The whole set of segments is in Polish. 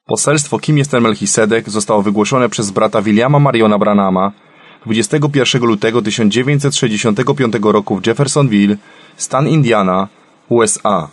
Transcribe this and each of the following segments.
Poselstwo Kim jest ten Melchisedek zostało wygłoszone przez brata Williama Mariona Branhama 21 lutego 1965 roku w Jeffersonville, stan Indiana, USA.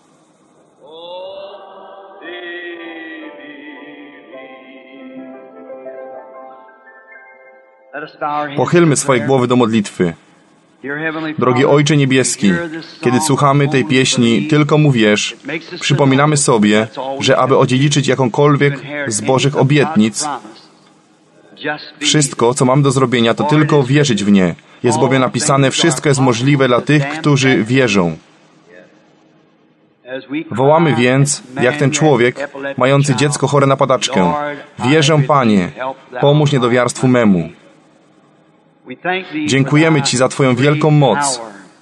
Pochylmy swoje głowy do modlitwy. Drogi Ojcze Niebieski, kiedy słuchamy tej pieśni Tylko Mu wierz, przypominamy sobie, że aby odziedziczyć jakąkolwiek z Bożych obietnic, wszystko, co mamy do zrobienia, to tylko wierzyć w nie. Jest bowiem napisane, wszystko jest możliwe dla tych, którzy wierzą. Wołamy więc, jak ten człowiek, mający dziecko chore na padaczkę. Wierzę, Panie, pomóż niedowiarstwu memu. Dziękujemy Ci za Twoją wielką moc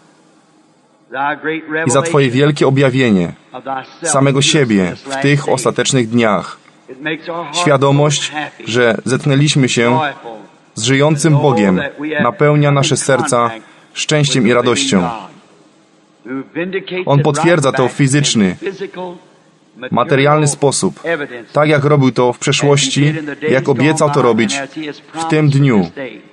i za Twoje wielkie objawienie samego siebie w tych ostatecznych dniach. Świadomość, że zetknęliśmy się z żyjącym Bogiem, napełnia nasze serca szczęściem i radością. On potwierdza to w fizyczny, materialny sposób, tak jak robił to w przeszłości, jak obiecał to robić w tym dniu.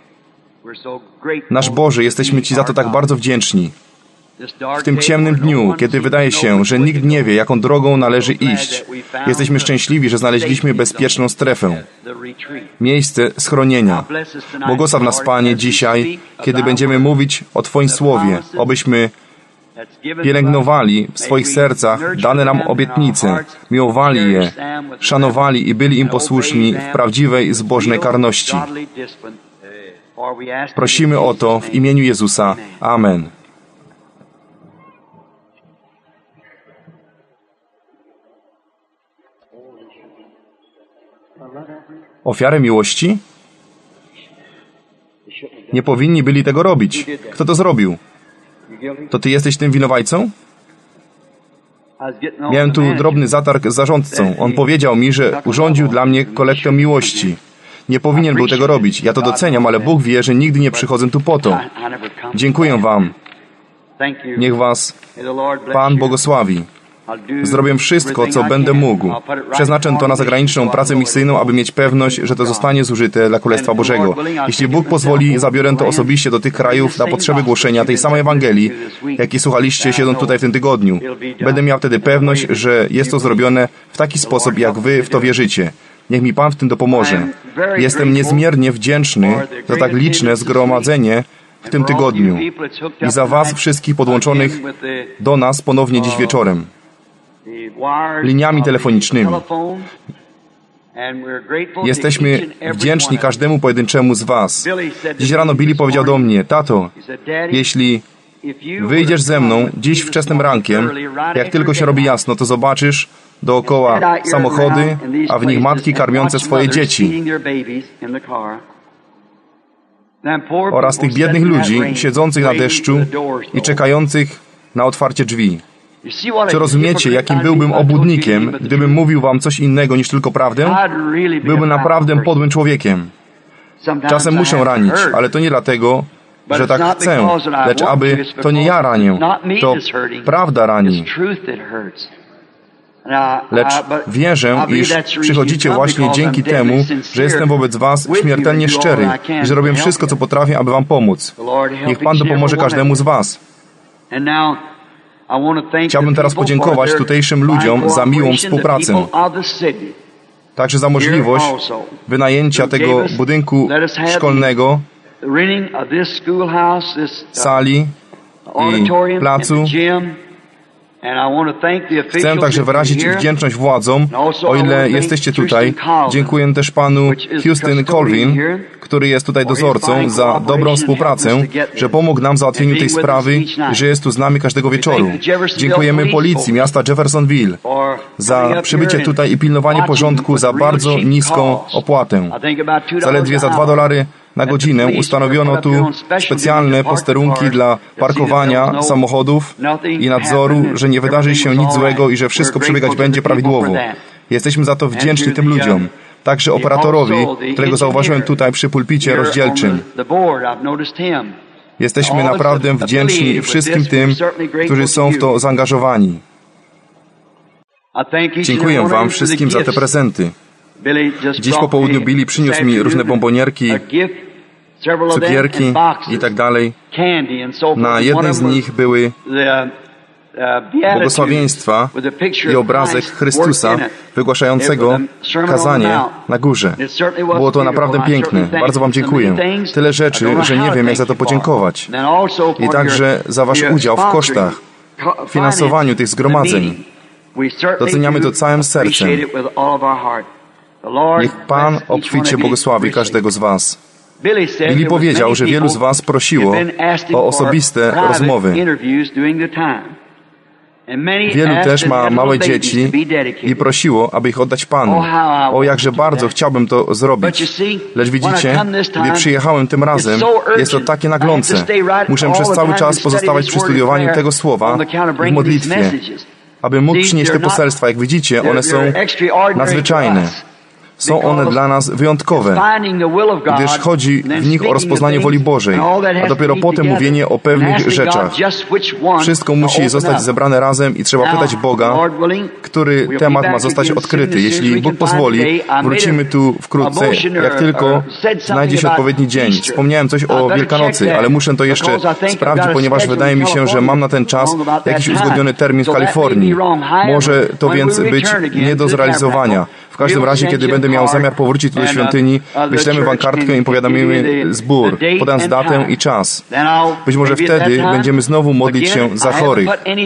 Nasz Boże, jesteśmy Ci za to tak bardzo wdzięczni. W tym ciemnym dniu, kiedy wydaje się, że nikt nie wie, jaką drogą należy iść, jesteśmy szczęśliwi, że znaleźliśmy bezpieczną strefę, miejsce schronienia. Błogosław nas, Panie, dzisiaj, kiedy będziemy mówić o Twoim Słowie, obyśmy pielęgnowali w swoich sercach dane nam obietnice, miłowali je, szanowali i byli im posłuszni w prawdziwej, zbożnej karności. Prosimy o to w imieniu Jezusa. Amen. Ofiarę miłości? Nie powinni byli tego robić. Kto to zrobił? To Ty jesteś tym winowajcą? Miałem tu drobny zatarg z zarządcą. On powiedział mi, że urządził dla mnie kolektę miłości. Nie powinien był tego robić. Ja to doceniam, ale Bóg wie, że nigdy nie przychodzę tu po to. Dziękuję Wam. Niech Was Pan błogosławi. Zrobię wszystko, co będę mógł. Przeznaczę to na zagraniczną pracę misyjną, aby mieć pewność, że to zostanie zużyte dla Królestwa Bożego. Jeśli Bóg pozwoli, zabiorę to osobiście do tych krajów na potrzeby głoszenia tej samej Ewangelii, jakiej słuchaliście siedząc tutaj w tym tygodniu. Będę miał wtedy pewność, że jest to zrobione w taki sposób, jak Wy w to wierzycie. Niech mi Pan w tym dopomoże. Jestem niezmiernie wdzięczny za tak liczne zgromadzenie w tym tygodniu i za Was wszystkich podłączonych do nas ponownie dziś wieczorem liniami telefonicznymi. Jesteśmy wdzięczni każdemu pojedynczemu z Was. Dziś rano Billy powiedział do mnie: tato, jeśli wyjdziesz ze mną dziś wczesnym rankiem, jak tylko się robi jasno, to zobaczysz dookoła samochody, a w nich matki karmiące swoje dzieci oraz tych biednych ludzi siedzących na deszczu i czekających na otwarcie drzwi. Czy rozumiecie, jakim byłbym obłudnikiem, gdybym mówił Wam coś innego niż tylko prawdę? Byłbym naprawdę podłym człowiekiem. Czasem muszę ranić, ale to nie dlatego, że tak chcę, lecz aby to nie ja ranię, to prawda rani. Lecz wierzę, iż przychodzicie właśnie dzięki temu, że jestem wobec Was śmiertelnie szczery i że robię wszystko, co potrafię, aby Wam pomóc. Niech Pan dopomoże każdemu z Was. Chciałbym teraz podziękować tutejszym ludziom za miłą współpracę, także za możliwość wynajęcia tego budynku szkolnego, sali i placu. Chcę także wyrazić wdzięczność władzom, o ile jesteście tutaj. Dziękuję też panu Houston Colvin, który jest tutaj dozorcą, za dobrą współpracę, że pomógł nam w załatwieniu tej sprawy i że jest tu z nami każdego wieczoru. Dziękujemy policji miasta Jeffersonville za przybycie tutaj i pilnowanie porządku za bardzo niską opłatę. Zaledwie za $2 na godzinę ustanowiono tu specjalne posterunki dla parkowania samochodów i nadzoru, że nie wydarzy się nic złego i że wszystko przebiegać będzie prawidłowo. Jesteśmy za to wdzięczni tym ludziom, także operatorowi, którego zauważyłem tutaj przy pulpicie rozdzielczym. Jesteśmy naprawdę wdzięczni wszystkim tym, którzy są w to zaangażowani. Dziękuję Wam wszystkim za te prezenty. Dziś po południu Billy przyniósł mi różne bombonierki, cukierki i tak dalej. Na jednej z nich były błogosławieństwa i obrazek Chrystusa wygłaszającego kazanie na górze. Było to naprawdę piękne. Bardzo Wam dziękuję. Tyle rzeczy, że nie wiem, jak za to podziękować. I także za Wasz udział w kosztach, w finansowaniu tych zgromadzeń. Doceniamy to całym sercem. Niech Pan obficie błogosławi każdego z Was. Billy powiedział, że wielu z Was prosiło o osobiste rozmowy. Wielu też ma małe dzieci i prosiło, aby ich oddać Panu. O, jakże bardzo chciałbym to zrobić. Lecz widzicie, gdy przyjechałem tym razem, jest to takie naglące. Muszę przez cały czas pozostawać przy studiowaniu tego słowa i w modlitwie, aby mógł przynieść te poselstwa. Jak widzicie, one są nadzwyczajne. Są one dla nas wyjątkowe, gdyż chodzi w nich o rozpoznanie woli Bożej, a dopiero potem mówienie o pewnych rzeczach. Wszystko musi zostać zebrane razem i trzeba pytać Boga, który temat ma zostać odkryty. Jeśli Bóg pozwoli, wrócimy tu wkrótce, jak tylko znajdzie się odpowiedni dzień. Wspomniałem coś o Wielkanocy, ale muszę to jeszcze sprawdzić, ponieważ wydaje mi się, że mam na ten czas jakiś uzgodniony termin w Kalifornii. Może to więc być nie do zrealizowania. W każdym razie, kiedy będę miał zamiar powrócić do świątyni, wyślemy Wam kartkę i powiadomimy zbór, podając datę i czas. Być może wtedy będziemy znowu modlić się za chorych.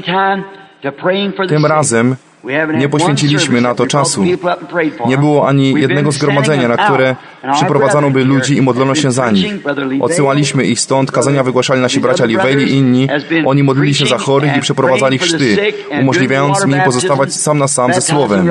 Tym razem nie poświęciliśmy na to czasu. Nie było ani jednego zgromadzenia, na które przyprowadzano by ludzi i modlono się za nich. Odsyłaliśmy ich stąd, kazania wygłaszali nasi bracia Liveli i inni. Oni modlili się za chorych i przeprowadzali chrzty, umożliwiając mi pozostawać sam na sam ze Słowem.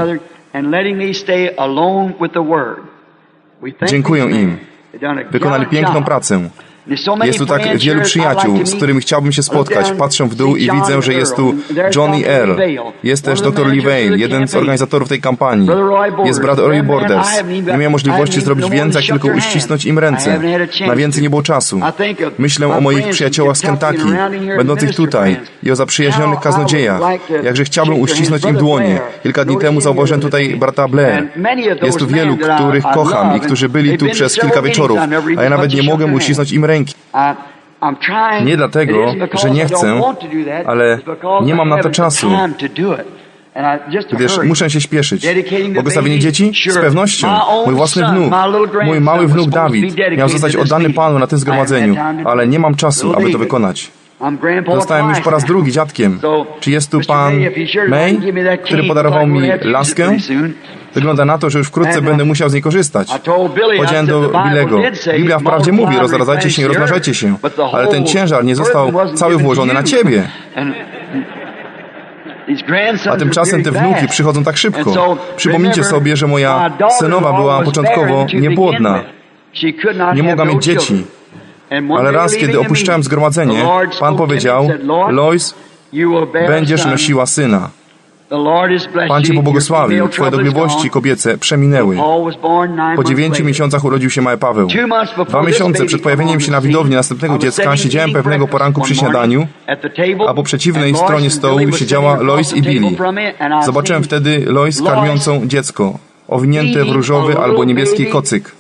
Dziękuję im. Wykonali piękną pracę. Jest tu tak wielu przyjaciół, z którymi chciałbym się spotkać. Patrzę w dół i widzę, że jest tu John i Earl. Jest też dr Lee Vale, jeden z organizatorów tej kampanii. Jest brat Roy Borders. Nie miałem możliwości zrobić więcej, jak tylko uścisnąć im ręce. Na więcej nie było czasu. Myślę o moich przyjaciołach z Kentucky, będących tutaj, i o zaprzyjaźnionych kaznodziejach. Jakże chciałbym uścisnąć im dłonie. Kilka dni temu zauważyłem tutaj brata Blair. Jest tu wielu, których kocham i którzy byli tu przez kilka wieczorów, a ja nawet nie mogę uścisnąć im ręki. Nie dlatego, że nie chcę, ale nie mam na to czasu, gdyż muszę się śpieszyć. Błogosławienie dzieci? Z pewnością. Mój własny wnuk, mój mały wnuk Dawid miał zostać oddany Panu na tym zgromadzeniu, ale nie mam czasu, aby to wykonać. Zostałem już po raz drugi dziadkiem. Czy jest tu pan May, który podarował mi laskę? Wygląda na to, że już wkrótce będę musiał z niej korzystać. Powiedziałem do Billego, Biblia wprawdzie mówi, rozradzajcie się i rozmnażajcie się, ale ten ciężar nie został cały włożony na ciebie. A tymczasem te wnuki przychodzą tak szybko. Przypomnijcie sobie, że moja synowa była początkowo niepłodna. Nie mogła mieć dzieci. Ale raz, kiedy opuszczałem zgromadzenie, Pan powiedział, Lois, będziesz nosiła syna. Pan Cię pobłogosławił, Twoje dolegliwości kobiece przeminęły. Po 9 miesiącach urodził się mały Paweł. 2 miesiące przed pojawieniem się na widowni następnego dziecka siedziałem pewnego poranku przy śniadaniu, a po przeciwnej stronie stołu siedziała Lois i Billy. Zobaczyłem wtedy Lois karmiącą dziecko, owinięte w różowy albo niebieski kocyk.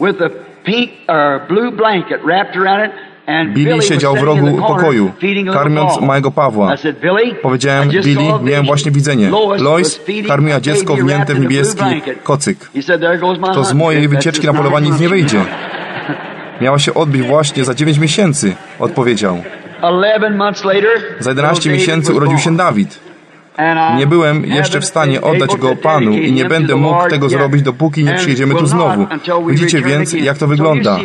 Billy siedział w rogu pokoju, karmiąc małego Pawła. Powiedziałem, Billy, miałem właśnie widzenie. Lois karmiła dziecko owinięte w niebieski kocyk. To z mojej wycieczki na polowanie nic nie wyjdzie. Miała się odbyć właśnie za 9 miesięcy, odpowiedział. Za 11 miesięcy urodził się Dawid. Nie byłem jeszcze w stanie oddać go Panu i nie będę mógł tego zrobić, dopóki nie przyjedziemy tu znowu. Widzicie więc, jak to wygląda.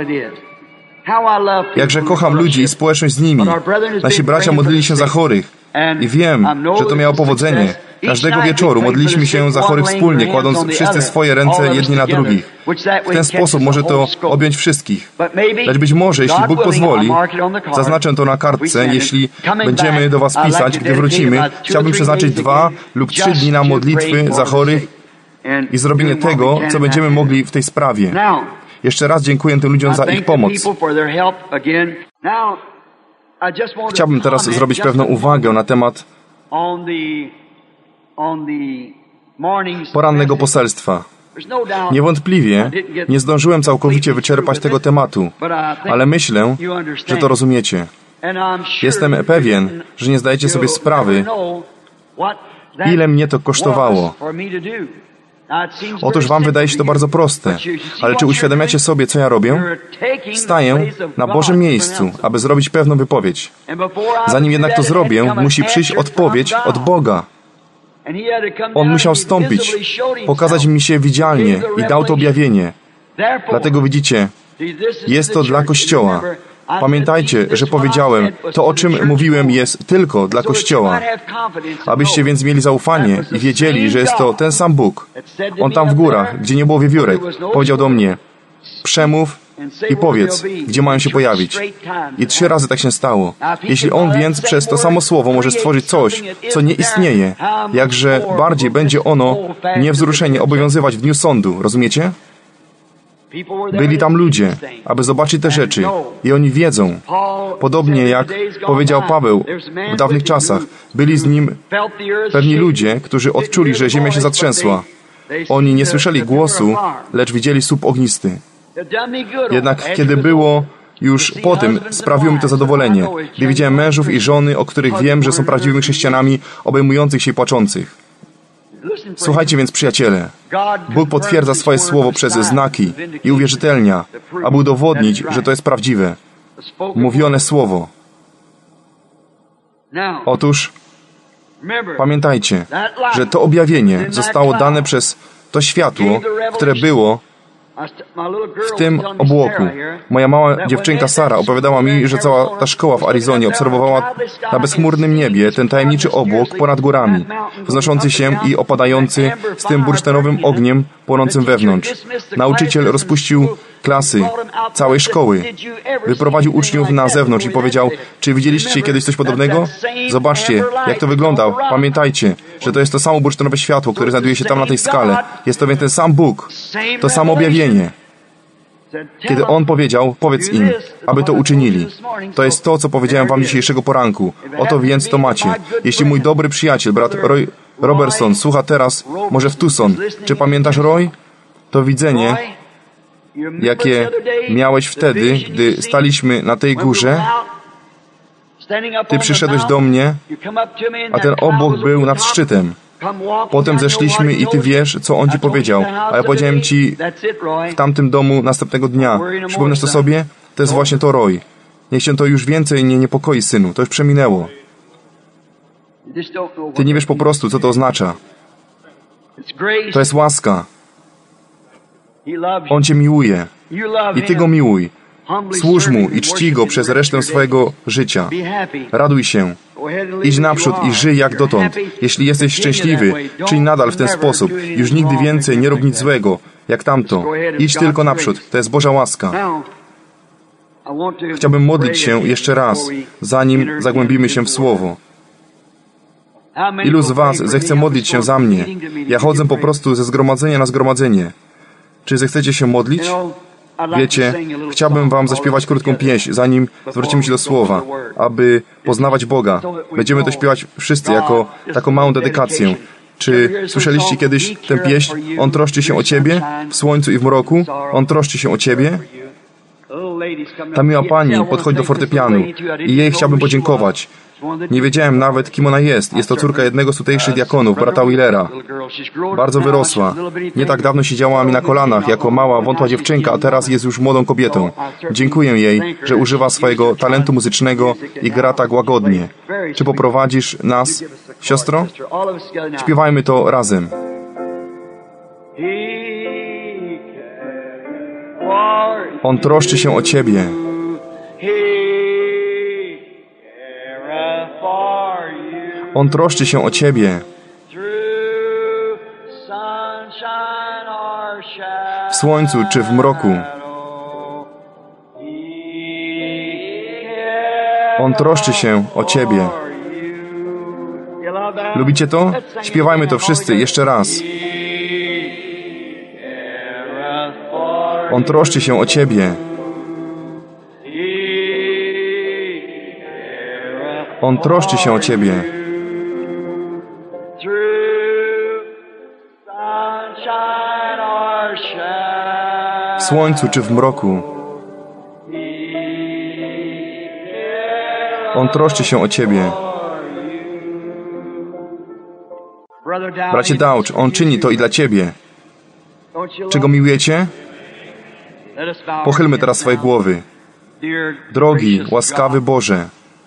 Jakże kocham ludzi i społeczność z nimi. Nasi bracia modlili się za chorych i wiem, że to miało powodzenie. Każdego wieczoru modliliśmy się za chorych wspólnie, kładąc wszyscy swoje ręce jedni na drugich. W ten sposób może to objąć wszystkich. Lecz być może, jeśli Bóg pozwoli, zaznaczę to na kartce, jeśli będziemy do Was pisać, gdy wrócimy, chciałbym przeznaczyć 2 lub 3 dni na modlitwy za chorych i zrobienie tego, co będziemy mogli w tej sprawie. Jeszcze raz dziękuję tym ludziom za ich pomoc. Chciałbym teraz zrobić pewną uwagę na temat porannego poselstwa. Niewątpliwie nie zdążyłem całkowicie wyczerpać tego tematu, ale myślę, że to rozumiecie. Jestem pewien, że nie zdajecie sobie sprawy, ile mnie to kosztowało. Otóż wam wydaje się to bardzo proste, ale czy uświadamiacie sobie, co ja robię? Staję na Bożym miejscu, aby zrobić pewną wypowiedź. Zanim jednak to zrobię, musi przyjść odpowiedź od Boga. On musiał wstąpić, pokazać mi się widzialnie i dał to objawienie. Dlatego widzicie, jest to dla Kościoła. Pamiętajcie, że powiedziałem, to o czym mówiłem jest tylko dla Kościoła. Abyście więc mieli zaufanie i wiedzieli, że jest to ten sam Bóg. On tam w górach, gdzie nie było wiewiórek, powiedział do mnie, przemów i powiedz, gdzie mają się pojawić. I 3 razy tak się stało. Jeśli On więc przez to samo słowo może stworzyć coś, co nie istnieje, jakże bardziej będzie ono niewzruszenie obowiązywać w dniu sądu. Rozumiecie? Byli tam ludzie, aby zobaczyć te rzeczy i oni wiedzą. Podobnie jak powiedział Paweł w dawnych czasach, byli z nim pewni ludzie, którzy odczuli, że ziemia się zatrzęsła. Oni nie słyszeli głosu, lecz widzieli słup ognisty. Jednak kiedy było już po tym, sprawiło mi to zadowolenie, gdy widziałem mężów i żony, o których wiem, że są prawdziwymi chrześcijanami, obejmujących się i płaczących. Słuchajcie więc, przyjaciele, Bóg potwierdza swoje słowo przez znaki i uwierzytelnia, aby udowodnić, że to jest prawdziwe. Mówione słowo. Otóż pamiętajcie, że to objawienie zostało dane przez to światło, które było w tym obłoku. Moja mała dziewczynka Sara opowiadała mi, że cała ta szkoła w Arizonie obserwowała na bezchmurnym niebie ten tajemniczy obłok ponad górami, wznoszący się i opadający z tym bursztynowym ogniem płonącym wewnątrz. Nauczyciel rozpuścił klasy całej szkoły. Wyprowadził uczniów na zewnątrz i powiedział, czy widzieliście kiedyś coś podobnego? Zobaczcie, jak to wygląda. Pamiętajcie, że to jest to samo bursztynowe światło, które znajduje się tam na tej skale. Jest to więc ten sam Bóg, to samo objawienie. Kiedy On powiedział, powiedz im, aby to uczynili. To jest to, co powiedziałem wam dzisiejszego poranku. Oto więc to macie. Jeśli mój dobry przyjaciel, brat Roy Robertson, słucha teraz, może w Tucson. Czy pamiętasz, Roy? To widzenie, jakie miałeś wtedy, gdy staliśmy na tej górze. Ty przyszedłeś do mnie, a ten obłok był nad szczytem. Potem zeszliśmy i ty wiesz, co on ci powiedział. A ja powiedziałem ci w tamtym domu następnego dnia. Przypomnisz to sobie? To jest właśnie to, Roy. Niech cię to już więcej nie niepokoi, synu. To już przeminęło. Ty nie wiesz po prostu, co to oznacza. To jest łaska. On cię miłuje. I ty go miłuj. Służ mu i czcij go przez resztę swojego życia. Raduj się. Idź naprzód i żyj jak dotąd. Jeśli jesteś szczęśliwy, czyń nadal w ten sposób. Już nigdy więcej nie rób nic złego, jak tamto. Idź tylko naprzód. To jest Boża łaska. Chciałbym modlić się jeszcze raz, zanim zagłębimy się w Słowo. Ilu z was zechce modlić się za mnie? Ja chodzę po prostu ze zgromadzenia na zgromadzenie. Czy zechcecie się modlić? Wiecie, chciałbym wam zaśpiewać krótką pieśń, zanim zwrócimy się do Słowa, aby poznawać Boga. Będziemy to śpiewać wszyscy jako taką małą dedykację. Czy słyszeliście kiedyś tę pieśń? On troszczy się o ciebie w słońcu i w mroku. On troszczy się o ciebie. Ta miła pani podchodzi do fortepianu i jej chciałbym podziękować. Nie wiedziałem nawet, kim ona jest. Jest to córka jednego z tutejszych diakonów, brata Willera. Bardzo wyrosła. Nie tak dawno siedziała mi na kolanach jako mała, wątła dziewczynka, a teraz jest już młodą kobietą. Dziękuję jej, że używa swojego talentu muzycznego i gra tak łagodnie. Czy poprowadzisz nas, siostro? Śpiewajmy to razem. On troszczy się o ciebie. On troszczy się o ciebie. W słońcu czy w mroku. On troszczy się o ciebie. Lubicie to? Śpiewajmy to wszyscy jeszcze raz. On troszczy się o ciebie. On troszczy się o ciebie. słońcu czy w mroku. On troszczy się o Ciebie. Bracie Dauch, On czyni to i dla Ciebie. Czy Go miłujecie? Pochylmy teraz swoje głowy. Drogi, łaskawy Boże,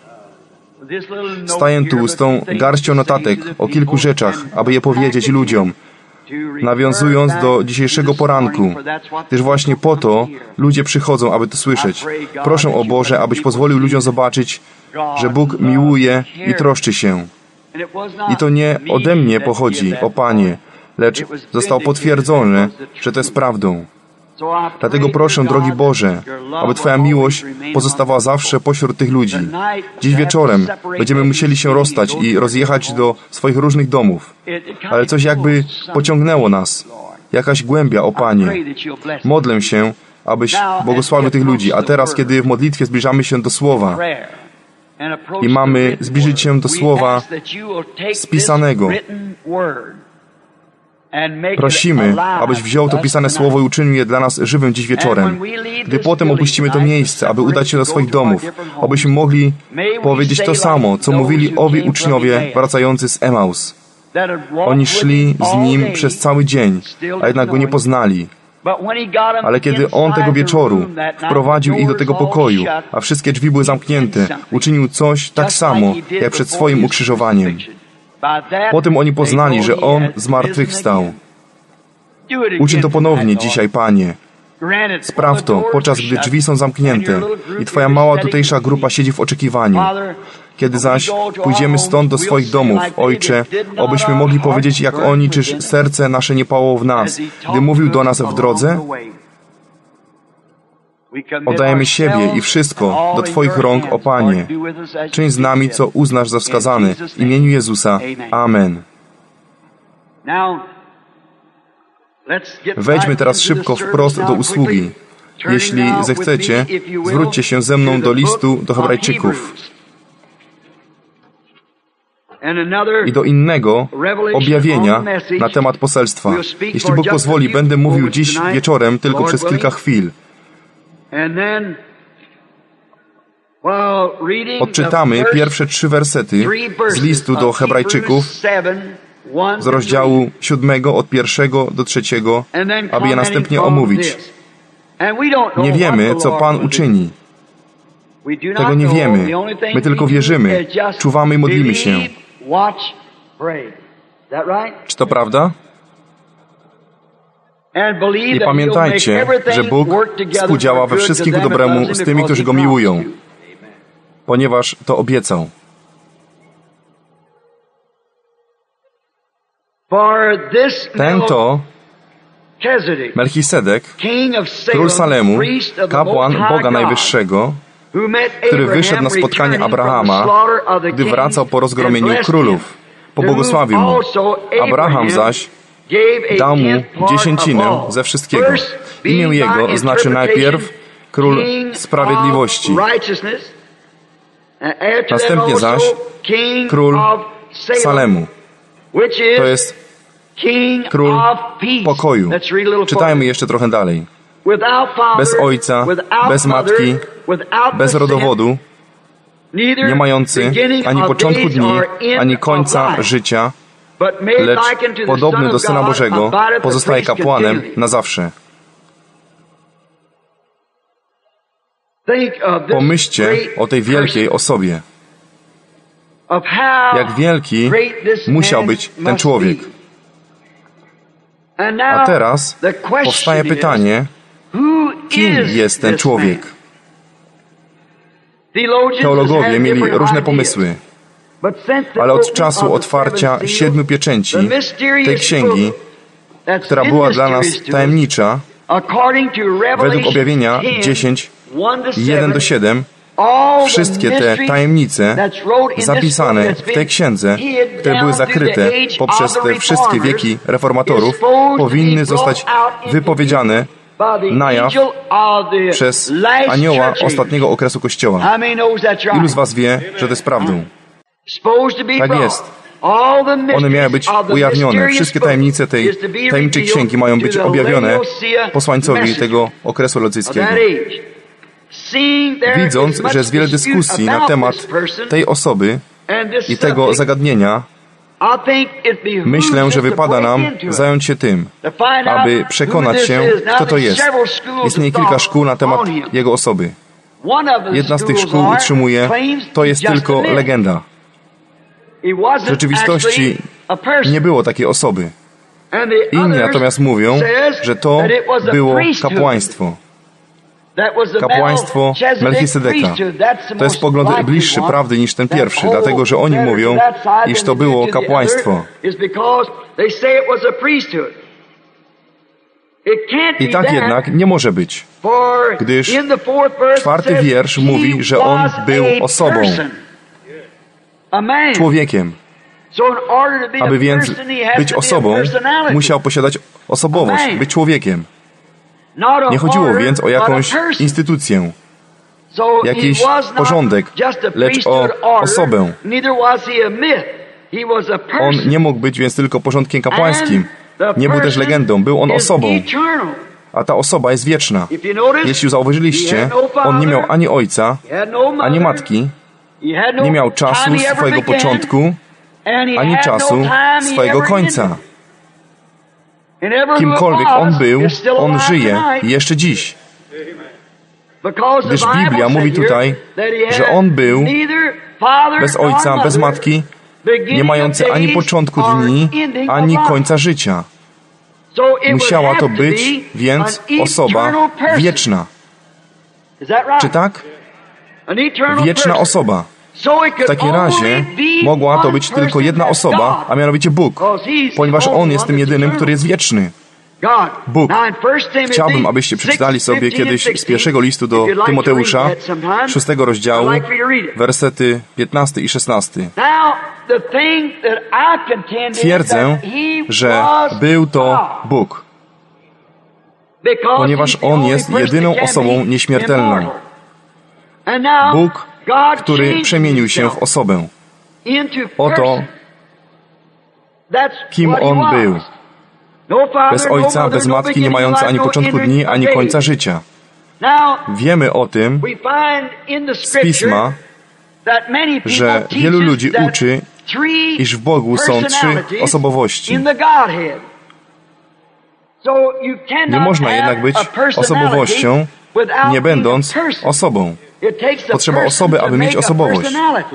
staję tu z tą garścią notatek o kilku rzeczach, aby je powiedzieć ludziom, nawiązując do dzisiejszego poranku, gdyż właśnie po to ludzie przychodzą, aby to słyszeć. Proszę o Boże, abyś pozwolił ludziom zobaczyć, że Bóg miłuje i troszczy się. I to nie ode mnie pochodzi, o Panie, lecz zostało potwierdzone, że to jest prawdą. Dlatego proszę, drogi Boże, aby Twoja miłość pozostawała zawsze pośród tych ludzi. Dziś wieczorem będziemy musieli się rozstać i rozjechać do swoich różnych domów. Ale coś jakby pociągnęło nas. Jakaś głębia, o Panie. Modlę się, abyś błogosławił tych ludzi. A teraz, kiedy w modlitwie zbliżamy się do Słowa i mamy zbliżyć się do Słowa spisanego, prosimy, abyś wziął to pisane Słowo i uczynił je dla nas żywym dziś wieczorem. Gdy potem opuścimy to miejsce, aby udać się do swoich domów, abyśmy mogli powiedzieć to samo, co mówili owi uczniowie wracający z Emaus. Oni szli z Nim przez cały dzień, a jednak Go nie poznali. Ale kiedy On tego wieczoru wprowadził ich do tego pokoju, a wszystkie drzwi były zamknięte, uczynił coś tak samo, jak przed swoim ukrzyżowaniem. Potem oni poznali, że On zmartwychwstał. Uczyń to ponownie dzisiaj, Panie. Spraw to, podczas gdy drzwi są zamknięte i Twoja mała tutejsza grupa siedzi w oczekiwaniu. Kiedy zaś pójdziemy stąd do swoich domów, Ojcze, obyśmy mogli powiedzieć jak oni, czyż serce nasze nie pałało w nas, gdy mówił do nas w drodze? Oddajemy siebie i wszystko do Twoich rąk, o Panie. Czyń z nami, co uznasz za wskazane. W imieniu Jezusa. Amen. Wejdźmy teraz szybko wprost do usługi. Jeśli zechcecie, zwróćcie się ze mną do listu do Hebrajczyków i do innego objawienia na temat poselstwa. Jeśli Bóg pozwoli, będę mówił dziś wieczorem tylko przez kilka chwil. Odczytamy pierwsze 3 wersety z listu do Hebrajczyków z rozdziału 7 od 1 do 3, aby je następnie omówić. Nie wiemy, co Pan uczyni. Tego nie wiemy. My tylko wierzymy, czuwamy i modlimy się. Czy to prawda? I pamiętajcie, że Bóg współdziała we wszystkim ku dobremu z tymi, którzy Go miłują, ponieważ to obiecał. Ten to Melchisedek, król Salemu, kapłan Boga Najwyższego, który wyszedł na spotkanie Abrahama, gdy wracał po rozgromieniu królów. Pobłogosławił mu. Abraham zaś dał mu dziesięcinę ze wszystkiego. Imię jego znaczy najpierw Król Sprawiedliwości, następnie zaś Król Salemu. To jest Król Pokoju. Czytajmy jeszcze trochę dalej. Bez ojca, bez matki, bez rodowodu, nie mający ani początku dni, ani końca życia, lecz podobny do Syna Bożego, pozostaje kapłanem na zawsze. Pomyślcie o tej wielkiej osobie. Jak wielki musiał być ten człowiek. A teraz powstaje pytanie, kim jest ten człowiek? Teologowie mieli różne pomysły, ale od czasu otwarcia 7 pieczęci tej księgi, która była dla nas tajemnicza, według objawienia 10, 1-7, wszystkie te tajemnice zapisane w tej księdze, które były zakryte poprzez te wszystkie wieki reformatorów, powinny zostać wypowiedziane na jaw przez anioła ostatniego okresu Kościoła. Ilu z was wie, że to jest prawdą? Tak jest. One miały być ujawnione. Wszystkie tajemnice tej tajemniczej księgi mają być objawione posłańcowi tego okresu laodycejskiego. Widząc, że jest wiele dyskusji na temat tej osoby i tego zagadnienia, myślę, że wypada nam zająć się tym, aby przekonać się, kto to jest. Istnieje kilka szkół na temat jego osoby. Jedna z tych szkół utrzymuje, to jest tylko legenda. W rzeczywistości nie było takiej osoby. Inni natomiast mówią, że to było kapłaństwo. Kapłaństwo Melchisedeka. To jest pogląd bliższy prawdy niż ten pierwszy, dlatego że oni mówią, iż to było kapłaństwo. I tak jednak nie może być, gdyż 4. wiersz mówi, że on był osobą, człowiekiem. Aby więc być osobą, musiał posiadać osobowość, być człowiekiem. Nie chodziło więc o jakąś instytucję, jakiś porządek, lecz o osobę. On nie mógł być więc tylko porządkiem kapłańskim. Nie był też legendą, był on osobą. A ta osoba jest wieczna. Jeśli zauważyliście, on nie miał ani ojca, ani matki, nie miał czasu swojego początku, ani czasu swojego końca. Kimkolwiek on był, on żyje jeszcze dziś. Gdyż Biblia mówi tutaj, że on był bez ojca, bez matki, nie mający ani początku dni, ani końca życia. Musiała to być więc osoba wieczna. Czy tak? Wieczna osoba. W takim razie mogła to być tylko jedna osoba, a mianowicie Bóg, ponieważ On jest tym jedynym, który jest wieczny. Bóg. Chciałbym, abyście przeczytali sobie kiedyś z pierwszego listu do Tymoteusza, 6 rozdziału, wersety 15 i 16. Twierdzę, że był to Bóg, ponieważ On jest jedyną osobą nieśmiertelną. Bóg, który przemienił się w osobę. Oto, kim On był. Bez ojca, bez matki, nie mający ani początku dni, ani końca życia. Wiemy o tym z Pisma, że wielu ludzi uczy, iż w Bogu są 3 osobowości. Nie można jednak być osobowością, nie będąc osobą. Potrzeba osoby, aby mieć osobowość.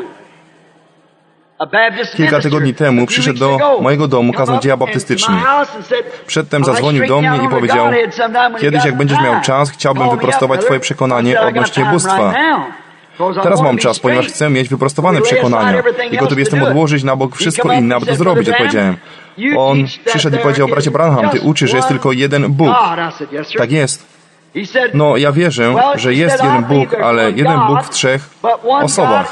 Kilka tygodni temu przyszedł do mojego domu kaznodzieja baptystyczny. Przedtem zadzwonił do mnie i powiedział: kiedyś, jak będziesz miał czas, chciałbym wyprostować Twoje przekonanie odnośnie bóstwa. Teraz mam czas, ponieważ chcę mieć wyprostowane przekonania i gotów jestem odłożyć na bok wszystko inne, aby to zrobić, odpowiedziałem. On przyszedł i powiedział: bracie Branham, ty uczysz, że jest tylko jeden Bóg. Tak jest. No, ja wierzę, że jest jeden Bóg, ale jeden Bóg w 3 osobach.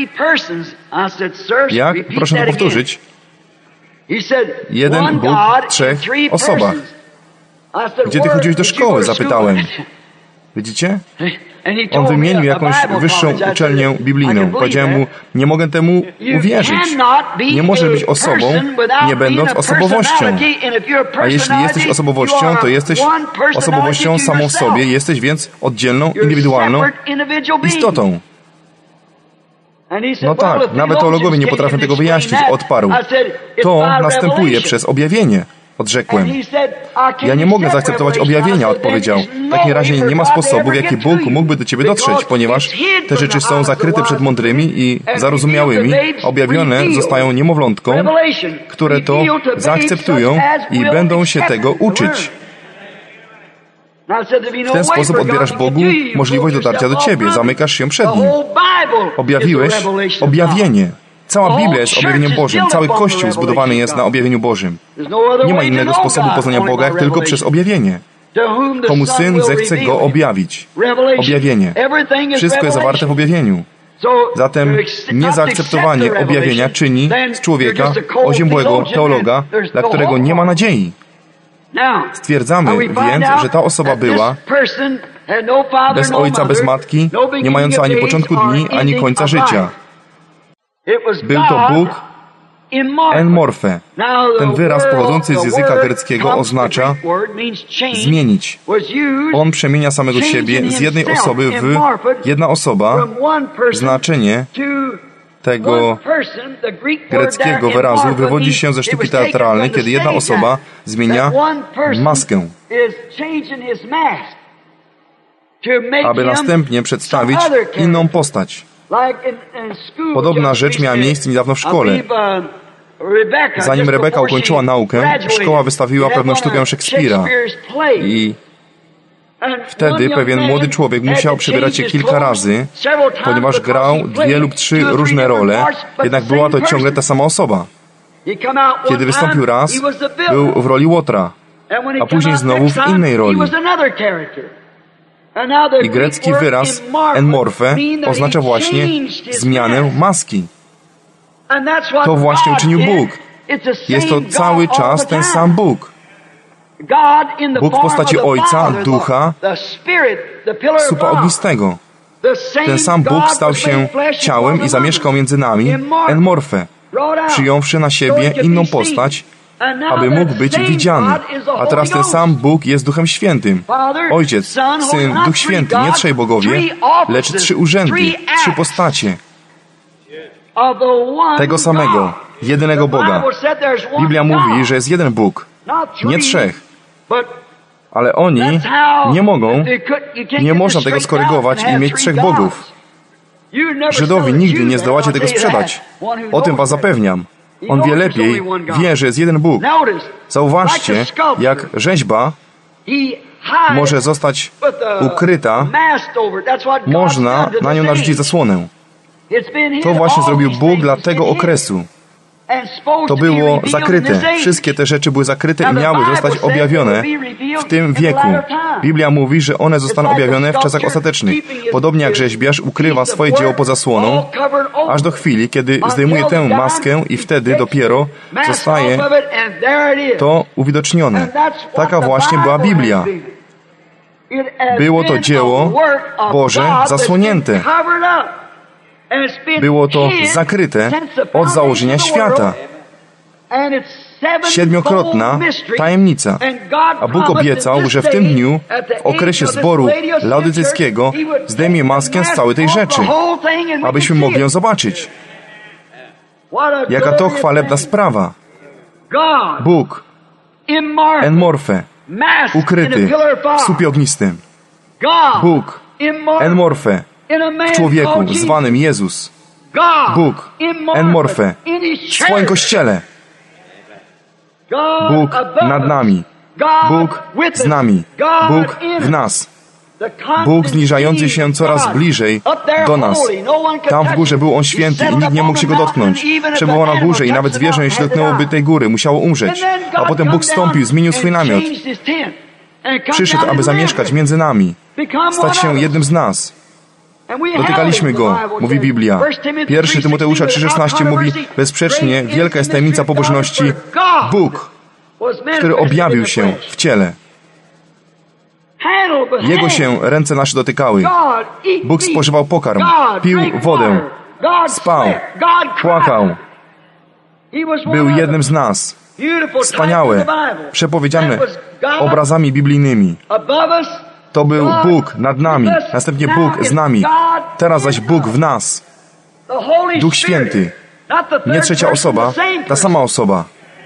Jak? Proszę to powtórzyć. Jeden Bóg w 3 osobach. Gdzie ty chodziłeś do szkoły? Zapytałem. Widzicie? On wymienił jakąś wyższą uczelnię biblijną. Powiedziałem mu: nie mogę temu uwierzyć. Nie możesz być osobą, nie będąc osobowością. A jeśli jesteś osobowością, to jesteś osobowością samą w sobie. Jesteś więc oddzielną, indywidualną istotą. No tak, nawet teologowie nie potrafią tego wyjaśnić, odparł. To następuje przez objawienie. Odrzekłem. Ja nie mogę zaakceptować objawienia, odpowiedział. W takim razie nie ma sposobu, w jaki Bóg mógłby do ciebie dotrzeć, ponieważ te rzeczy są zakryte przed mądrymi i zarozumiałymi, objawione zostają niemowlątkom, które to zaakceptują i będą się tego uczyć. W ten sposób odbierasz Bogu możliwość dotarcia do ciebie, zamykasz się przed Nim. Objawiłeś objawienie. Cała Biblia jest objawieniem Bożym. Cały Kościół zbudowany jest na objawieniu Bożym. Nie ma innego sposobu poznania Boga, jak tylko przez objawienie. Komu Syn zechce Go objawić. Objawienie. Wszystko jest zawarte w objawieniu. Zatem niezaakceptowanie objawienia czyni z człowieka oziębłego teologa, dla którego nie ma nadziei. Stwierdzamy więc, że ta osoba była bez ojca, bez matki, nie mająca ani początku dni, ani końca życia. Był to Bóg, Enmorfe. Ten wyraz pochodzący z języka greckiego oznacza zmienić. On przemienia samego siebie z jednej osoby w jedna osoba. Znaczenie tego greckiego wyrazu wywodzi się ze sztuki teatralnej, kiedy jedna osoba zmienia maskę, aby następnie przedstawić inną postać. Podobna rzecz miała miejsce niedawno w szkole. Zanim Rebeka ukończyła naukę, szkoła wystawiła pewną sztukę Szekspira i wtedy pewien młody człowiek musiał przebierać się kilka razy, ponieważ grał 2 lub 3 różne role, jednak była to ciągle ta sama osoba. Kiedy wystąpił raz, był w roli Łotra, a później znowu w innej roli. I grecki wyraz enmorfe oznacza właśnie zmianę maski. To właśnie uczynił Bóg. Jest to cały czas ten sam Bóg. Bóg w postaci Ojca, Ducha, słupa ognistego. Ten sam Bóg stał się ciałem i zamieszkał między nami, enmorfe, przyjąwszy na siebie inną postać, aby mógł być widziany. A teraz ten sam Bóg jest Duchem Świętym. Ojciec, Syn, Duch Święty, nie 3 bogowie, lecz 3 urzędy, 3 postacie tego samego, jedynego Boga. Biblia mówi, że jest jeden Bóg, nie 3. Ale oni nie mogą, nie można tego skorygować i mieć 3 bogów. Żydowi nigdy nie zdołacie tego sprzedać. O tym was zapewniam. On wie lepiej, wie, że jest jeden Bóg. Zauważcie, jak rzeźba może zostać ukryta, można na nią narzucić zasłonę. To właśnie zrobił Bóg dla tego okresu. To było zakryte. Wszystkie te rzeczy były zakryte i miały zostać objawione w tym wieku. Biblia mówi, że one zostaną objawione w czasach ostatecznych. Podobnie jak rzeźbiarz ukrywa swoje dzieło pod zasłoną, aż do chwili, kiedy zdejmuje tę maskę i wtedy dopiero zostaje to uwidocznione. Taka właśnie była Biblia. Było to dzieło Boże zasłonięte. Było to zakryte od założenia świata. 7-krotna tajemnica. A Bóg obiecał, że w tym dniu, w okresie zboru laodycejskiego, zdejmie maskę z całej tej rzeczy, abyśmy mogli ją zobaczyć. Jaka to chwalebna sprawa. Bóg, enmorfe, ukryty w słupie ognistym. Bóg, enmorfe, w człowieku zwanym Jezus. Bóg, enmorfe, w swoim Kościele. Bóg nad nami. Bóg z nami. Bóg w nas. Bóg zniżający się coraz bliżej do nas. Tam w górze był On święty i nikt nie mógł się Go dotknąć. Przebywał na górze i nawet zwierzę, jeśli dotknęłoby tej góry, musiało umrzeć. A potem Bóg zstąpił, zmienił swój namiot. Przyszedł, aby zamieszkać między nami. Stać się jednym z nas. Dotykaliśmy Go, mówi Biblia. 1 Tymoteusza 3,16 mówi, bezsprzecznie wielka jest tajemnica pobożności. Bóg, który objawił się w ciele. Jego się ręce nasze dotykały. Bóg spożywał pokarm, pił wodę, spał, płakał. Był jednym z nas. Wspaniałe, przepowiedziane obrazami biblijnymi. To był Bóg nad nami, następnie Bóg z nami, teraz zaś Bóg w nas. Duch Święty, nie 3. osoba, ta sama osoba.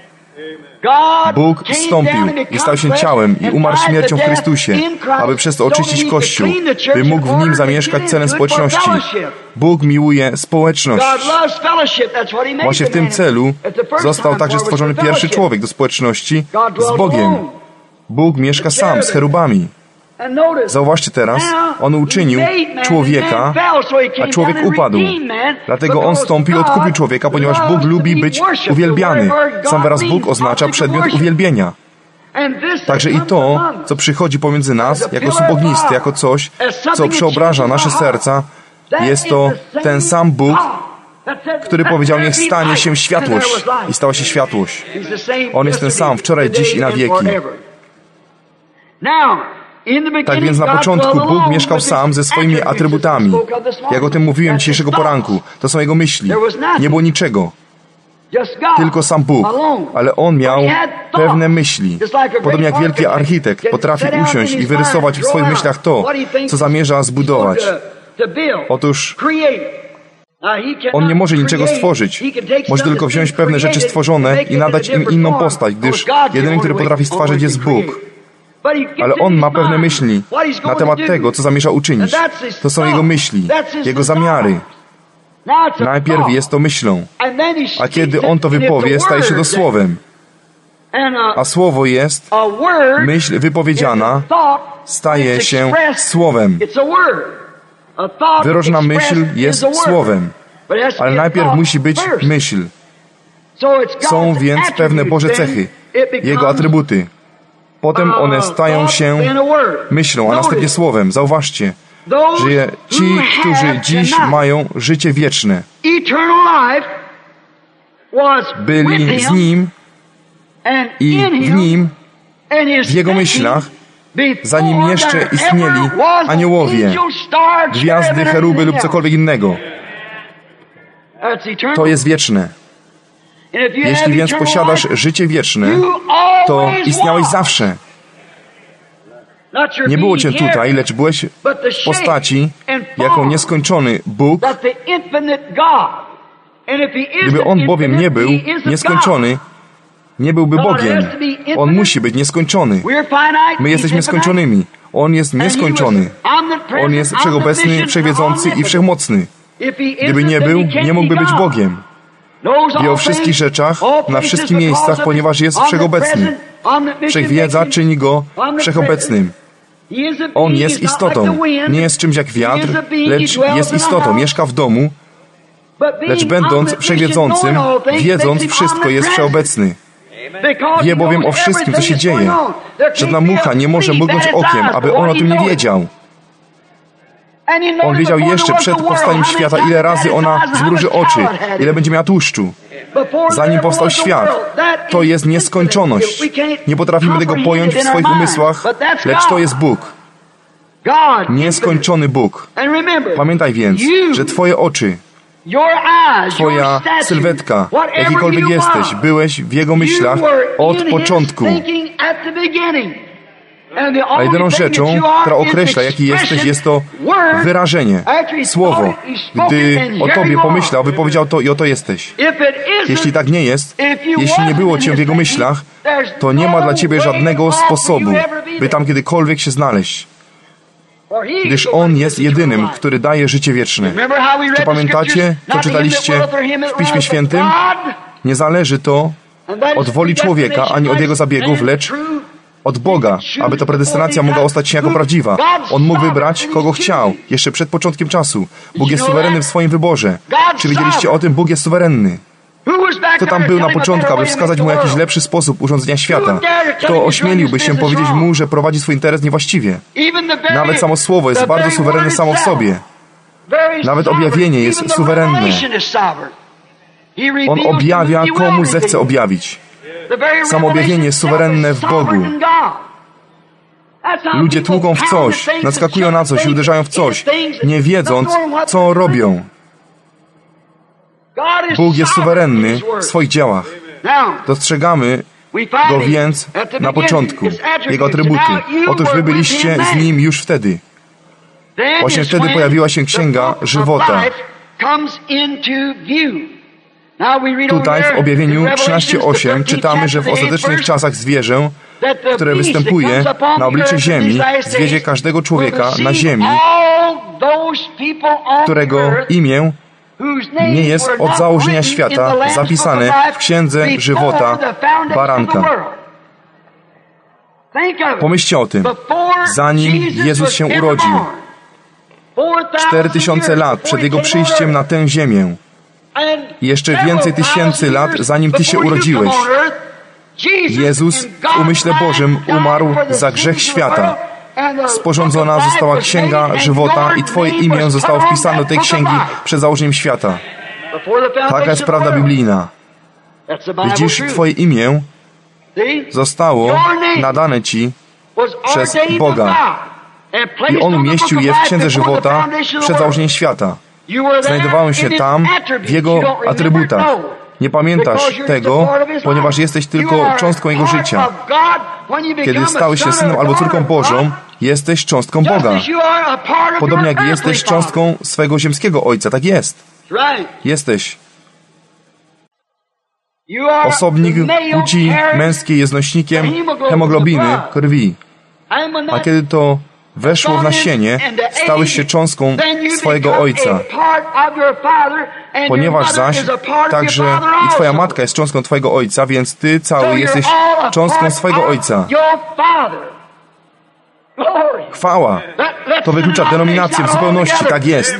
Bóg zstąpił i stał się ciałem i umarł śmiercią w Chrystusie, aby przez to oczyścić Kościół, by mógł w nim zamieszkać celem społeczności. Bóg miłuje społeczność. Właśnie w tym celu został także stworzony pierwszy człowiek do społeczności z Bogiem. Bóg mieszka sam z cherubami. Zauważcie teraz, On uczynił człowieka, a człowiek upadł. Dlatego On stąpił i odkupił człowieka, ponieważ Bóg lubi być uwielbiany. Sam wyraz Bóg oznacza przedmiot uwielbienia. Także i to, co przychodzi pomiędzy nas, jako słup ognisty, jako coś, co przeobraża nasze serca, jest to ten sam Bóg, który powiedział, niech stanie się światłość. I stała się światłość. On jest ten sam, wczoraj, dziś i na wieki. Tak więc na początku Bóg mieszkał sam ze swoimi atrybutami. Jak o tym mówiłem dzisiejszego poranku, to są Jego myśli. Nie było niczego. Tylko sam Bóg. Ale on miał pewne myśli. Podobnie jak wielki architekt potrafi usiąść i wyrysować w swoich myślach to, co zamierza zbudować. Otóż on nie może niczego stworzyć. Może tylko wziąć pewne rzeczy stworzone i nadać im inną postać, gdyż jedynym, który potrafi stwarzać, jest Bóg. Ale on ma pewne myśli na temat tego, co zamierza uczynić. To są jego myśli, jego zamiary. Najpierw jest to myślą, a kiedy on to wypowie, staje się to słowem. A słowo jest, myśl wypowiedziana staje się słowem. Wyrażona myśl jest słowem, ale najpierw musi być myśl. Są więc pewne Boże cechy, Jego atrybuty. Potem one stają się myślą, a następnie słowem. Zauważcie, że ci, którzy dziś mają życie wieczne, byli z Nim i w Nim, w Jego myślach, zanim jeszcze istnieli aniołowie, gwiazdy, cheruby lub cokolwiek innego. To jest wieczne. Jeśli więc posiadasz życie wieczne, to istniałeś zawsze. Nie było Cię tutaj, lecz byłeś w postaci jako nieskończony Bóg. Gdyby On bowiem nie był nieskończony, nie byłby Bogiem. On musi być nieskończony. My jesteśmy skończonymi. On jest nieskończony. On jest wszechobecny, wszechwiedzący i wszechmocny. Gdyby nie był, nie mógłby być Bogiem. Wie o wszystkich rzeczach, na wszystkich miejscach, ponieważ jest wszechobecny. Wszechwiedza czyni Go wszechobecnym. On jest istotą. Nie jest czymś jak wiatr, lecz jest istotą. Mieszka w domu, lecz będąc wszechwiedzącym, wiedząc wszystko, jest wszechobecny. Wie bowiem o wszystkim, co się dzieje. Żadna mucha nie może mrugnąć okiem, aby on o tym nie wiedział. On wiedział jeszcze przed powstaniem świata, ile razy ona zmruży oczy, ile będzie miała tłuszczu. Zanim powstał świat, to jest nieskończoność. Nie potrafimy tego pojąć w swoich umysłach, lecz to jest Bóg. Nieskończony Bóg. Pamiętaj więc, że Twoje oczy, Twoja sylwetka, jakikolwiek jesteś, byłeś w Jego myślach od początku. A jedyną rzeczą, która określa, jaki jesteś, jest to wyrażenie, słowo. Gdy o Tobie pomyślał, wypowiedział to i oto jesteś. Jeśli tak nie jest, jeśli nie było Cię w Jego myślach, to nie ma dla Ciebie żadnego sposobu, by tam kiedykolwiek się znaleźć. Gdyż On jest jedynym, który daje życie wieczne. Czy pamiętacie, co czytaliście w Piśmie Świętym? Nie zależy to od woli człowieka, ani od jego zabiegów, lecz od Boga, aby ta predestynacja mogła ostać się jako prawdziwa. On mógł wybrać, kogo chciał, jeszcze przed początkiem czasu. Bóg jest suwerenny w swoim wyborze. Czy wiedzieliście o tym? Bóg jest suwerenny. Kto tam był na początku, aby wskazać mu jakiś lepszy sposób urządzenia świata? Kto ośmieliłby się powiedzieć mu, że prowadzi swój interes niewłaściwie? Nawet samo słowo jest bardzo suwerenne samo w sobie. Nawet objawienie jest suwerenne. On objawia, komu zechce objawić. Samo objawienie jest suwerenne w Bogu. Ludzie tłuką w coś, naskakują na coś i uderzają w coś, nie wiedząc, co robią. Bóg jest suwerenny w swoich działach. Dostrzegamy Go więc na początku, Jego atrybuty. Otóż wy byliście z Nim już wtedy. Właśnie wtedy pojawiła się Księga Żywota. Tutaj w objawieniu 13:8 czytamy, że w ostatecznych czasach zwierzę, które występuje na obliczu ziemi, zwiedzie każdego człowieka na ziemi, którego imię nie jest od założenia świata zapisane w Księdze Żywota Baranka. Pomyślcie o tym. Zanim Jezus się urodził, 4000 lat przed Jego przyjściem na tę ziemię, i jeszcze więcej tysięcy lat, zanim Ty się urodziłeś, Jezus w umyśle Bożym umarł za grzech świata. Sporządzona została Księga Żywota i Twoje imię zostało wpisane do tej księgi przed założeniem świata. Taka jest prawda biblijna. Widzisz, Twoje imię zostało nadane Ci przez Boga i On umieścił je w Księdze Żywota przed założeniem świata. Znajdowałem się tam w Jego atrybutach. Nie pamiętasz tego, ponieważ jesteś tylko cząstką Jego życia. Kiedy stałeś się synem albo córką Bożą, jesteś cząstką Boga. Podobnie jak jesteś cząstką swego ziemskiego Ojca. Tak jest. Jesteś. Osobnik płci męskiej jest nośnikiem hemoglobiny krwi. A kiedy to weszło w nasienie, stałeś się cząstką swojego Ojca. Ponieważ zaś także i Twoja matka jest cząstką Twojego Ojca, więc Ty cały jesteś cząstką swojego Ojca. Chwała! To wyklucza denominację w zupełności. Tak jest.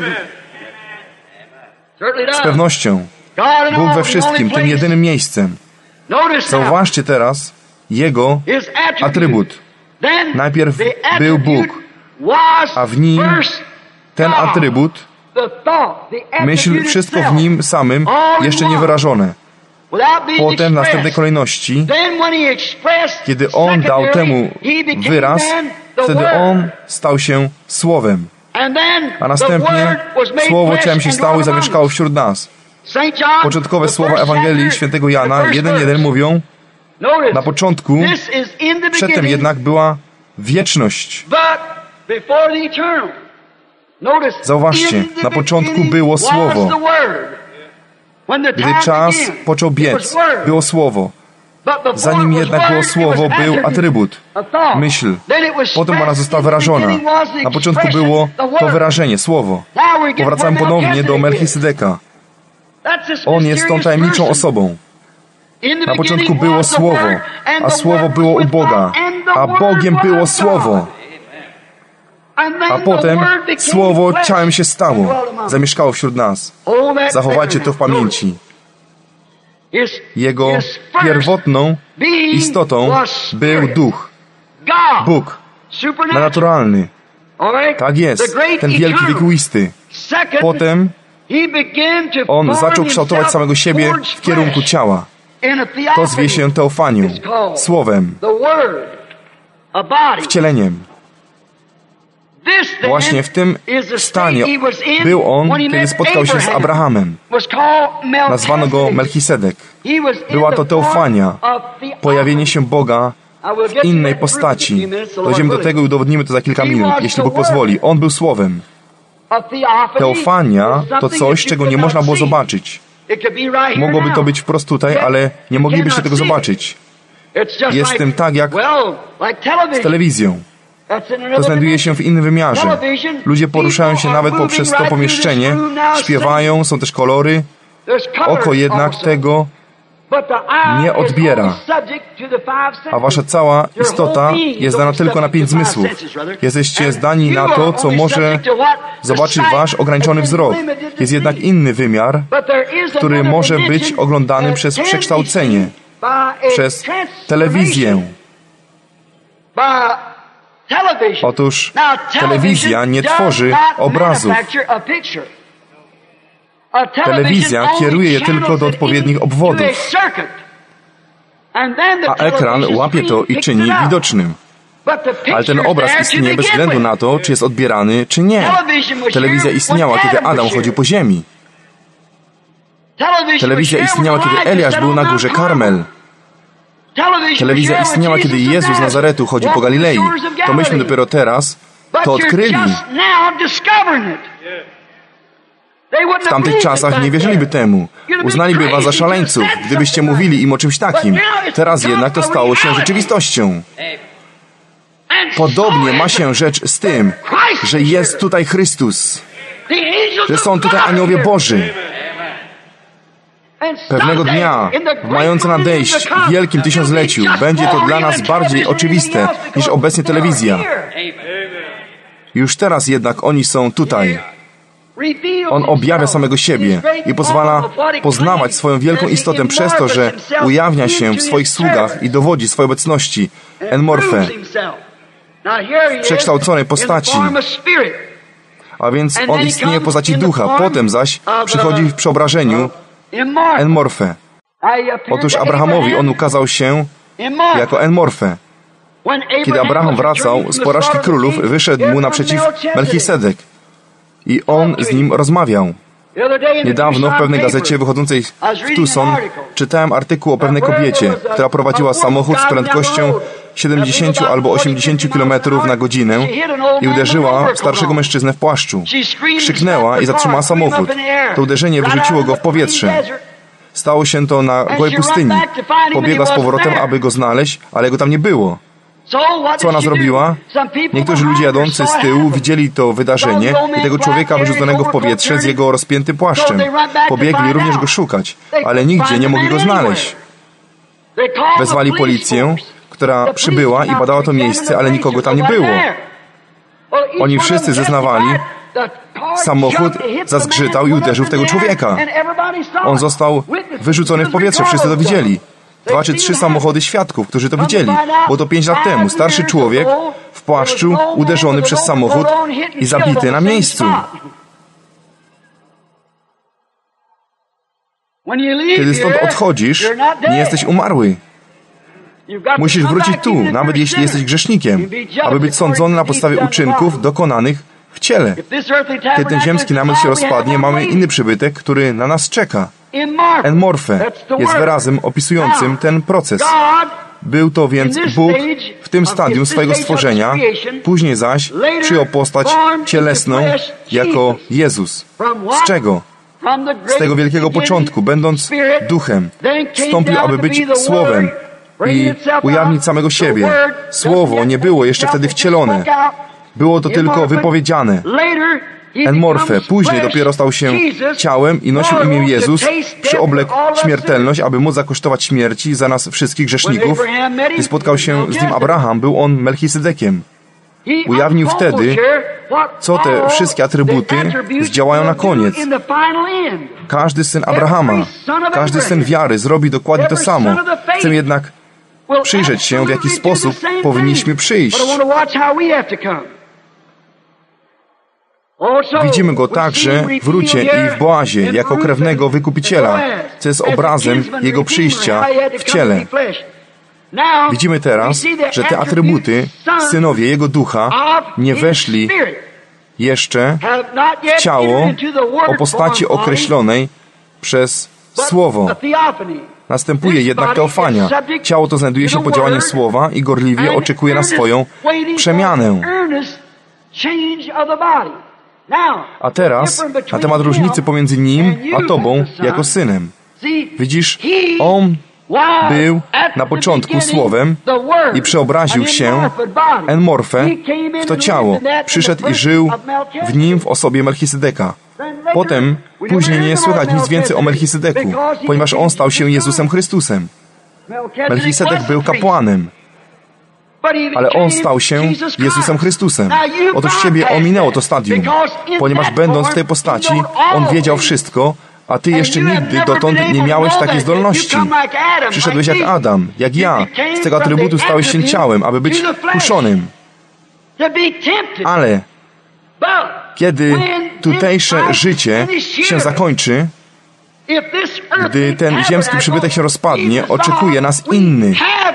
Z pewnością. Bóg we wszystkim, tym jedynym miejscem. Zauważcie teraz Jego atrybut. Najpierw był Bóg, a w Nim ten atrybut, myśl, wszystko w Nim samym jeszcze niewyrażone. Potem w następnej kolejności, kiedy On dał temu wyraz, wtedy On stał się Słowem. A następnie Słowo ciałem się stało i zamieszkało wśród nas. Początkowe słowa Ewangelii Świętego Jana 1:1 mówią: na początku, przedtem jednak była wieczność. Zauważcie, na początku było Słowo. Gdy czas począł biec, było Słowo. Zanim jednak było Słowo, był atrybut, myśl. Potem ona została wyrażona. Na początku było to wyrażenie, Słowo. Powracamy ponownie do Melchisedeka. On jest tą tajemniczą osobą. Na początku było Słowo, a Słowo było u Boga, a Bogiem było Słowo. A potem Słowo ciałem się stało, zamieszkało wśród nas. Zachowajcie to w pamięci. Jego pierwotną istotą był Duch, Bóg, nadnaturalny. Tak jest, ten wielki, wiekuisty. Potem On zaczął kształtować samego siebie w kierunku ciała. To zwie się teofanią, Słowem, wcieleniem. Właśnie w tym stanie był On, kiedy spotkał się z Abrahamem. Nazwano go Melchisedek. Była to teofania, pojawienie się Boga w innej postaci. Dojdziemy do tego i udowodnimy to za kilka minut, jeśli Bóg pozwoli. On był Słowem. Teofania to coś, czego nie można było zobaczyć. Mogłoby to być wprost tutaj, ale nie moglibyście tego zobaczyć. Jest tym tak jak z telewizją. To znajduje się w innym wymiarze. Ludzie poruszają się nawet poprzez to pomieszczenie, śpiewają, są też kolory. Oko jednak tego nie odbiera. A wasza cała istota jest dana tylko na 5 zmysłów. Jesteście zdani na to, co może zobaczyć wasz ograniczony wzrok. Jest jednak inny wymiar, który może być oglądany przez przekształcenie, przez telewizję. Otóż telewizja nie tworzy obrazów. Telewizja kieruje je tylko do odpowiednich obwodów, a ekran łapie to i czyni widocznym. Ale ten obraz istnieje bez względu na to, czy jest odbierany, czy nie. Telewizja istniała, kiedy Adam chodził po ziemi. Telewizja istniała, kiedy Eliasz był na górze Karmel. Telewizja istniała, kiedy Jezus z Nazaretu chodził po Galilei. To myśmy dopiero teraz to odkryli. W tamtych czasach nie wierzyliby temu. Uznaliby was za szaleńców, gdybyście mówili im o czymś takim. Teraz jednak to stało się rzeczywistością. Podobnie ma się rzecz z tym, że jest tutaj Chrystus, że są tutaj aniołowie Boży. Pewnego dnia, w mające nadejść w wielkim tysiącleciu, będzie to dla nas bardziej oczywiste niż obecnie telewizja. Już teraz jednak oni są tutaj. On objawia samego siebie i pozwala poznawać swoją wielką istotę przez to, że ujawnia się w swoich sługach i dowodzi swojej obecności, en morfe, w przekształconej postaci. A więc On istnieje w postaci ducha, potem zaś przychodzi w przeobrażeniu en morfe. Otóż Abrahamowi On ukazał się jako en morfe. Kiedy Abraham wracał z porażki królów, wyszedł mu naprzeciw Melchisedek i on z nim rozmawiał. Niedawno w pewnej gazecie wychodzącej w Tucson czytałem artykuł o pewnej kobiecie, która prowadziła samochód z prędkością 70 albo 80 km na godzinę i uderzyła starszego mężczyznę w płaszczu. Krzyknęła i zatrzymała samochód. To uderzenie wyrzuciło go w powietrze. Stało się to na gołej pustyni. Pobiegła z powrotem, aby go znaleźć, ale go tam nie było. Co ona zrobiła? Niektórzy ludzie jadący z tyłu widzieli to wydarzenie i tego człowieka wyrzuconego w powietrze z jego rozpiętym płaszczem. Pobiegli również go szukać, ale nigdzie nie mogli go znaleźć. Wezwali policję, która przybyła i badała to miejsce, ale nikogo tam nie było. Oni wszyscy zeznawali, samochód zazgrzytał i uderzył w tego człowieka. On został wyrzucony w powietrze, wszyscy to widzieli. 2 czy 3 samochody świadków, którzy to widzieli. Było to 5 lat temu. Starszy człowiek w płaszczu, uderzony przez samochód i zabity na miejscu. Kiedy stąd odchodzisz, nie jesteś umarły. Musisz wrócić tu, nawet jeśli jesteś grzesznikiem, aby być sądzony na podstawie uczynków dokonanych w ciele. Kiedy ten ziemski namiot się rozpadnie, mamy inny przybytek, który na nas czeka. En morfe jest wyrazem opisującym ten proces. Był to więc Bóg w tym stadium swojego stworzenia, później zaś przyjął postać cielesną jako Jezus. Z czego? Z tego wielkiego początku, będąc duchem, wstąpił, aby być słowem i ujawnić samego siebie. Słowo nie było jeszcze wtedy wcielone. Było to tylko wypowiedziane. En morfe, później dopiero stał się ciałem i nosił imię Jezus, przyoblekł śmiertelność, aby móc zakosztować śmierci za nas wszystkich grzeszników. Gdy spotkał się z nim Abraham, był on Melchisedekiem. Ujawnił wtedy, co te wszystkie atrybuty zdziałają na koniec. Każdy syn Abrahama, każdy syn wiary zrobi dokładnie to samo. Chcę jednak przyjrzeć się, w jaki sposób powinniśmy przyjść. Widzimy go także w Rucie i w Boazie jako krewnego wykupiciela, co jest obrazem jego przyjścia w ciele. Widzimy teraz, że te atrybuty, synowie jego ducha, nie weszli jeszcze w ciało o postaci określonej przez Słowo. Następuje jednak teofania. Ciało to znajduje się po działaniu Słowa i gorliwie oczekuje na swoją przemianę. A teraz na temat różnicy pomiędzy nim a Tobą jako synem. Widzisz, on był na początku Słowem i przeobraził się en morfe w to ciało. Przyszedł i żył w nim w osobie Melchisedeka. Potem, później nie słychać nic więcej o Melchisedeku, ponieważ on stał się Jezusem Chrystusem. Melchisedek był kapłanem, ale on stał się Jezusem Chrystusem. Otóż Ciebie ominęło to stadium, ponieważ będąc w tej postaci, On wiedział wszystko, a Ty jeszcze nigdy dotąd nie miałeś takiej zdolności. Przyszedłeś jak Adam, jak ja. Z tego atrybutu stałeś się ciałem, aby być kuszonym. Ale kiedy tutejsze życie się zakończy, gdy ten ziemski przybytek się rozpadnie, oczekuje nas inny.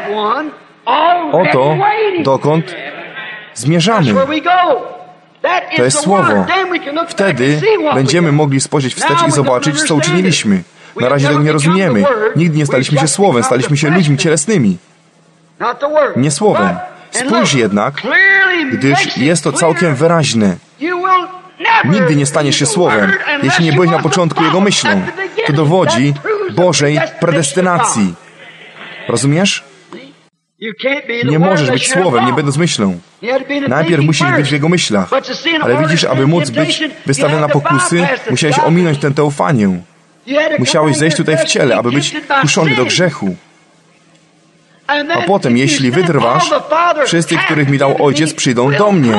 Oto, dokąd zmierzamy. To jest Słowo. Wtedy będziemy mogli spojrzeć wstecz i zobaczyć, co uczyniliśmy. Na razie tego nie rozumiemy. Nigdy nie staliśmy się Słowem, staliśmy się ludźmi cielesnymi. Nie Słowem. Spójrz jednak, gdyż jest to całkiem wyraźne. Nigdy nie staniesz się Słowem, jeśli nie byłeś na początku Jego myślą. To dowodzi Bożej predestynacji. Rozumiesz? Nie możesz być Słowem, nie będąc myślą. Najpierw musisz być w Jego myślach. Ale widzisz, aby móc być wystawiony na pokusy, musiałeś ominąć tę teofanię. Musiałeś zejść tutaj w ciele, aby być kuszony do grzechu. A potem, jeśli wytrwasz, wszyscy, których mi dał Ojciec, przyjdą do mnie.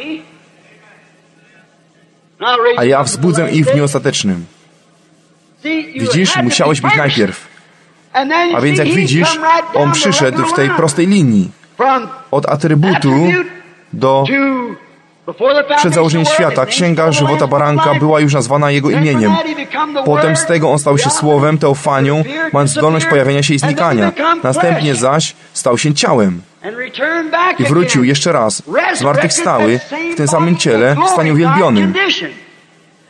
A ja wzbudzę ich w dniu ostatecznym. Widzisz, musiałeś być najpierw. A więc jak widzisz, on przyszedł w tej prostej linii. Od atrybutu do przed założeniem świata. Księga Żywota Baranka była już nazwana jego imieniem. Potem z tego on stał się Słowem, teofanią, mając zdolność pojawiania się i znikania. Następnie zaś stał się ciałem. I wrócił jeszcze raz, zmartwychwstały, w tym samym ciele, w stanie uwielbionym.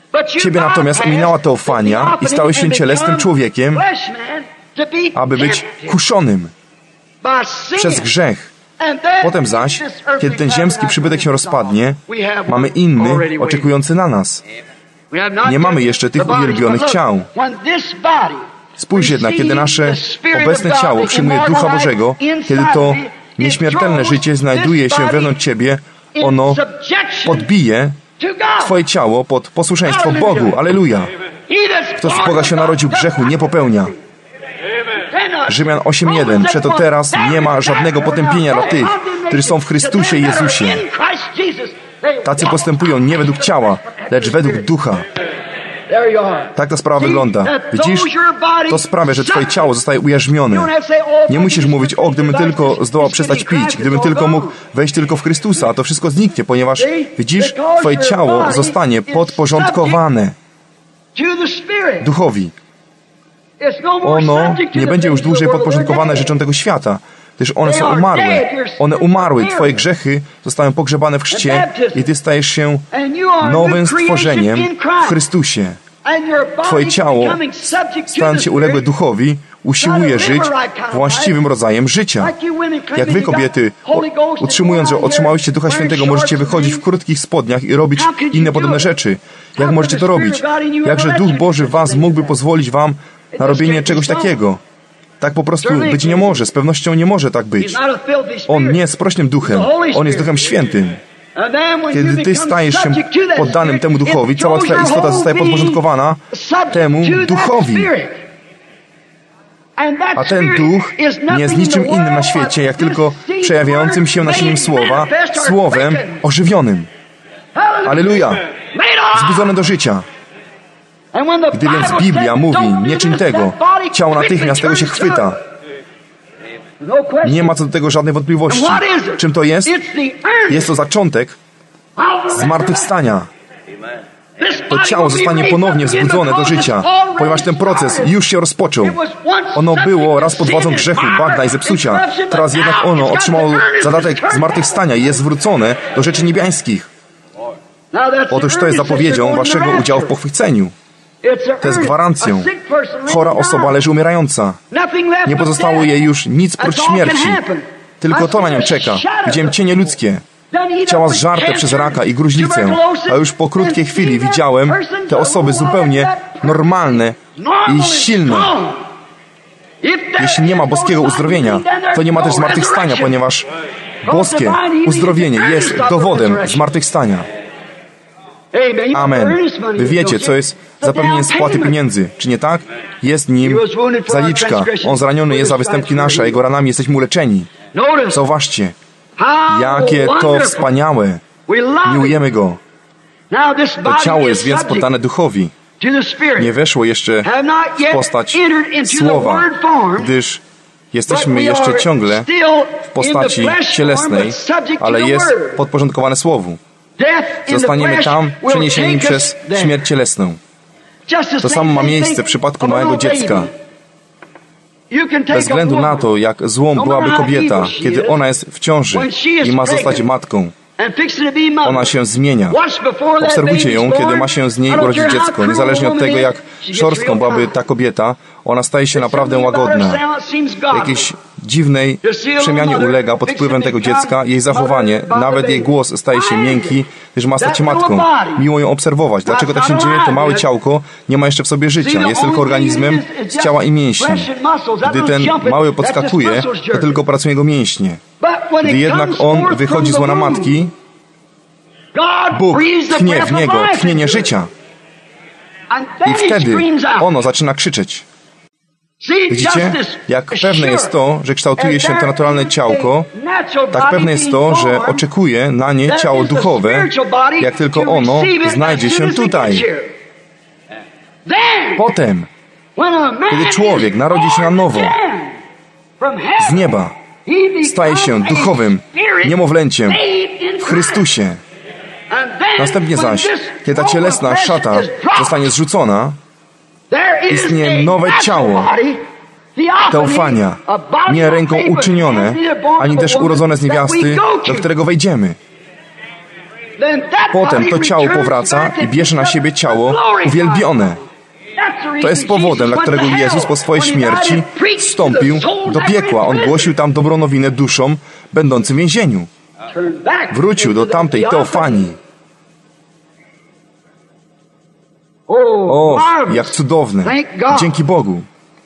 Ciebie natomiast ominęła teofania i stałeś się cielesnym człowiekiem, aby być kuszonym przez grzech. Potem zaś, kiedy ten ziemski przybytek się rozpadnie, mamy inny oczekujący na nas. Nie mamy jeszcze tych uwielbionych ciał. Spójrz jednak, kiedy nasze obecne ciało przyjmuje Ducha Bożego, kiedy to nieśmiertelne życie znajduje się wewnątrz Ciebie, ono podbije Twoje ciało pod posłuszeństwo Bogu. Alleluja! Kto z Boga się narodził, grzechu nie popełnia. Rzymian 8:1. Przeto teraz nie ma żadnego potępienia dla tych, którzy są w Chrystusie Jezusie. Tacy postępują nie według ciała, lecz według Ducha. Tak ta sprawa wygląda. Widzisz? To sprawia, że Twoje ciało zostaje ujarzmione. Nie musisz mówić, o, gdybym tylko zdołał przestać pić, gdybym tylko mógł wejść tylko w Chrystusa, a to wszystko zniknie, ponieważ, widzisz, Twoje ciało zostanie podporządkowane Duchowi. Ono nie będzie już dłużej podporządkowane rzeczom tego świata, gdyż one są umarłe. One umarły. Twoje grzechy zostają pogrzebane w chrzcie i Ty stajesz się nowym stworzeniem w Chrystusie. Twoje ciało, stając się uległe Duchowi, usiłuje żyć właściwym rodzajem życia. Jak wy, kobiety, utrzymując, że otrzymałyście Ducha Świętego, możecie wychodzić w krótkich spodniach i robić inne podobne rzeczy. Jak możecie to robić? Jakże Duch Boży w was mógłby pozwolić wam na robienie czegoś takiego? Tak po prostu być nie może. Z pewnością nie może tak być. On nie jest sprośnym duchem. On jest Duchem Świętym. Kiedy Ty stajesz się poddanym temu Duchowi, cała Twoja istota zostaje podporządkowana temu Duchowi. A ten Duch nie jest niczym innym na świecie, jak tylko przejawiającym się nasiliem Słowa, Słowem ożywionym. Alleluja! Zbudzone do życia. Gdy więc Biblia mówi, nie czyń tego, ciało natychmiast tego się chwyta. Nie ma co do tego żadnej wątpliwości. Czym to jest? Jest to zaczątek zmartwychwstania. To ciało zostanie ponownie wzbudzone do życia, ponieważ ten proces już się rozpoczął. Ono było raz pod władzą grzechu, bagna i zepsucia. Teraz jednak ono otrzymało zadatek zmartwychwstania i jest zwrócone do rzeczy niebiańskich. Otóż to jest zapowiedzią waszego udziału w pochwyceniu. To jest gwarancją. Chora osoba leży umierająca. Nie pozostało jej już nic prócz śmierci. Tylko to na nią czeka. Widziałem cienie ludzkie. Ciała zżarte przez raka i gruźlicę. A już po krótkiej chwili widziałem te osoby zupełnie normalne i silne. Jeśli nie ma boskiego uzdrowienia, to nie ma też zmartwychwstania, ponieważ boskie uzdrowienie jest dowodem zmartwychwstania. Amen. Wy wiecie, co jest zapewnienie spłaty pieniędzy, czy nie tak? Jest nim zaliczka. On zraniony jest za występki nasze, a Jego ranami jesteśmy uleczeni. Zauważcie, jakie to wspaniałe. Miłujemy Go. To ciało jest więc poddane Duchowi. Nie weszło jeszcze w postać Słowa, gdyż jesteśmy jeszcze ciągle w postaci cielesnej, ale jest podporządkowane Słowu. Zostaniemy tam przeniesieni przez śmierć cielesną. To samo ma miejsce w przypadku małego dziecka. Bez względu na to, jak złą byłaby kobieta, kiedy ona jest w ciąży i ma zostać matką, ona się zmienia. Obserwujcie ją, kiedy ma się z niej urodzić dziecko. Niezależnie od tego, jak szorstką byłaby ta kobieta, ona staje się naprawdę łagodna. Jakiejś dziwnej przemianie ulega pod wpływem tego dziecka. Jej zachowanie, nawet jej głos staje się miękki, gdyż ma stać się matką. Miło ją obserwować. Dlaczego tak się dzieje? To małe ciałko nie ma jeszcze w sobie życia. Jest tylko organizmem z ciała i mięśni. Gdy ten mały podskakuje, to tylko pracują jego mięśnie. Gdy jednak on wychodzi z łona matki, Bóg tchnie w niego tchnienie życia. I wtedy ono zaczyna krzyczeć. Widzicie? Jak pewne jest to, że kształtuje się to naturalne ciałko, tak pewne jest to, że oczekuje na nie ciało duchowe, jak tylko ono znajdzie się tutaj. Potem, kiedy człowiek narodzi się na nowo, z nieba, staje się duchowym niemowlęciem w Chrystusie. Następnie zaś, kiedy ta cielesna szata zostanie zrzucona, istnieje nowe ciało, teofania, nie ręką uczynione, ani też urodzone z niewiasty, do którego wejdziemy. Potem to ciało powraca i bierze na siebie ciało uwielbione. To jest powodem, dla którego Jezus po swojej śmierci wstąpił do piekła. On głosił tam dobrą nowinę duszom będącym w więzieniu. Wrócił do tamtej teofanii. O, jak cudowne. Dzięki Bogu.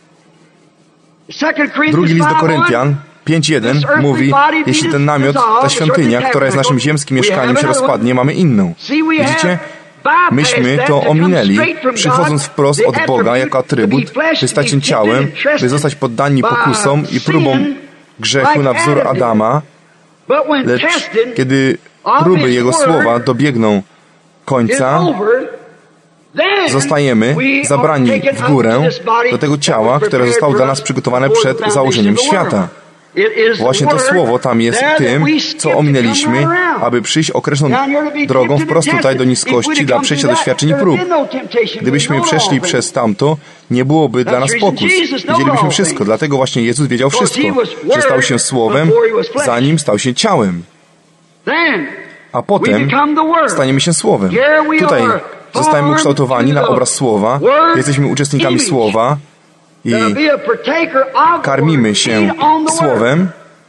Drugi list do Koryntian 5:1 mówi, jeśli ten namiot, ta świątynia, która jest naszym ziemskim mieszkaniem, się rozpadnie, mamy inną. Widzicie? Myśmy to ominęli, przychodząc wprost od Boga jako atrybut, by stać się ciałem, by zostać poddani pokusom i próbom grzechu na wzór Adama, lecz kiedy próby Jego słowa dobiegną końca, zostajemy zabrani w górę do tego ciała, które zostało dla nas przygotowane przed założeniem świata. Właśnie to słowo tam jest tym, co ominęliśmy, aby przyjść określoną drogą wprost tutaj do niskości dla przejścia doświadczeń i prób. Gdybyśmy przeszli przez tamto, nie byłoby dla nas pokus. Wiedzielibyśmy wszystko, dlatego właśnie Jezus wiedział wszystko, że stał się Słowem, zanim stał się ciałem. A potem staniemy się Słowem. Tutaj zostajemy ukształtowani na obraz Słowa, jesteśmy uczestnikami Słowa, i karmimy się Słowem,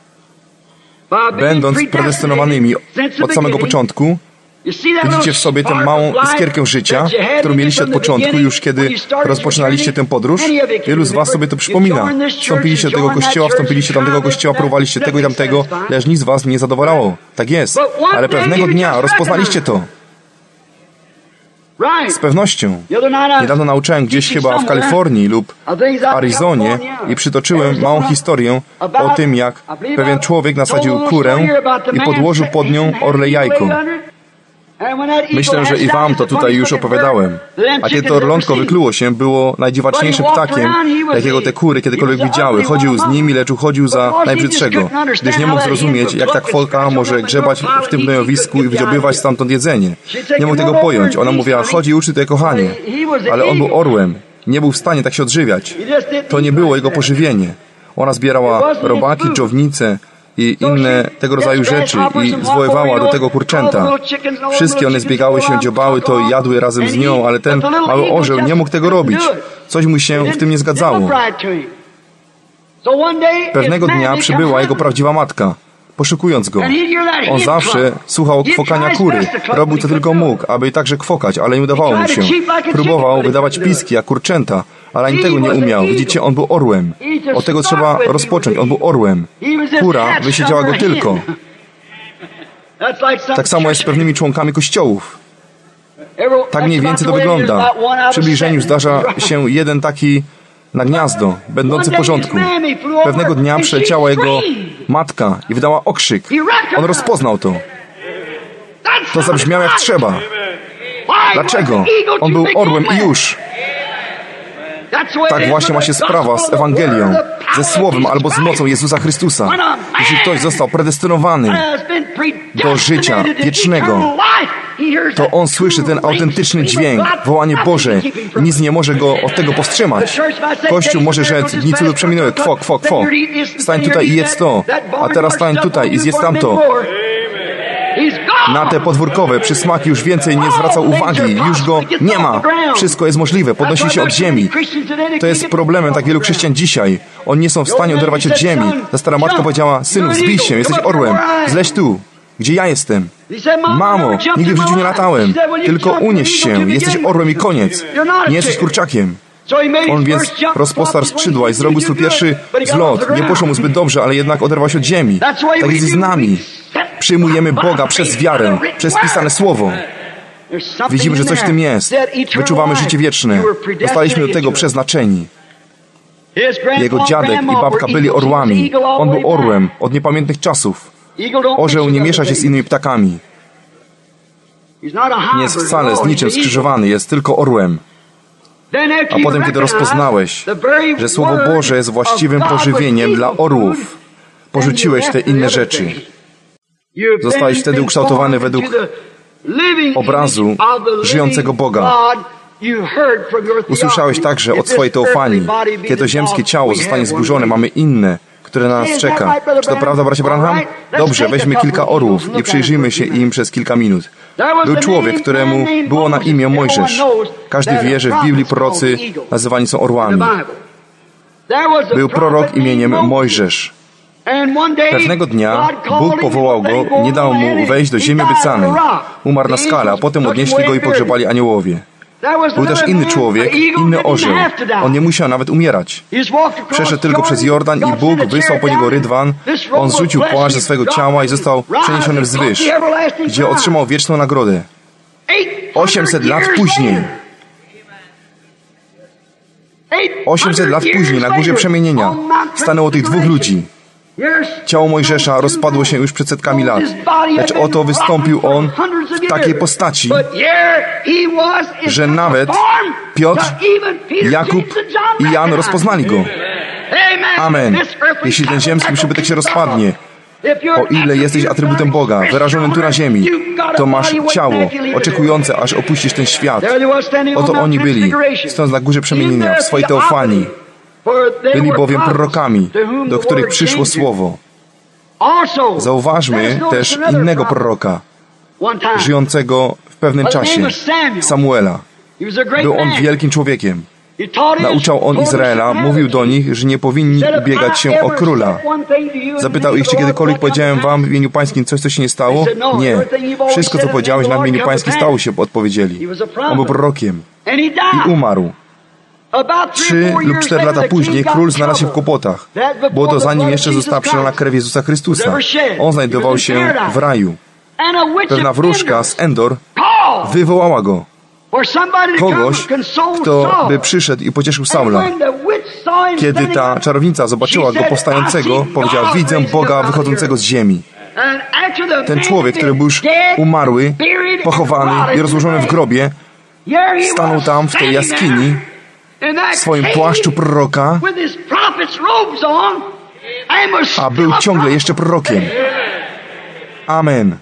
będąc predestynowanymi od samego początku. Widzicie w sobie tę małą iskierkę życia, którą mieliście od początku, już kiedy rozpoczynaliście tę podróż. Wielu z was sobie to przypomina. Wstąpiliście do tego kościoła, wstąpiliście do tamtego kościoła, próbowaliście tego i tamtego, lecz nic z was nie zadowalało. Tak jest. Ale pewnego dnia rozpoznaliście to. Z pewnością. Niedawno nauczałem gdzieś chyba w Kalifornii lub Arizonie i przytoczyłem małą historię o tym, jak pewien człowiek nasadził kurę i podłożył pod nią orle jajko. Myślę, że i wam to tutaj już opowiadałem. A kiedy to orlątko wykluło się, było najdziwaczniejszym ptakiem, jakiego te kury kiedykolwiek widziały. Chodził z nimi, lecz uchodził za najbrzydszego, gdyż nie mógł zrozumieć, jak ta kwolka może grzebać w tym gnojowisku i wydobywać stamtąd jedzenie. Nie mógł tego pojąć. Ona mówiła, chodź i uczy tutaj, kochanie. Ale on był orłem. Nie był w stanie tak się odżywiać. To nie było jego pożywienie. Ona zbierała robaki, dżownice i inne tego rodzaju rzeczy i zwoływała do tego kurczęta. Wszystkie one zbiegały się, dziobały to i jadły razem z nią, ale ten mały orzeł nie mógł tego robić. Coś mu się w tym nie zgadzało. Pewnego dnia przybyła jego prawdziwa matka, poszukując go. On zawsze słuchał kwokania kury. Robił co tylko mógł, aby także kwokać, ale nie udawało mu się. Próbował wydawać piski jak kurczęta, ale ani tego nie umiał. Widzicie, on był orłem. Od tego trzeba rozpocząć. On był orłem. Kura wysiedziała go tylko. Tak samo jest z pewnymi członkami kościołów. Tak mniej więcej to wygląda. W przybliżeniu zdarza się jeden taki na gniazdo, będący w porządku. Pewnego dnia przyleciała jego matka i wydała okrzyk. On rozpoznał to. To zabrzmiało jak trzeba. Dlaczego? On był orłem i już. Tak właśnie ma się sprawa z Ewangelią, ze Słowem albo z mocą Jezusa Chrystusa. Jeśli ktoś został predestynowany do życia wiecznego, to on słyszy ten autentyczny dźwięk, wołanie Boże i nic nie może go od tego powstrzymać. Kościół może rzec, dni cudu przeminęły, kwok, kwok, kwok. Stań tutaj i jedz to, a teraz stań tutaj i zjedz tamto. Na te podwórkowe przysmaki już więcej nie zwracał uwagi, już go nie ma. Wszystko jest możliwe, podnosi się od ziemi. To jest problemem tak wielu chrześcijan dzisiaj. Oni nie są w stanie oderwać się od ziemi. Ta stara matka powiedziała, synu, wzbij się, jesteś orłem, zleź tu, gdzie ja jestem. Mamo, nigdy w życiu nie latałem, tylko unieś się, jesteś orłem i koniec. Nie jesteś kurczakiem. On więc rozpostarł skrzydła i zrobił swój pierwszy zlot. Nie poszło mu zbyt dobrze, ale jednak oderwał się od ziemi. Tak jest z nami. Przyjmujemy Boga przez wiarę, przez pisane Słowo. Widzimy, że coś w tym jest. Wyczuwamy życie wieczne. Zostaliśmy do tego przeznaczeni. Jego dziadek i babka byli orłami. On był orłem od niepamiętnych czasów. Orzeł nie miesza się z innymi ptakami. Nie jest wcale z niczym skrzyżowany, jest tylko orłem. A potem, kiedy rozpoznałeś, że Słowo Boże jest właściwym pożywieniem dla orłów, porzuciłeś te inne rzeczy. Zostałeś wtedy ukształtowany według obrazu żyjącego Boga. Usłyszałeś także od swojej teofanii, kiedy to ziemskie ciało zostanie zburzone, mamy inne, które na nas czeka. Czy to prawda, bracia Branham? Dobrze, weźmy kilka orłów i przyjrzyjmy się im przez kilka minut. Był człowiek, któremu było na imię Mojżesz. Każdy wie, że w Biblii prorocy nazywani są orłami. Był prorok imieniem Mojżesz. Pewnego dnia Bóg powołał go, nie dał mu wejść do ziemi obiecanej. Umarł na skale, a potem odnieśli go i pogrzebali aniołowie. Był też inny człowiek, inny orzeł. On nie musiał nawet umierać. Przeszedł tylko przez Jordan i Bóg wysłał po niego rydwan. On zrzucił płaszcz ze swojego ciała i został przeniesiony wzwyż, gdzie otrzymał wieczną nagrodę. 800 lat później, 800 lat później na górze przemienienia stanęło tych dwóch ludzi. Ciało Mojżesza rozpadło się już przed setkami lat, lecz oto wystąpił on w takiej postaci, że nawet Piotr, Jakub i Jan rozpoznali go. Amen. Jeśli ten ziemski przybytek się rozpadnie, o ile jesteś atrybutem Boga, wyrażonym tu na ziemi, to masz ciało oczekujące, aż opuścisz ten świat. Oto oni byli, stojąc na górze przemienienia, w swojej teofanii. Byli bowiem prorokami, do których przyszło słowo. Zauważmy też innego proroka, żyjącego w pewnym czasie, Samuela. Był on wielkim człowiekiem. Nauczał on Izraela, mówił do nich, że nie powinni ubiegać się o króla. Zapytał ich, czy kiedykolwiek powiedziałem wam w imieniu pańskim coś, co się nie stało? Nie. Wszystko, co powiedziałeś na imieniu pańskim, stało się, odpowiedzieli. On był prorokiem i umarł. 3 lub 4 lata później król znalazł się w kłopotach. Było to zanim jeszcze została przelana krew Jezusa Chrystusa. On znajdował się w raju. Pewna wróżka z Endor wywołała go. Kogoś, kto by przyszedł i pocieszył Saula. Kiedy ta czarownica zobaczyła go powstającego, powiedziała: widzę Boga wychodzącego z ziemi. Ten człowiek, który był już umarły, pochowany i rozłożony w grobie, stanął tam w tej jaskini w swoim płaszczu proroka, a był ciągle jeszcze prorokiem. Amen.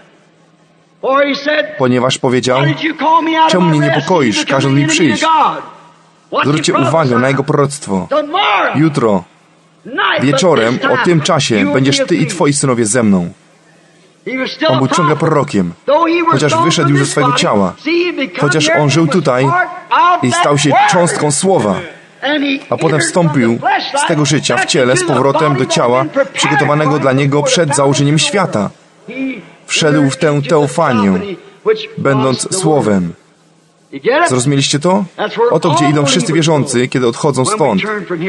Ponieważ powiedział: czemu mnie niepokoisz, każąc mi przyjść? Zwróćcie uwagę na jego proroctwo. Jutro, wieczorem, o tym czasie, będziesz ty i twoi synowie ze mną. On był ciągle prorokiem, chociaż wyszedł już ze swojego ciała, chociaż on żył tutaj i stał się cząstką słowa, a potem wstąpił z tego życia w ciele z powrotem do ciała przygotowanego dla niego przed założeniem świata. Wszedł w tę teofanię, będąc słowem. Zrozumieliście to? Oto gdzie idą wszyscy wierzący, kiedy odchodzą stąd.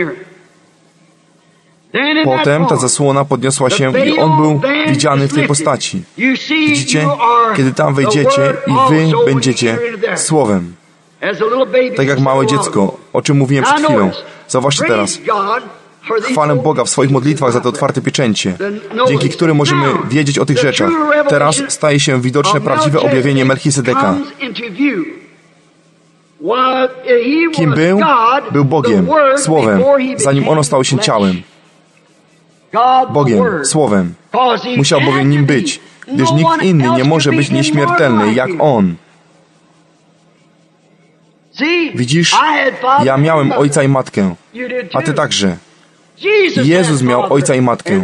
Potem ta zasłona podniosła się i on był widziany w tej postaci. Widzicie? Kiedy tam wejdziecie i wy będziecie słowem. Tak jak małe dziecko, o czym mówiłem przed chwilą. Zauważcie teraz. Chwalę Boga w swoich modlitwach za te otwarte pieczęcie, dzięki którym możemy wiedzieć o tych rzeczach. Teraz staje się widoczne prawdziwe objawienie Melchisedeka. Kim był? Był Bogiem, Słowem, zanim ono stało się ciałem. Bogiem, Słowem. Musiał bowiem nim być, gdyż nikt inny nie może być nieśmiertelny jak On. Widzisz, ja miałem ojca i matkę, a ty także. Jezus miał ojca i matkę.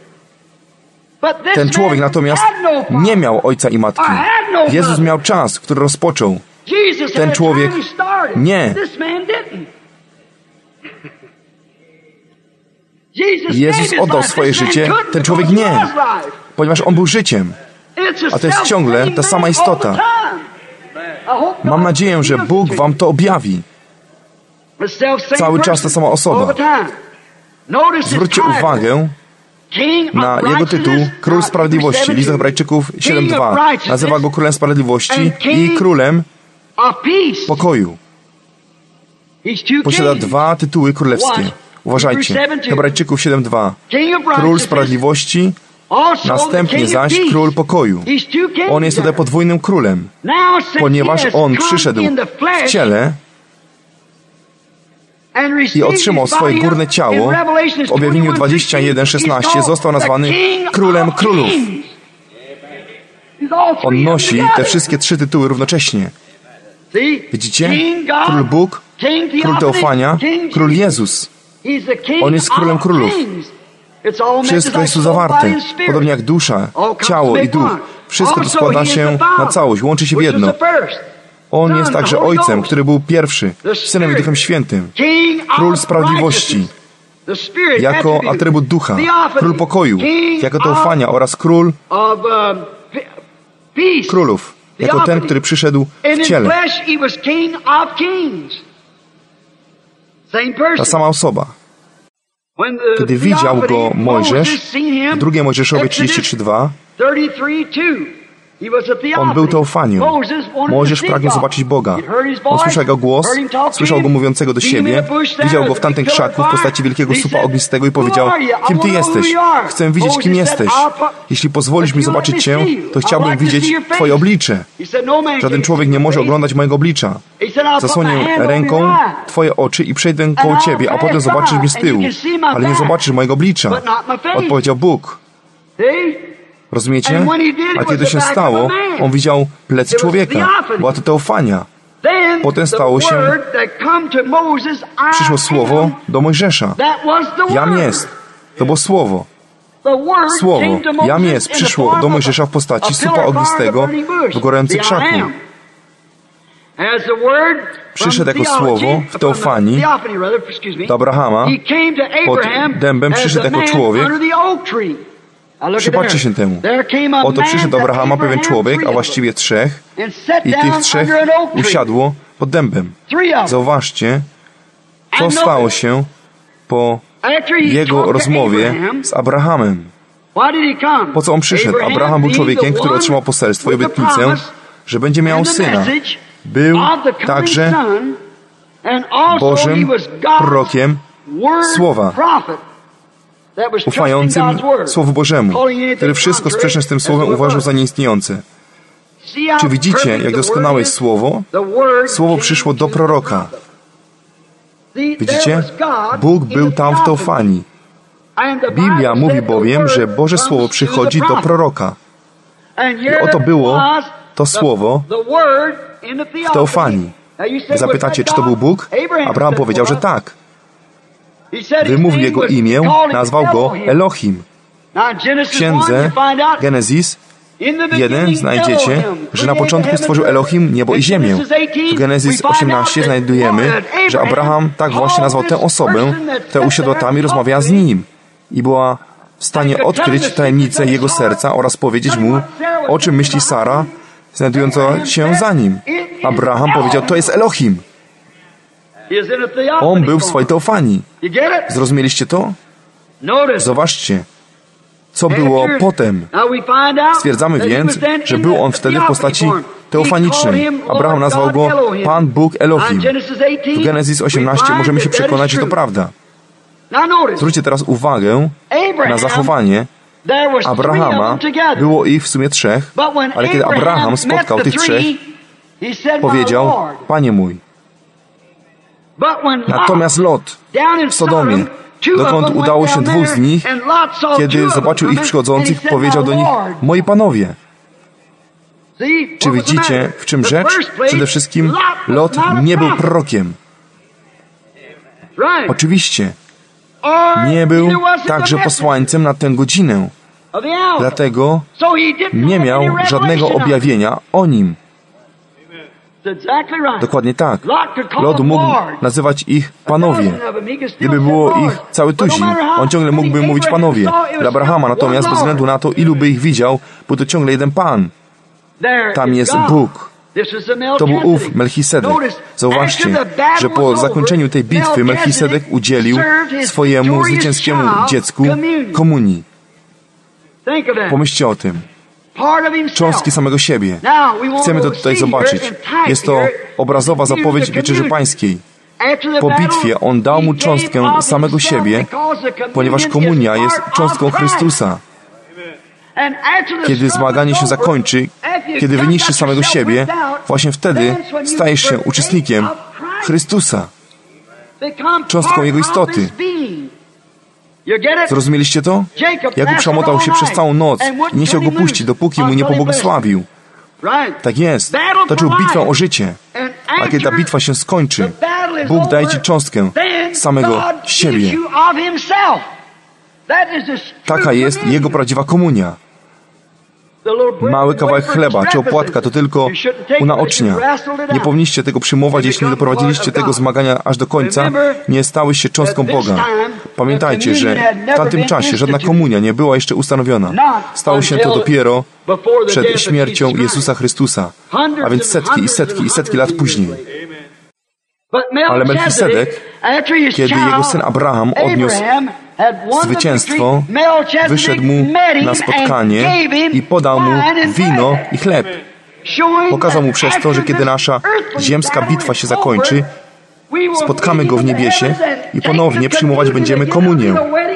Ten człowiek natomiast nie miał ojca i matki. Jezus miał czas, który rozpoczął. Ten człowiek nie. Jezus oddał swoje życie, ten człowiek nie, ponieważ on był życiem. A to jest ciągle ta sama istota. Mam nadzieję, że Bóg wam to objawi. Cały czas ta sama osoba. Zwróćcie uwagę na jego tytuł Król Sprawiedliwości. List do Hebrajczyków 7:2. Nazywa go Królem Sprawiedliwości i Królem Pokoju. Posiada 2 tytuły królewskie. Uważajcie. Hebrajczyków 7:2. Król Sprawiedliwości, następnie zaś Król Pokoju. On jest tutaj podwójnym królem, ponieważ on przyszedł w ciele i otrzymał swoje górne ciało. W objawieniu 21:16 został nazwany Królem Królów. On nosi te wszystkie 3 tytuły równocześnie. Widzicie? Król Bóg, Król Teofania, Król Jezus. On jest Królem Królów. Wszystko jest tu zawarte, podobnie jak dusza, ciało i duch. Wszystko to składa się na całość, łączy się w jedno. On jest także Ojcem, który był pierwszy, Synem i Duchem Świętym, Król Sprawiedliwości, jako atrybut Ducha, Król Pokoju, jako teofania oraz Król Królów, jako ten, który przyszedł w ciele. Ta sama osoba. Kiedy widział go Mojżesz, w 2 Mojżeszowie 33:2, on był teofanią. Mojżesz pragnął zobaczyć Boga. On słyszał jego głos, słyszał go mówiącego do siebie, widział go w tamtym krzaku w postaci wielkiego słupa ognistego i powiedział: kim Ty jesteś? Chcę widzieć, kim jesteś. Jeśli pozwolisz mi zobaczyć Cię, to chciałbym widzieć Twoje oblicze. Żaden człowiek nie może oglądać mojego oblicza. Zasłonię ręką Twoje oczy i przejdę koło Ciebie, a potem zobaczysz mnie z tyłu, ale nie zobaczysz mojego oblicza. Odpowiedział Bóg. Rozumiecie? A kiedy się stało, on widział plecy człowieka. Była to teofania. Potem stało się, przyszło słowo do Mojżesza. Jam jest. To było słowo. Słowo, Jam jest, przyszło do Mojżesza w postaci słupa ognistego w gorącym krzaku. Przyszedł jako słowo w teofanii do Abrahama. Pod dębem przyszedł jako człowiek. Przypatrzcie się temu. Oto przyszedł do Abrahama pewien człowiek, a właściwie 3, i tych 3 usiadło pod dębem. Zauważcie, co stało się po jego rozmowie z Abrahamem. Po co on przyszedł? Abraham był człowiekiem, który otrzymał poselstwo i obietnicę, że będzie miał syna. Był także Bożym prorokiem Słowa, ufającym Słowu Bożemu, który wszystko sprzeczne z tym Słowem uważał za nieistniejące. Czy widzicie, jak doskonałe jest Słowo? Słowo przyszło do proroka. Widzicie? Bóg był tam w teofanii. Biblia mówi bowiem, że Boże Słowo przychodzi do proroka. I oto było to Słowo w teofanii. Zapytacie, czy to był Bóg? Abraham powiedział, że tak. Wymówił jego imię, nazwał go Elohim. W księdze Genezis 1 znajdziecie, że na początku stworzył Elohim niebo i ziemię. W Genezis 18 znajdujemy, że Abraham tak właśnie nazwał tę osobę, która usiadła tam i rozmawiała z nim. I była w stanie odkryć tajemnicę jego serca oraz powiedzieć mu, o czym myśli Sara, znajdująca się za nim. Abraham powiedział, to jest Elohim. On był w swojej teofanii. Zrozumieliście to? Zobaczcie, co było potem. Stwierdzamy więc, że był on wtedy w postaci teofanicznej. Abraham nazwał go Pan Bóg Elohim. W Genezis 18 możemy się przekonać, że to prawda. Zwróćcie teraz uwagę na zachowanie Abrahama. Było ich w sumie 3, ale kiedy Abraham spotkał tych 3, powiedział, Panie mój. Natomiast Lot w Sodomie, dokąd udało się 2 z nich, kiedy zobaczył ich przychodzących, powiedział do nich, moi panowie. Czy widzicie, w czym rzecz? Przede wszystkim Lot nie był prorokiem. Oczywiście. Nie był także posłańcem na tę godzinę. Dlatego nie miał żadnego objawienia o nim. Dokładnie tak. Lot mógł nazywać ich panowie. Gdyby było ich cały tuzin, on ciągle mógłby mówić panowie. Dla Abrahama natomiast, bez względu na to, ilu by ich widział, był to ciągle jeden Pan. Tam jest Bóg. To był ów Melchisedek. Zauważcie, że po zakończeniu tej bitwy Melchisedek udzielił swojemu zwycięskiemu dziecku komunii. Pomyślcie o tym. Cząstki samego siebie. Chcemy to tutaj zobaczyć. Jest to obrazowa zapowiedź Wieczerzy Pańskiej. Po bitwie on dał mu cząstkę samego siebie, ponieważ komunia jest cząstką Chrystusa. Kiedy zmaganie się zakończy, kiedy wyniszczy samego siebie, właśnie wtedy stajesz się uczestnikiem Chrystusa, cząstką Jego istoty. Zrozumieliście to? Jakub przemotał się przez całą noc i nie chciał go puścić, dopóki mu nie pobłogosławił. Tak jest. Toczył bitwę o życie. A kiedy ta bitwa się skończy, Bóg daje ci cząstkę samego siebie. Taka jest Jego prawdziwa komunia. Mały kawałek chleba czy opłatka to tylko unaocznia. Nie powinniście tego przyjmować, jeśli nie doprowadziliście tego zmagania aż do końca, nie stałeś się cząstką Boga. Pamiętajcie, że w tamtym czasie żadna komunia nie była jeszcze ustanowiona. Stało się to dopiero przed śmiercią Jezusa Chrystusa, a więc setki i setki i setki lat później. Ale Melchisedek, kiedy jego syn Abraham odniósł zwycięstwo, wyszedł mu na spotkanie i podał mu wino i chleb. Pokazał mu przez to, że kiedy nasza ziemska bitwa się zakończy, spotkamy go w niebiesie i ponownie przyjmować będziemy komunię.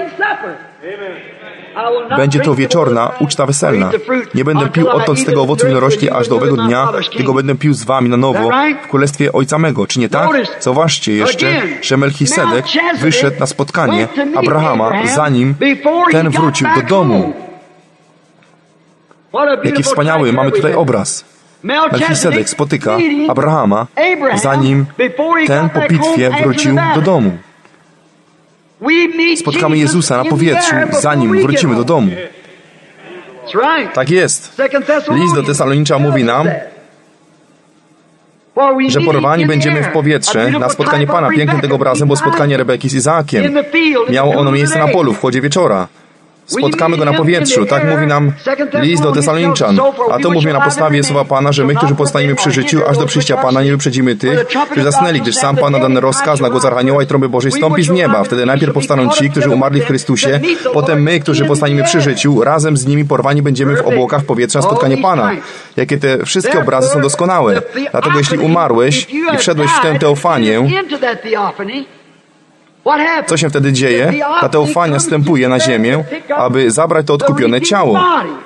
Będzie to wieczorna uczta weselna. Nie będę pił odtąd z tego owocu winorośli aż do owego dnia, tylko będę pił z wami na nowo w królestwie Ojca mego. Czy nie tak? Zauważcie jeszcze, że Melchisedek wyszedł na spotkanie Abrahama, zanim ten wrócił do domu. Jaki wspaniały mamy tutaj obraz. Melchisedek spotyka Abrahama, zanim ten po bitwie wrócił do domu. Spotkamy Jezusa na powietrzu, zanim wrócimy do domu. Tak jest. List do Tesaloniczan mówi nam, że porwani będziemy w powietrze na spotkanie Pana. Pięknym tego obrazem było spotkanie Rebeki z Izaakiem. Miało ono miejsce na polu w chłodzie wieczora. Spotkamy go na powietrzu, tak mówi nam list do Tesaloniczan. A to mówi na podstawie słowa Pana, że my, którzy pozostaniemy przy życiu, aż do przyjścia Pana, nie wyprzedzimy tych, którzy zasnęli, gdyż sam Pan na dany rozkaz na głos archanioła i trąby Bożej stąpi z nieba. Wtedy najpierw powstaną ci, którzy umarli w Chrystusie, potem my, którzy pozostaniemy przy życiu, razem z nimi porwani będziemy w obłokach powietrza na spotkanie Pana. Jakie te wszystkie obrazy są doskonałe. Dlatego jeśli umarłeś i wszedłeś w tę teofanię, co się wtedy dzieje? Ta teofania wstępuje na ziemię, aby zabrać to odkupione ciało.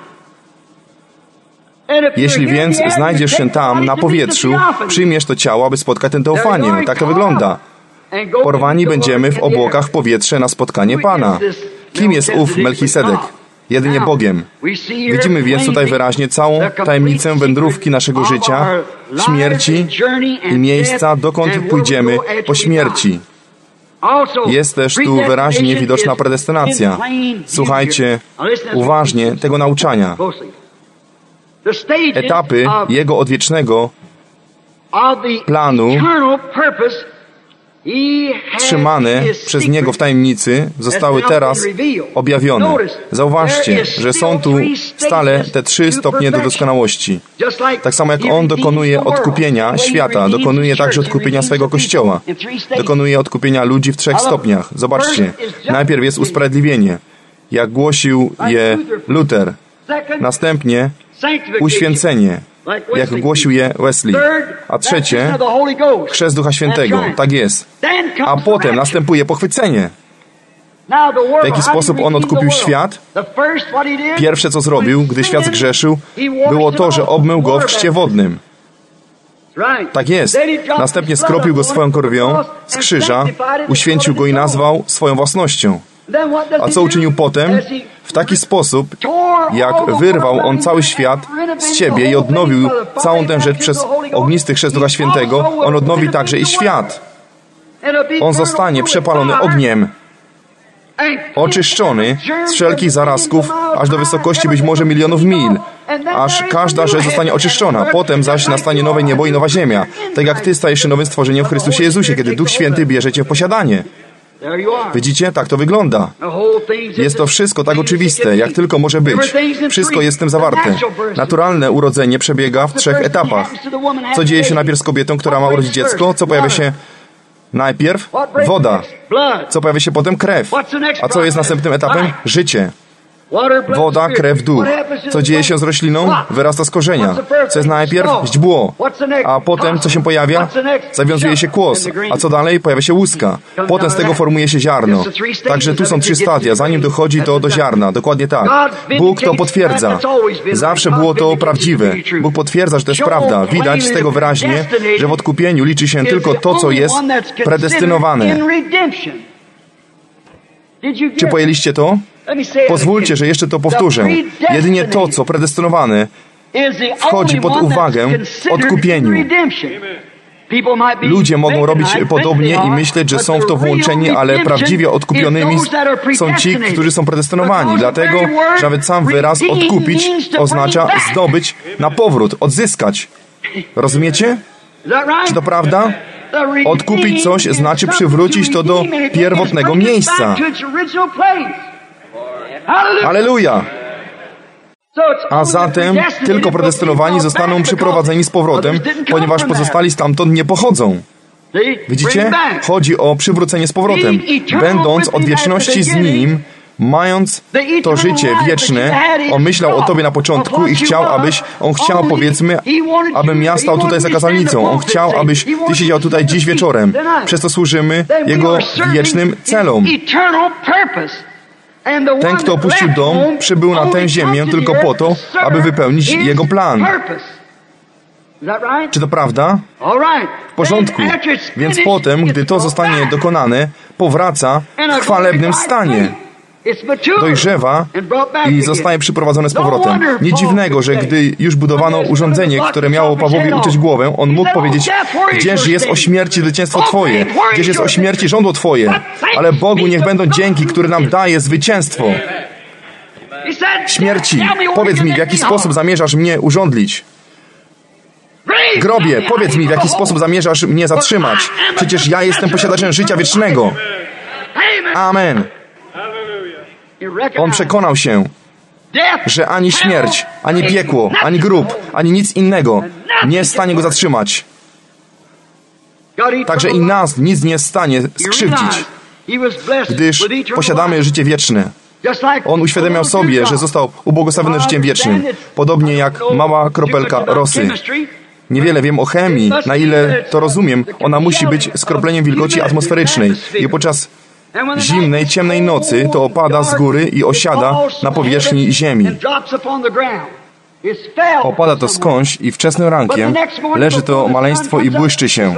Jeśli więc znajdziesz się tam, na powietrzu, przyjmiesz to ciało, aby spotkać tę teofanię. Tak to wygląda. Porwani będziemy w obłokach w powietrze na spotkanie Pana. Kim jest ów Melchisedek? Jedynie Bogiem. Widzimy więc tutaj wyraźnie całą tajemnicę wędrówki naszego życia, śmierci i miejsca, dokąd pójdziemy po śmierci. Jest też tu wyraźnie widoczna predestynacja. Słuchajcie uważnie tego nauczania. Etapy Jego odwiecznego planu trzymane przez Niego w tajemnicy zostały teraz objawione. Zauważcie, że są tu stale te 3 stopnie do doskonałości. Tak samo jak On dokonuje odkupienia świata, dokonuje także odkupienia swojego Kościoła. Dokonuje odkupienia ludzi w 3 stopniach. Zobaczcie, najpierw jest usprawiedliwienie, jak głosił je Luter. Następnie uświęcenie, jak głosił je Wesley. A trzecie, chrzest Ducha Świętego. Tak jest. A potem następuje pochwycenie. W jaki sposób On odkupił świat? Pierwsze, co zrobił, gdy świat zgrzeszył, było to, że obmył go w chrzcie wodnym. Tak jest. Następnie skropił go swoją krwią z krzyża, uświęcił go i nazwał swoją własnością. A co uczynił potem? W taki sposób, jak wyrwał On cały świat z Ciebie i odnowił całą tę rzecz przez ognisty chrzest Ducha Świętego, On odnowi także i świat. On zostanie przepalony ogniem, oczyszczony z wszelkich zarazków, aż do wysokości być może milionów mil, aż każda rzecz zostanie oczyszczona. Potem zaś nastanie nowe niebo i nowa ziemia, tak jak Ty stajesz się nowym stworzeniem w Chrystusie Jezusie, kiedy Duch Święty bierze Cię w posiadanie. Widzicie? Tak to wygląda. Jest to wszystko tak oczywiste, jak tylko może być. Wszystko jest w tym zawarte. Naturalne urodzenie przebiega w 3 etapach. Co dzieje się najpierw z kobietą, która ma urodzić dziecko? Co pojawia się najpierw? Woda. Co pojawia się potem? Krew. A co jest następnym etapem? Życie. Woda, krew, duch. Co dzieje się z rośliną? Wyrasta z korzenia. Co jest najpierw? Źdźbło. A potem co się pojawia? Zawiązuje się kłos. A co dalej? Pojawia się łuska. Potem z tego formuje się ziarno. Także tu są 3 stadia, zanim dochodzi to do ziarna. Dokładnie tak. Bóg to potwierdza. Zawsze było to prawdziwe. Bóg potwierdza, że to jest prawda. Widać z tego wyraźnie, że w odkupieniu liczy się tylko to, co jest predestynowane. Czy pojęliście to? Pozwólcie, że jeszcze to powtórzę. Jedynie to, co predestynowane, wchodzi pod uwagę odkupieniu. Ludzie mogą robić podobnie i myśleć, że są w to włączeni, ale prawdziwie odkupionymi są ci, którzy są predestynowani. Dlatego, że nawet sam wyraz odkupić oznacza zdobyć na powrót, odzyskać. Rozumiecie? Czy to prawda? Odkupić coś znaczy przywrócić to do pierwotnego miejsca. Halleluja! A zatem tylko predestynowani zostaną przyprowadzeni z powrotem, ponieważ pozostali stamtąd nie pochodzą. Widzicie? Chodzi o przywrócenie z powrotem. Będąc od wieczności z Nim, mając to życie wieczne, On myślał o Tobie na początku i chciał, On chciał, powiedzmy, abym ja stał tutaj za kazalnicą. On chciał, abyś Ty siedział tutaj dziś wieczorem. Przez to służymy Jego wiecznym celom. Ten, kto opuścił dom, przybył na tę ziemię tylko po to, aby wypełnić Jego plan. Czy to prawda? W porządku. Więc potem, gdy to zostanie dokonane, powraca w chwalebnym stanie. Dojrzewa i zostaje przyprowadzone z powrotem. Nic dziwnego, że gdy już budowano urządzenie, które miało Pawłowi uciąć głowę, on mógł powiedzieć: gdzież jest o śmierci zwycięstwo Twoje? Gdzież jest o śmierci żądło Twoje? Ale Bogu niech będą dzięki, który nam daje zwycięstwo. Śmierci, powiedz mi, w jaki sposób zamierzasz mnie urządlić? Grobie, powiedz mi, w jaki sposób zamierzasz mnie zatrzymać? Przecież ja jestem posiadaczem życia wiecznego. Amen. On przekonał się, że ani śmierć, ani piekło, ani grób, ani nic innego nie jest w stanie go zatrzymać. Także i nas nic nie jest w stanie skrzywdzić, gdyż posiadamy życie wieczne. On uświadamiał sobie, że został ubłogosławiony życiem wiecznym, podobnie jak mała kropelka rosy. Niewiele wiem o chemii, na ile to rozumiem, ona musi być skropleniem wilgoci atmosferycznej i podczas zimnej, ciemnej nocy to opada z góry i osiada na powierzchni ziemi. Opada to skądś i wczesnym rankiem leży to maleństwo i błyszczy się.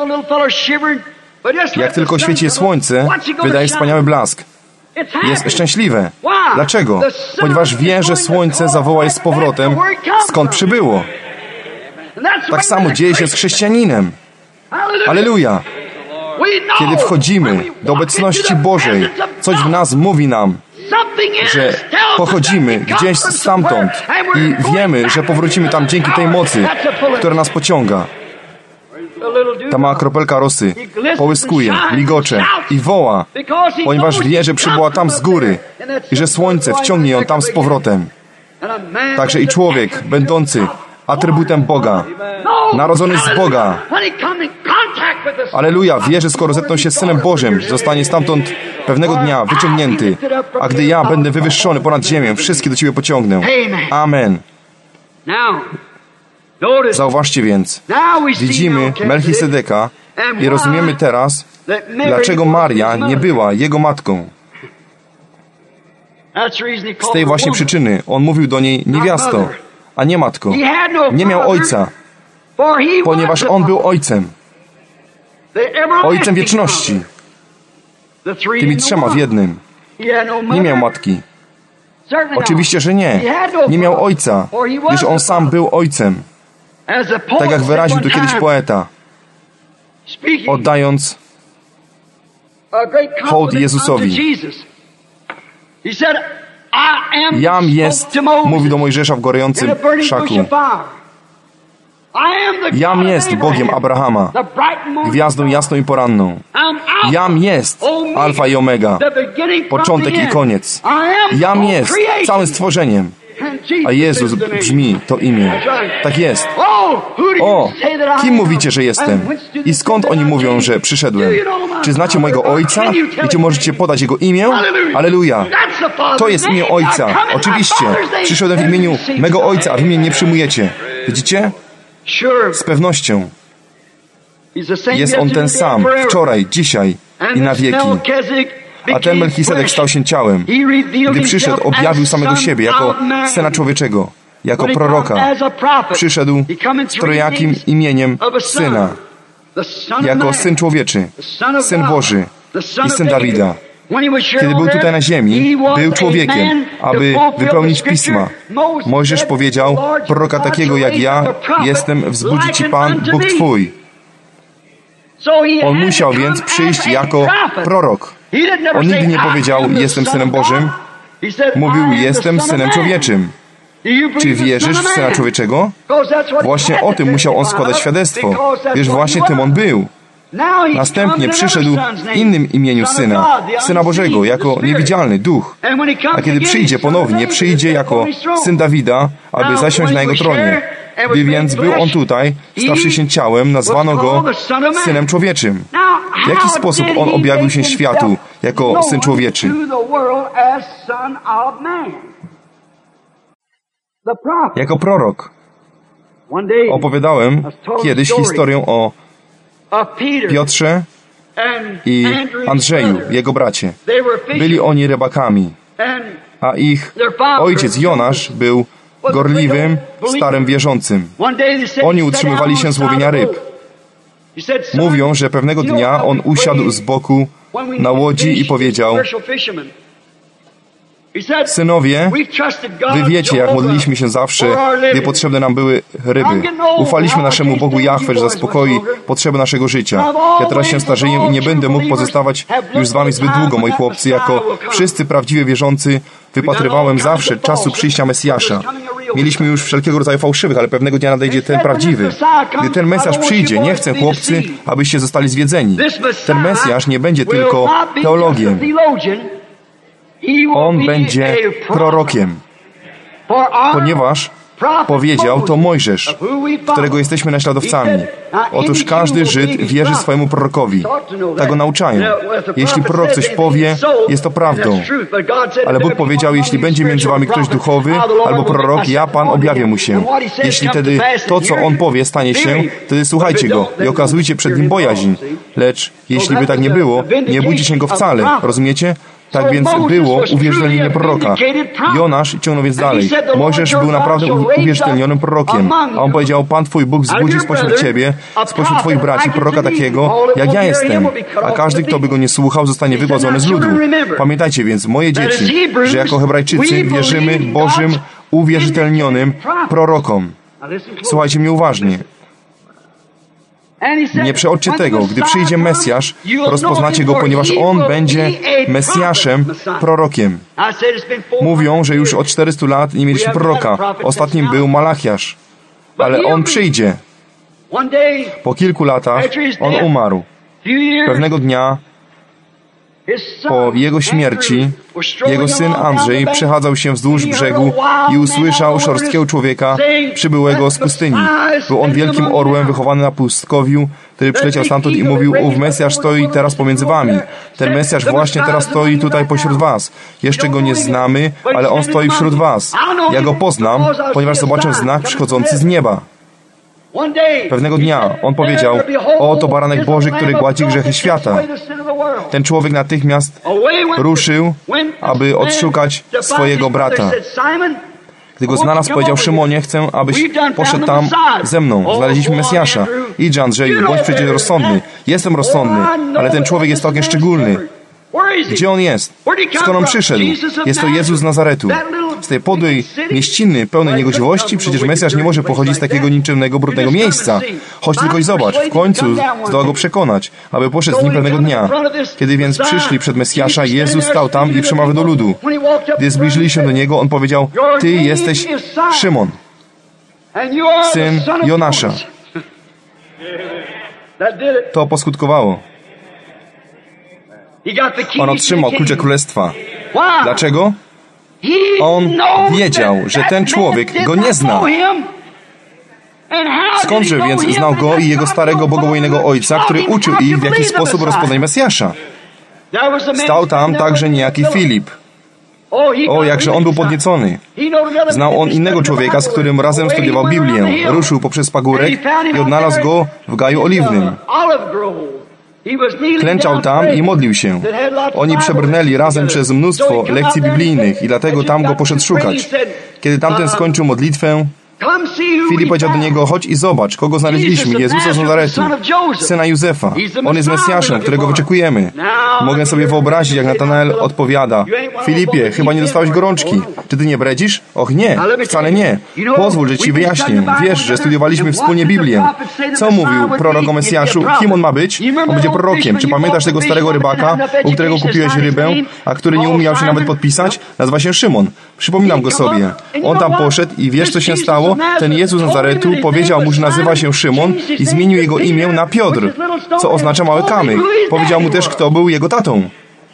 Jak tylko świeci słońce, wydaje wspaniały blask. Jest szczęśliwe. Dlaczego? Ponieważ wie, że słońce zawoła je z powrotem, skąd przybyło. Tak samo dzieje się z chrześcijaninem. Alleluja! Kiedy wchodzimy do obecności Bożej, coś w nas mówi nam, że pochodzimy gdzieś stamtąd i wiemy, że powrócimy tam dzięki tej mocy, która nas pociąga. Ta mała kropelka rosy połyskuje, migocze i woła, ponieważ wie, że przybyła tam z góry i że słońce wciągnie ją tam z powrotem. Także i człowiek, będący atrybutem Boga, narodzony z Boga, alleluja, wie, że skoro zetknął się z Synem Bożym, zostanie stamtąd pewnego dnia wyciągnięty, a gdy ja będę wywyższony ponad ziemię, wszystkie do Ciebie pociągnę. Amen. Zauważcie więc, widzimy Melchisedeka i rozumiemy teraz, dlaczego Maria nie była jego matką. Z tej właśnie przyczyny on mówił do niej niewiasto, a nie matko. Nie miał ojca, ponieważ on był ojcem. Ojcem wieczności. Tymi trzema w jednym. Nie miał matki. Oczywiście, że nie. Nie miał ojca, gdyż on sam był ojcem. Tak jak wyraził to kiedyś poeta, oddając hołd Jezusowi. Jam jest, mówi do Mojżesza w gorejącym szaku. Jam jest Bogiem Abrahama, gwiazdą jasną i poranną. Jam jest Alfa i Omega, początek i koniec. Jam jest całym stworzeniem. A Jezus brzmi to imię. Tak jest. O, kim mówicie, że jestem? I skąd oni mówią, że przyszedłem? Czy znacie mojego Ojca? I czy możecie podać Jego imię? Alleluja. To jest imię Ojca. Oczywiście. Przyszedłem w imieniu mego Ojca, a w imię nie przyjmujecie. Widzicie? Z pewnością. Jest On ten sam, wczoraj, dzisiaj i na wieki. A ten Melchisedek stał się ciałem. Gdy przyszedł, objawił samego siebie jako Syna Człowieczego, jako proroka. Przyszedł z trojakim imieniem Syna, jako Syn Człowieczy, Syn Boży i Syn Dawida. Kiedy był tutaj na ziemi, był człowiekiem, aby wypełnić Pisma. Mojżesz powiedział: proroka takiego jak ja jestem wzbudzi Ci Pan, Bóg Twój. On musiał więc przyjść jako prorok. On nigdy nie powiedział, jestem Synem Bożym. Mówił, jestem Synem Człowieczym. Czy wierzysz w Syna Człowieczego? Właśnie o tym musiał On składać świadectwo, gdyż właśnie tym On był. Następnie przyszedł w innym imieniu Syna, Syna Bożego, jako niewidzialny Duch. A kiedy przyjdzie ponownie, przyjdzie jako Syn Dawida, aby zasiąść na Jego tronie. Gdy więc był On tutaj, stawszy się ciałem, nazwano Go Synem Człowieczym. W jaki sposób On objawił się światu jako Syn Człowieczy? Jako prorok. Opowiadałem kiedyś historię o Piotrze i Andrzeju, jego bracie. Byli oni rybakami, a ich ojciec Jonasz był gorliwym, starym wierzącym. Oni utrzymywali się z łowienia ryb. Mówią, że pewnego dnia on usiadł z boku na łodzi i powiedział: synowie, wy wiecie, jak modliliśmy się zawsze, gdy potrzebne nam były ryby. Ufaliśmy naszemu Bogu Jahwe, że zaspokoi potrzeby naszego życia. Ja teraz się starzeję i nie będę mógł pozostawać już z wami zbyt długo, moi chłopcy. Jako wszyscy prawdziwie wierzący wypatrywałem zawsze czasu przyjścia Mesjasza. Mieliśmy już wszelkiego rodzaju fałszywych, ale pewnego dnia nadejdzie ten prawdziwy. Gdy ten Mesjasz przyjdzie, nie chcę, chłopcy, abyście zostali zwiedzeni. Ten Mesjasz nie będzie tylko teologiem. On będzie prorokiem, ponieważ powiedział to Mojżesz, którego jesteśmy naśladowcami. Otóż każdy Żyd wierzy swojemu prorokowi. Tak go nauczają. Jeśli prorok coś powie, jest to prawdą. Ale Bóg powiedział, jeśli będzie między wami ktoś duchowy albo prorok, ja, Pan, objawię mu się. Jeśli wtedy to, co on powie, stanie się, wtedy słuchajcie go i okazujcie przed nim bojaźń. Lecz jeśli by tak nie było, nie bójcie się go wcale. Rozumiecie? Tak więc było uwierzytelnienie proroka. Jonasz ciągnął więc dalej. Mojżesz był naprawdę uwierzytelnionym prorokiem. A on powiedział, Pan Twój Bóg wzbudzi spośród Ciebie, spośród Twoich braci, proroka takiego, jak ja jestem. A każdy, kto by go nie słuchał, zostanie wygładzony z ludu. Pamiętajcie więc, moje dzieci, że jako Hebrajczycy wierzymy Bożym uwierzytelnionym prorokom. Słuchajcie mnie uważnie. Nie przeoczcie tego. Gdy przyjdzie Mesjasz, rozpoznacie go, ponieważ on będzie Mesjaszem, prorokiem. Mówią, że już od 400 lat nie mieliśmy proroka. Ostatnim był Malachiasz. Ale on przyjdzie. Po kilku latach on umarł. Pewnego dnia po jego śmierci jego syn Andrzej przechadzał się wzdłuż brzegu i usłyszał szorstkiego człowieka przybyłego z pustyni. Był on wielkim orłem wychowany na pustkowiu, który przyleciał stamtąd i mówił, ów Mesjasz stoi teraz pomiędzy wami. Ten Mesjasz właśnie teraz stoi tutaj pośród was. Jeszcze go nie znamy, ale on stoi wśród was. Ja go poznam, ponieważ zobaczę znak przychodzący z nieba. Pewnego dnia on powiedział, oto baranek Boży, który gładzi grzechy świata. Ten człowiek natychmiast ruszył, aby odszukać swojego brata. Gdy go znalazł, powiedział, Szymonie, chcę, abyś poszedł tam ze mną. Znaleźliśmy Mesjasza. Idź, Andrzeju, bądź przecież rozsądny. Jestem rozsądny, ale ten człowiek jest całkiem szczególny. Gdzie on jest? Skąd on przyszedł? Jest to Jezus z Nazaretu. Z tej podłej mieściny pełnej niegodziwości przecież Mesjasz nie może pochodzić z takiego niczemnego, brudnego miejsca. Chodź tylko i zobacz. W końcu zdoła go przekonać, aby poszedł z nim pewnego dnia. Kiedy więc przyszli przed Mesjasza, Jezus stał tam i przemawiał do ludu. Gdy zbliżyli się do Niego, On powiedział, Ty jesteś Szymon, syn Jonasza. To poskutkowało. On otrzymał klucze królestwa. Dlaczego? On wiedział, że ten człowiek go nie zna. Skądże więc znał go i jego starego bogobojnego ojca, który uczył ich, w jaki sposób rozpoznać Mesjasza? Stał tam także niejaki Filip. O, jakże on był podniecony. Znał on innego człowieka, z którym razem studiował Biblię. Ruszył poprzez pagórek i odnalazł go w gaju oliwnym. Klęczał tam i modlił się. Oni przebrnęli razem przez mnóstwo lekcji biblijnych i dlatego tam go poszedł szukać. Kiedy tamten skończył modlitwę, Filip powiedział do niego, chodź i zobacz, kogo znaleźliśmy, Jezusa z Nazaretu, syna Józefa. On jest Mesjaszem, którego wyczekujemy. Mogę sobie wyobrazić, jak Natanael odpowiada, Filipie, chyba nie dostałeś gorączki. Czy ty nie bredzisz? Och nie, wcale nie. Pozwól, że ci wyjaśnię. Wiesz, że studiowaliśmy wspólnie Biblię. Co mówił prorok o Mesjaszu? Kim on ma być? On będzie prorokiem. Czy pamiętasz tego starego rybaka, u którego kupiłeś rybę, a który nie umiał się nawet podpisać? Nazywa się Szymon. Przypominam go sobie. On tam poszedł i wiesz, co się stało? Ten Jezus z Nazaretu powiedział mu, że nazywa się Szymon i zmienił jego imię na Piotr, co oznacza mały kamyk. Powiedział mu też, kto był jego tatą.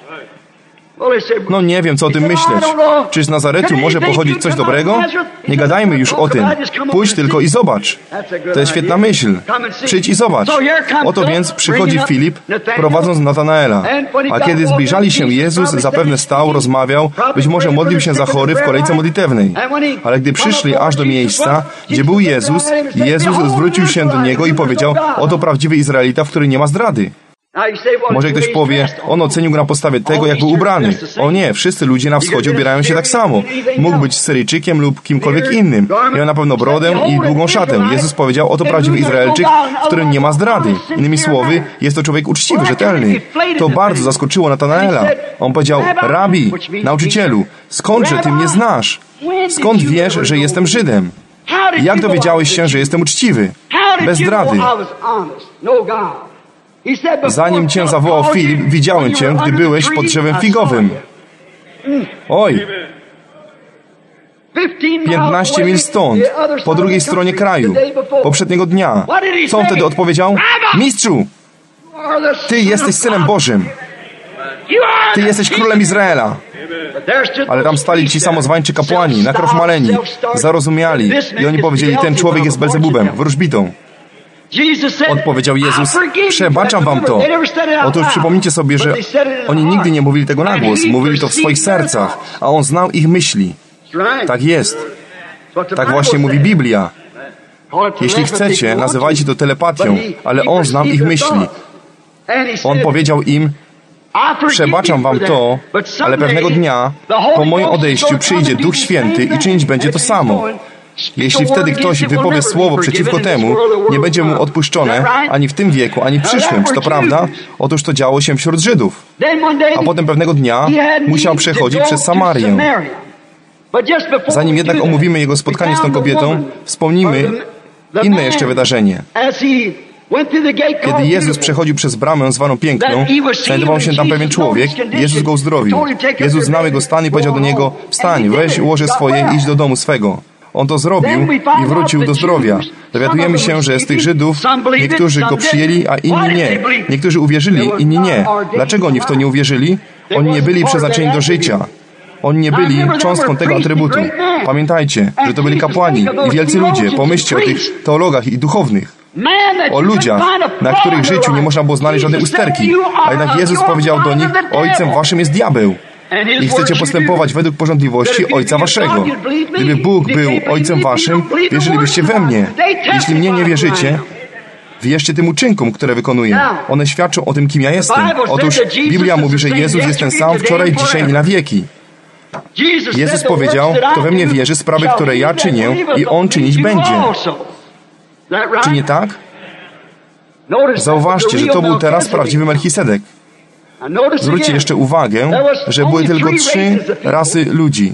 No nie wiem, co o tym myśleć. Czy z Nazaretu może pochodzić coś dobrego? Nie gadajmy już o tym. Pójdź tylko i zobacz. To jest świetna myśl. Przyjdź i zobacz. Oto więc przychodzi Filip, prowadząc Natanaela. A kiedy zbliżali się, Jezus zapewne stał, rozmawiał, być może modlił się za chory w kolejce modlitewnej. Ale gdy przyszli aż do miejsca, gdzie był Jezus, Jezus zwrócił się do niego i powiedział, oto prawdziwy Izraelita, w którym nie ma zdrady. Może ktoś powie, on ocenił go na podstawie tego, jak był ubrany. O nie, wszyscy ludzie na wschodzie ubierają się tak samo. Mógł być Syryjczykiem lub kimkolwiek innym. Miał na pewno brodę i długą szatę. Jezus powiedział, oto prawdziwy Izraelczyk, w którym nie ma zdrady. Innymi słowy, jest to człowiek uczciwy, rzetelny. To bardzo zaskoczyło Natanaela. On powiedział, Rabi, nauczycielu, skądże ty mnie znasz? Skąd wiesz, że jestem Żydem? Jak dowiedziałeś się, że jestem uczciwy? Bez zdrady. Zanim cię zawołał Filip, widziałem cię, gdy byłeś pod drzewem figowym. Oj! 15 mil stąd, po drugiej stronie kraju, poprzedniego dnia. Co on wtedy odpowiedział? Mistrzu! Ty jesteś Synem Bożym. Ty jesteś Królem Izraela. Ale tam stali ci samozwańczy kapłani, nakrochmaleni, zarozumiali i oni powiedzieli, ten człowiek jest Belzebubem, wróżbitą. Odpowiedział Jezus, przebaczam wam to. Otóż przypomnijcie sobie, że oni nigdy nie mówili tego na głos, mówili to w swoich sercach, a On znał ich myśli. Tak jest. Tak właśnie mówi Biblia. Jeśli chcecie, nazywajcie to telepatią, ale On znał ich myśli. On powiedział im, przebaczam wam to, ale pewnego dnia, po moim odejściu, przyjdzie Duch Święty i czynić będzie to samo. Jeśli wtedy ktoś wypowie słowo przeciwko temu, nie będzie mu odpuszczone ani w tym wieku, ani w przyszłym. Czy to prawda? Otóż to działo się wśród Żydów. A potem pewnego dnia musiał przechodzić przez Samarię. Zanim jednak omówimy jego spotkanie z tą kobietą, wspomnimy inne jeszcze wydarzenie. Kiedy Jezus przechodził przez bramę zwaną Piękną, znajdował się tam pewien człowiek i Jezus go uzdrowił. Jezus znał jego stan i powiedział do niego, wstań, weź łoże swoje i idź do domu swego. On to zrobił i wrócił do zdrowia. Dowiadujemy się, że z tych Żydów niektórzy go przyjęli, a inni nie. Niektórzy uwierzyli, inni nie. Dlaczego oni w to nie uwierzyli? Oni nie byli przeznaczeni do życia. Oni nie byli cząstką tego atrybutu. Pamiętajcie, że to byli kapłani i wielcy ludzie. Pomyślcie o tych teologach i duchownych. O ludziach, na których życiu nie można było znaleźć żadnej usterki. A jednak Jezus powiedział do nich, ojcem waszym jest diabeł. I chcecie postępować według porządliwości Ojca waszego. Gdyby Bóg był Ojcem waszym, wierzylibyście we mnie. Jeśli mnie nie wierzycie, wierzcie tym uczynkom, które wykonuję. One świadczą o tym, kim ja jestem. Otóż Biblia mówi, że Jezus jest ten sam wczoraj, dzisiaj i na wieki. Jezus powiedział, kto we mnie wierzy, sprawy, które ja czynię, i On czynić będzie. Czy nie tak? Zauważcie, że to był teraz prawdziwy Melchisedek. Zwróćcie jeszcze uwagę, że były tylko 3 rasy ludzi.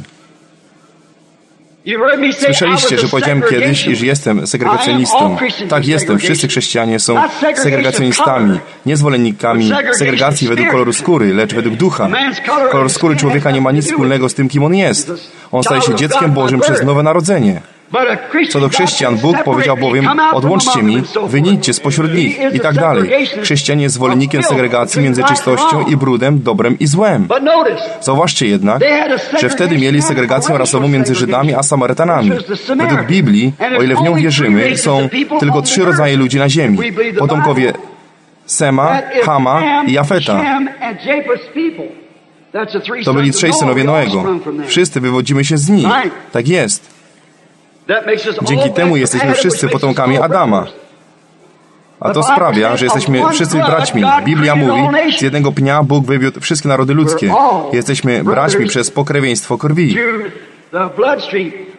Słyszeliście, że powiedziałem kiedyś, iż jestem segregacjonistą. Tak, jestem. Wszyscy chrześcijanie są segregacjonistami, nie zwolennikami segregacji według koloru skóry, lecz według ducha. Kolor skóry człowieka nie ma nic wspólnego z tym, kim on jest. On staje się dzieckiem Bożym przez nowe narodzenie. Co do chrześcijan, Bóg powiedział bowiem, odłączcie mi, wyjdźcie spośród nich i tak dalej. Chrześcijan jest zwolennikiem segregacji między czystością i brudem, dobrem i złem. Zauważcie jednak, że wtedy mieli segregację rasową między Żydami a Samarytanami. Według Biblii, o ile w nią wierzymy, są tylko 3 rodzaje ludzi na ziemi. Potomkowie Sema, Hama i Jafeta. To byli 3 synowie Noego. Wszyscy wywodzimy się z nich. Tak jest. Dzięki temu jesteśmy wszyscy potomkami Adama. A to sprawia, że jesteśmy wszyscy braćmi. Biblia mówi, z jednego pnia Bóg wywiódł wszystkie narody ludzkie. Jesteśmy braćmi przez pokrewieństwo krwi.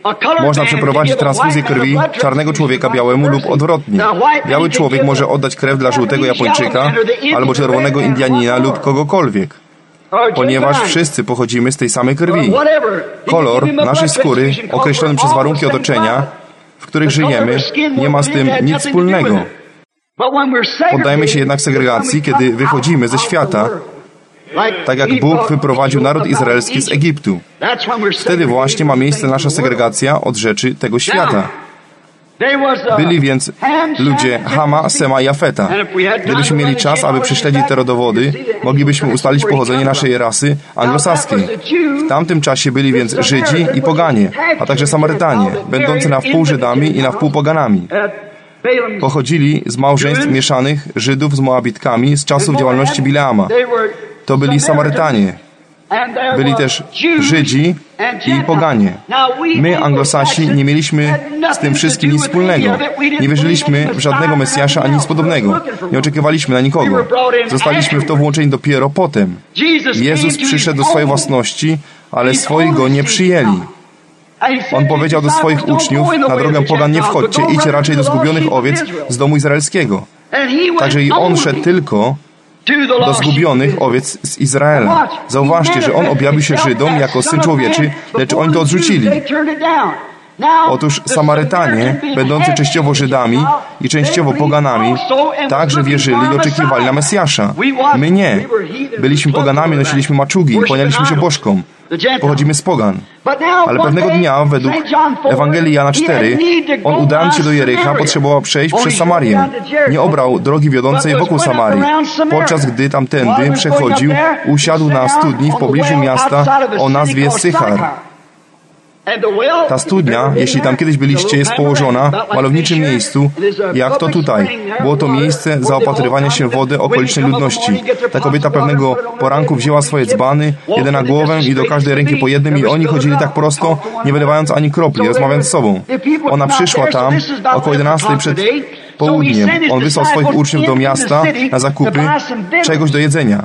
Można przeprowadzić transfuzję krwi czarnego człowieka białemu lub odwrotnie. Biały człowiek może oddać krew dla żółtego Japończyka albo czerwonego Indianina lub kogokolwiek, ponieważ wszyscy pochodzimy z tej samej krwi. Kolor naszej skóry, określony przez warunki otoczenia, w których żyjemy, nie ma z tym nic wspólnego. Poddajemy się jednak segregacji, kiedy wychodzimy ze świata, tak jak Bóg wyprowadził naród izraelski z Egiptu. Wtedy właśnie ma miejsce nasza segregacja od rzeczy tego świata. Byli więc ludzie Hama, Sema i Jafeta. Gdybyśmy mieli czas, aby prześledzić te rodowody, moglibyśmy ustalić pochodzenie naszej rasy anglosaskiej. W tamtym czasie byli więc Żydzi i poganie, a także Samarytanie, będący na wpół Żydami i na wpół poganami. Pochodzili z małżeństw mieszanych Żydów z Moabitkami z czasów działalności Bileama. To byli Samarytanie. Byli też Żydzi i poganie. My, Anglosasi, nie mieliśmy z tym wszystkim nic wspólnego. Nie wierzyliśmy w żadnego Mesjasza ani nic podobnego. Nie oczekiwaliśmy na nikogo. Zostaliśmy w to włączeni dopiero potem. Jezus przyszedł do swojej własności, ale swoi go nie przyjęli. On powiedział do swoich uczniów: na drogę pogan nie wchodźcie, idźcie raczej do zgubionych owiec z domu izraelskiego. Także i on szedł tylko do zgubionych owiec z Izraela. Zauważcie, że on objawił się Żydom jako Syn Człowieczy, lecz oni to odrzucili. Otóż Samarytanie, będący częściowo Żydami i częściowo poganami, także wierzyli i oczekiwali na Mesjasza. My nie. Byliśmy poganami, nosiliśmy maczugi i kłanialiśmy się bożkom. Pochodzimy z pogan. Ale pewnego dnia, według Ewangelii Jana 4, on, udając się do Jericha, potrzebował przejść przez Samarię. Nie obrał drogi wiodącej wokół Samarii. Podczas gdy tamtędy przechodził, usiadł na studni w pobliżu miasta o nazwie Sychar. Ta studnia, jeśli tam kiedyś byliście, jest położona w malowniczym miejscu, jak to tutaj. Było to miejsce zaopatrywania się wody okolicznej ludności. Ta kobieta pewnego poranku wzięła swoje dzbany, jeden na głowę i do każdej ręki po jednym, i oni chodzili tak prosto, nie wylewając ani kropli, rozmawiając z sobą. Ona przyszła tam około 11 przed południem. On wysłał swoich uczniów do miasta na zakupy czegoś do jedzenia.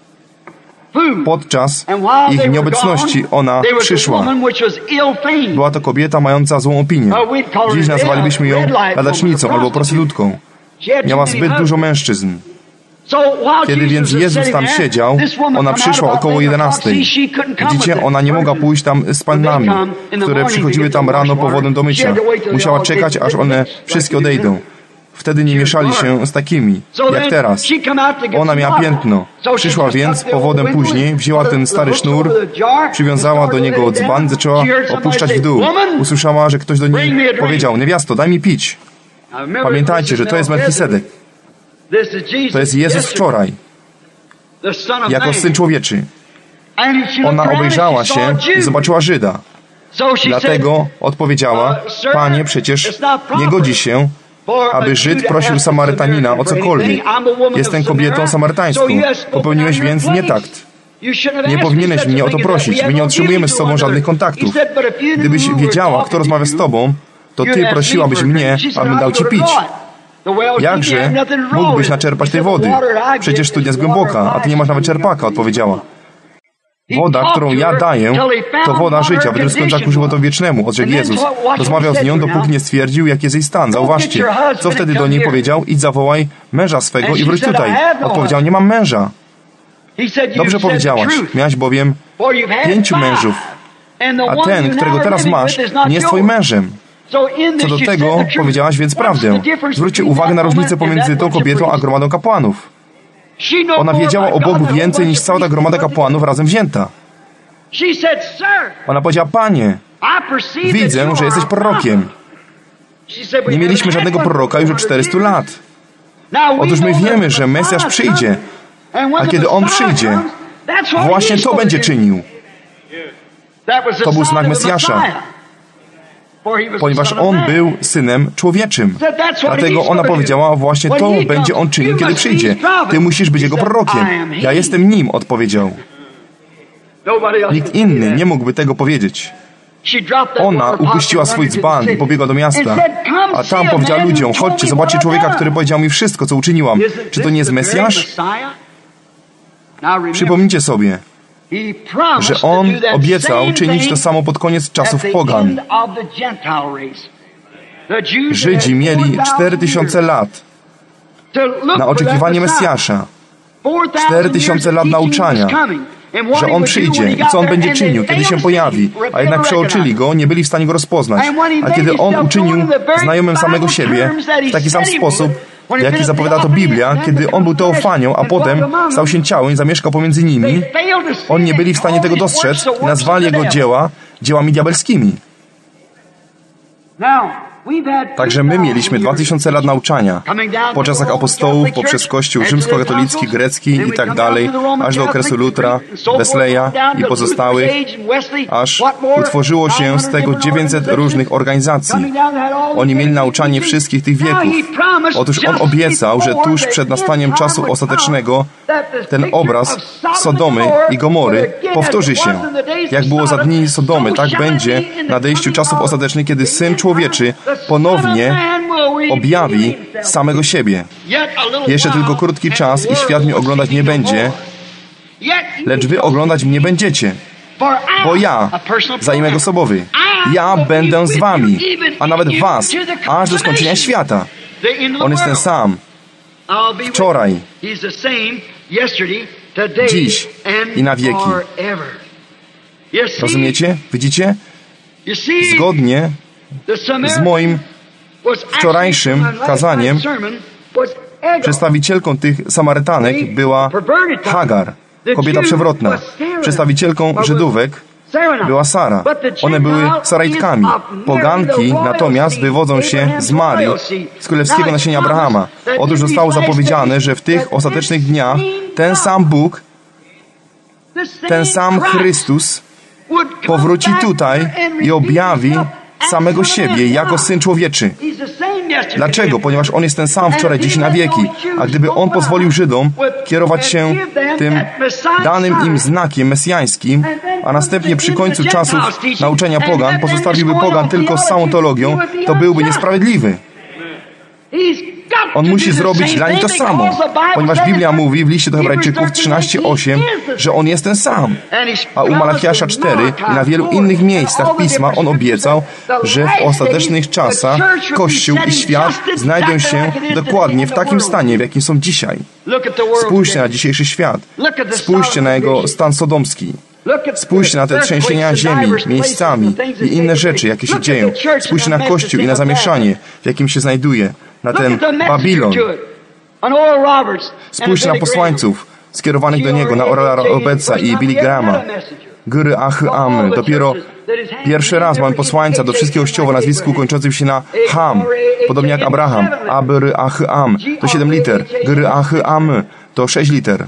Podczas ich nieobecności ona przyszła. Była to kobieta mająca złą opinię. Dziś nazwalibyśmy ją ladacznicą albo prostytutką. Miała zbyt dużo mężczyzn. Kiedy więc Jezus tam siedział, ona przyszła około 11. Widzicie, ona nie mogła pójść tam z pannami, które przychodziły tam rano po wodę do mycia. Musiała czekać, aż one wszystkie odejdą. Wtedy nie mieszali się z takimi, jak teraz. Ona miała piętno. Przyszła więc po wodę później, wzięła ten stary sznur, przywiązała do niego dzban, zaczęła opuszczać w dół. Usłyszała, że ktoś do niej powiedział: niewiasto, daj mi pić. Pamiętajcie, że to jest Melchisedek. To jest Jezus wczoraj, jako Syn Człowieczy. Ona obejrzała się i zobaczyła Żyda. Dlatego odpowiedziała: Panie, przecież nie godzi się, aby Żyd prosił Samarytanina o cokolwiek. Jestem kobietą samarytańską. Popełniłeś więc nietakt. Nie powinieneś mnie o to prosić. My nie otrzymujemy z sobą żadnych kontaktów. Gdybyś wiedziała, kto rozmawia z tobą, to ty prosiłabyś mnie, abym dał ci pić. Jakże mógłbyś naczerpać tej wody? Przecież studnia jest głęboka, a ty nie masz nawet czerpaka, odpowiedziała. Woda, którą ja daję, to woda życia, wytryskująca ku żywotowi wiecznemu, odrzekł Jezus. Rozmawiał z nią, dopóki nie stwierdził, jaki jest jej stan. Zauważcie, co wtedy do niej powiedział: idź zawołaj męża swego i wróć tutaj. Odpowiedział: nie mam męża. Dobrze powiedziałaś, miałaś bowiem 5 mężów, a ten, którego teraz masz, nie jest twoim mężem. Co do tego powiedziałaś więc prawdę. Zwróćcie uwagę na różnicę pomiędzy tą kobietą a gromadą kapłanów. Ona wiedziała o Bogu więcej niż cała ta gromada kapłanów razem wzięta. Ona powiedziała: Panie, widzę, że jesteś prorokiem. Nie mieliśmy żadnego proroka już od 400 lat. Otóż my wiemy, że Mesjasz przyjdzie. A kiedy On przyjdzie, właśnie to będzie czynił. To był znak Mesjasza, ponieważ On był Synem Człowieczym. Dlatego ona powiedziała: właśnie to będzie On czynił, kiedy przyjdzie. Ty musisz być Jego prorokiem. Ja jestem Nim, odpowiedział. Nikt inny nie mógłby tego powiedzieć. Ona upuściła swój dzban i pobiegła do miasta, a tam powiedziała ludziom: chodźcie, zobaczcie człowieka, który powiedział mi wszystko, co uczyniłam. Czy to nie jest Mesjasz? Przypomnijcie sobie, że On obiecał czynić to samo pod koniec czasów pogan. Żydzi mieli 4000 lat na oczekiwanie Mesjasza. 4000 lat nauczania, że On przyjdzie i co On będzie czynił, kiedy się pojawi, a jednak przeoczyli Go, nie byli w stanie Go rozpoznać. A kiedy On uczynił znajomym samego siebie w taki sam sposób, jaki zapowiada to Biblia, kiedy On był teofanią, a potem stał się ciałem i zamieszkał pomiędzy nimi, oni nie byli w stanie tego dostrzec i nazwali Jego dzieła dziełami diabelskimi. Także my mieliśmy 2000 lat nauczania po czasach apostołów, poprzez Kościół rzymskokatolicki, grecki i tak dalej, aż do okresu Lutra, Wesleya i pozostałych, aż utworzyło się z tego 900 różnych organizacji. Oni mieli nauczanie wszystkich tych wieków. Otóż On obiecał, że tuż przed nastaniem czasu ostatecznego ten obraz Sodomy i Gomory powtórzy się. Jak było za dni Sodomy, tak będzie na nadejściu czasów ostatecznych, kiedy Syn Człowieczy ponownie objawi samego siebie. Jeszcze tylko krótki czas i świat mnie oglądać nie będzie, lecz wy oglądać mnie będziecie. Bo ja, za imię osobowy, ja będę z wami, a nawet was, aż do skończenia świata. On jest ten sam. Wczoraj, dziś i na wieki. Rozumiecie? Widzicie? Zgodnie z moim wczorajszym kazaniem przedstawicielką tych Samarytanek była Hagar, kobieta przewrotna. Przedstawicielką Żydówek była Sara. One były Sarajtkami. Poganki natomiast wywodzą się z Marii, z królewskiego nasienia Abrahama. Otóż zostało zapowiedziane, że w tych ostatecznych dniach ten sam Bóg, ten sam Chrystus powróci tutaj i objawi samego siebie jako Syn Człowieczy. Dlaczego? Ponieważ On jest ten sam wczoraj, dziś na wieki. A gdyby On pozwolił Żydom kierować się tym danym im znakiem mesjańskim, a następnie przy końcu czasów nauczania pogan pozostawiłby pogan tylko z samą teologią, to byłby niesprawiedliwy. On musi zrobić dla nich to samo, ponieważ Biblia mówi w liście do Hebrajczyków 13:8, że On jest ten sam. A u Malachiasza 4 i na wielu innych miejscach Pisma On obiecał, że w ostatecznych czasach Kościół i świat znajdą się dokładnie w takim stanie, w jakim są dzisiaj. Spójrzcie na dzisiejszy świat. Spójrzcie na jego stan sodomski. Spójrzcie na te trzęsienia ziemi, miejscami i inne rzeczy, jakie się dzieją. Spójrzcie na Kościół i na zamieszanie, w jakim się znajduje. Na ten Babilon. Spójrzcie na posłańców skierowanych do niego, na Orala Robetsa i Billy Grahama. Góry Achy Am. Dopiero pierwszy raz mamy posłańca do wszystkich kościołów o nazwisku kończącym się na Ham. Podobnie jak Abraham. Abry Achy Am. To 7 liter. Góry Achy Am. To 6 liter.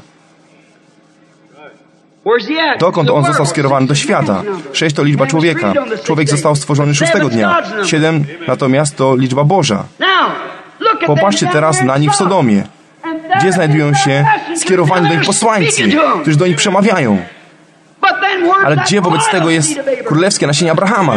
Dokąd on został skierowany? Do świata. 6 to liczba człowieka. Człowiek został stworzony 6 dnia. 7 natomiast to liczba Boża. Popatrzcie teraz na nich w Sodomie. Gdzie znajdują się skierowani do nich posłańcy, którzy do nich przemawiają? Ale gdzie wobec tego jest królewskie nasienie Abrahama?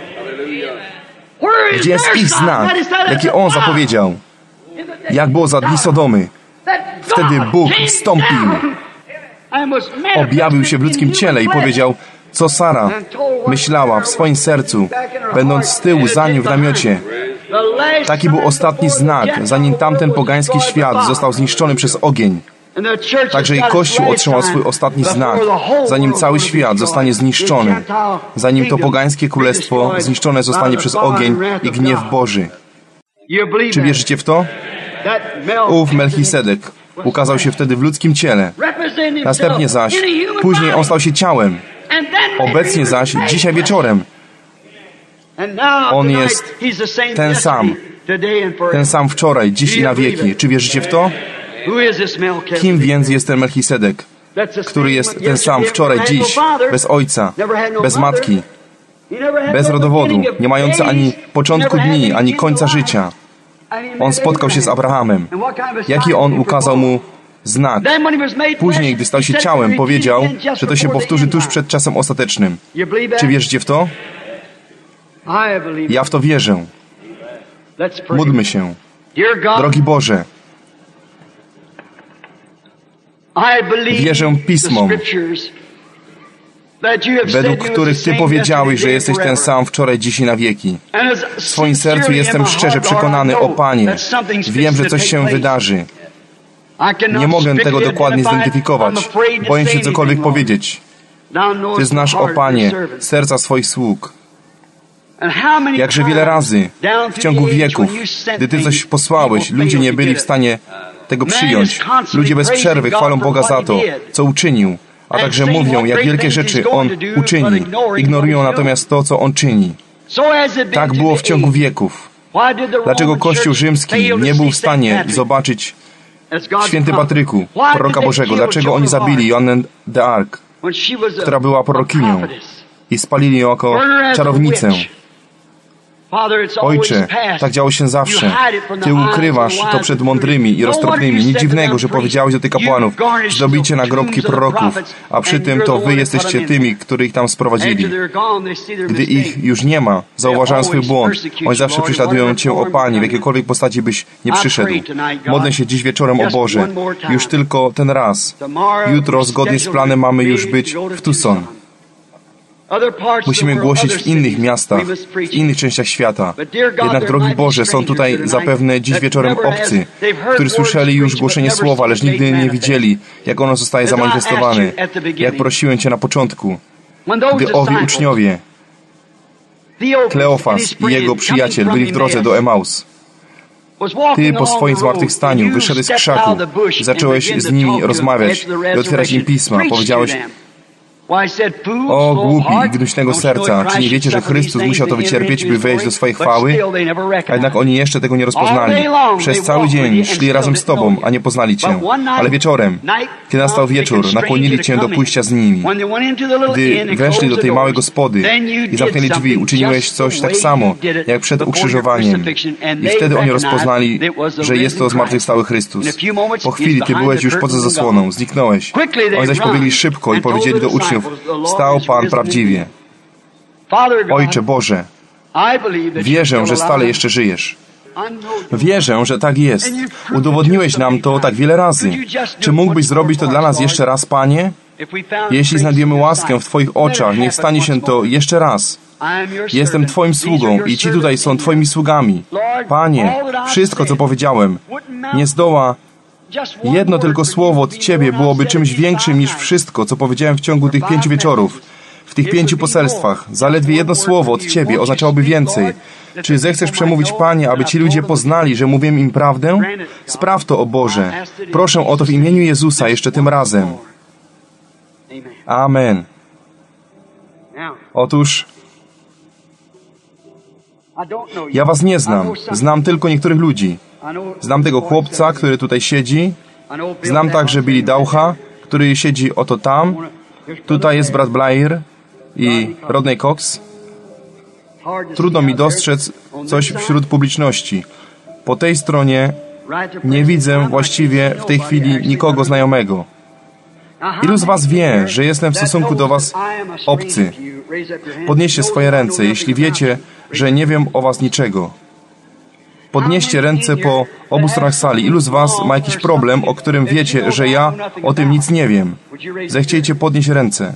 Gdzie jest ich znak, jaki On zapowiedział? Jak było za dni Sodomy? Wtedy Bóg wstąpił, objawił się w ludzkim ciele i powiedział, co Sara myślała w swoim sercu, będąc z tyłu za nim w namiocie. Taki był ostatni znak, zanim tamten pogański świat został zniszczony przez ogień. Także i Kościół otrzymał swój ostatni znak, zanim cały świat zostanie zniszczony, zanim to pogańskie królestwo zniszczone zostanie przez ogień i gniew Boży. Czy wierzycie w to? Ów Melchisedek ukazał się wtedy w ludzkim ciele. Następnie zaś, później on stał się ciałem. Obecnie zaś, dzisiaj wieczorem, on jest ten sam wczoraj, dziś i na wieki. Czy wierzycie w to? Kim więc jest ten Melchisedek, który jest ten sam wczoraj, dziś, bez ojca, bez matki, bez rodowodu, nie mający ani początku dni, ani końca życia? On spotkał się z Abrahamem. Jaki on ukazał mu znak? Później, gdy stał się ciałem, powiedział, że to się powtórzy tuż przed czasem ostatecznym. Czy wierzycie w to? Ja w to wierzę. Módlmy się. Drogi Boże, wierzę Pismom. według których Ty powiedziałeś, że jesteś ten sam wczoraj, dziś i na wieki. W swoim sercu jestem szczerze przekonany, o Panie, wiem, że coś się wydarzy. Nie mogę tego dokładnie zidentyfikować. Boję się cokolwiek powiedzieć. Ty znasz, o Panie, serca swoich sług. Jakże wiele razy w ciągu wieków, gdy Ty coś posłałeś, ludzie nie byli w stanie tego przyjąć. Ludzie bez przerwy chwalą Boga za to, co uczynił, a także mówią, jak wielkie rzeczy On uczyni. Ignorują natomiast to, co On czyni. Tak było w ciągu wieków. Dlaczego Kościół rzymski nie był w stanie zobaczyć święty Patryku, proroka Bożego? Dlaczego oni zabili Joannę d'Arc, która była prorokinią, i spalili ją jako czarownicę? Ojcze, tak działo się zawsze. Ty ukrywasz to przed mądrymi i roztropnymi. Nic dziwnego, że powiedziałeś do tych kapłanów, zdobicie nagrobki proroków, a przy tym to wy jesteście tymi, których tam sprowadzili. Gdy ich już nie ma, zauważają swój błąd. Oni zawsze prześladują Cię, o Panie, w jakiejkolwiek postaci byś nie przyszedł. Modlę się dziś wieczorem, o Boże, już tylko ten raz. Jutro, zgodnie z planem, mamy już być w Tucson. Musimy głosić w innych miastach, w innych częściach świata. Jednak, drogi Boże, są tutaj zapewne dziś wieczorem obcy, którzy słyszeli już głoszenie słowa, lecz nigdy nie widzieli, jak ono zostaje zamanifestowane. Jak prosiłem Cię na początku, gdy owi uczniowie, Kleofas i jego przyjaciel, byli w drodze do Emaus. Ty po swoim zmartwychwstaniu wyszedłeś z krzaku, zacząłeś z nimi rozmawiać i otwierać im pisma. Powiedziałeś: o głupi i gnuśnego serca, czy nie wiecie, że Chrystus musiał to wycierpieć, by wejść do swojej chwały? A jednak oni jeszcze tego nie rozpoznali. Przez cały dzień szli razem z Tobą, a nie poznali Cię. Ale wieczorem, kiedy nastał wieczór, nakłonili Cię do pójścia z nimi. Gdy weszli do tej małej gospody i zamknęli drzwi, uczyniłeś coś tak samo, jak przed ukrzyżowaniem. I wtedy oni rozpoznali, że jest to zmartwychwstały Chrystus. Po chwili Ty byłeś już poza zasłoną, zniknąłeś. Oni zaś pobiegli szybko i powiedzieli do uczniów: stał Pan prawdziwie. Ojcze Boże, wierzę, że stale jeszcze żyjesz. Wierzę, że tak jest. Udowodniłeś nam to tak wiele razy. Czy mógłbyś zrobić to dla nas jeszcze raz, Panie? Jeśli znajdziemy łaskę w Twoich oczach, niech stanie się to jeszcze raz. Jestem Twoim sługą i ci tutaj są Twoimi sługami. Panie, wszystko, co powiedziałem, nie zdoła. Jedno tylko słowo od Ciebie byłoby czymś większym niż wszystko, co powiedziałem w ciągu tych 5 wieczorów, w tych 5 poselstwach. Zaledwie jedno słowo od Ciebie oznaczałoby więcej. Czy zechcesz przemówić, Panie, aby ci ludzie poznali, że mówię im prawdę? Spraw to, o Boże. Proszę o to w imieniu Jezusa jeszcze tym razem. Amen. Otóż ja was nie znam. Znam tylko niektórych ludzi. Znam tego chłopca, który tutaj siedzi. Znam także Billy Daucha, który siedzi oto tam. Tutaj jest brat Blair i Rodney Cox. Trudno mi dostrzec coś wśród publiczności. Po tej stronie nie widzę właściwie w tej chwili nikogo znajomego. Ilu z was wie, że jestem w stosunku do was obcy? Podnieście swoje ręce, jeśli wiecie, że nie wiem o was niczego. Podnieście ręce po obu stronach sali. Ilu z was ma jakiś problem, o którym wiecie, że ja o tym nic nie wiem? Zechciejcie podnieść ręce.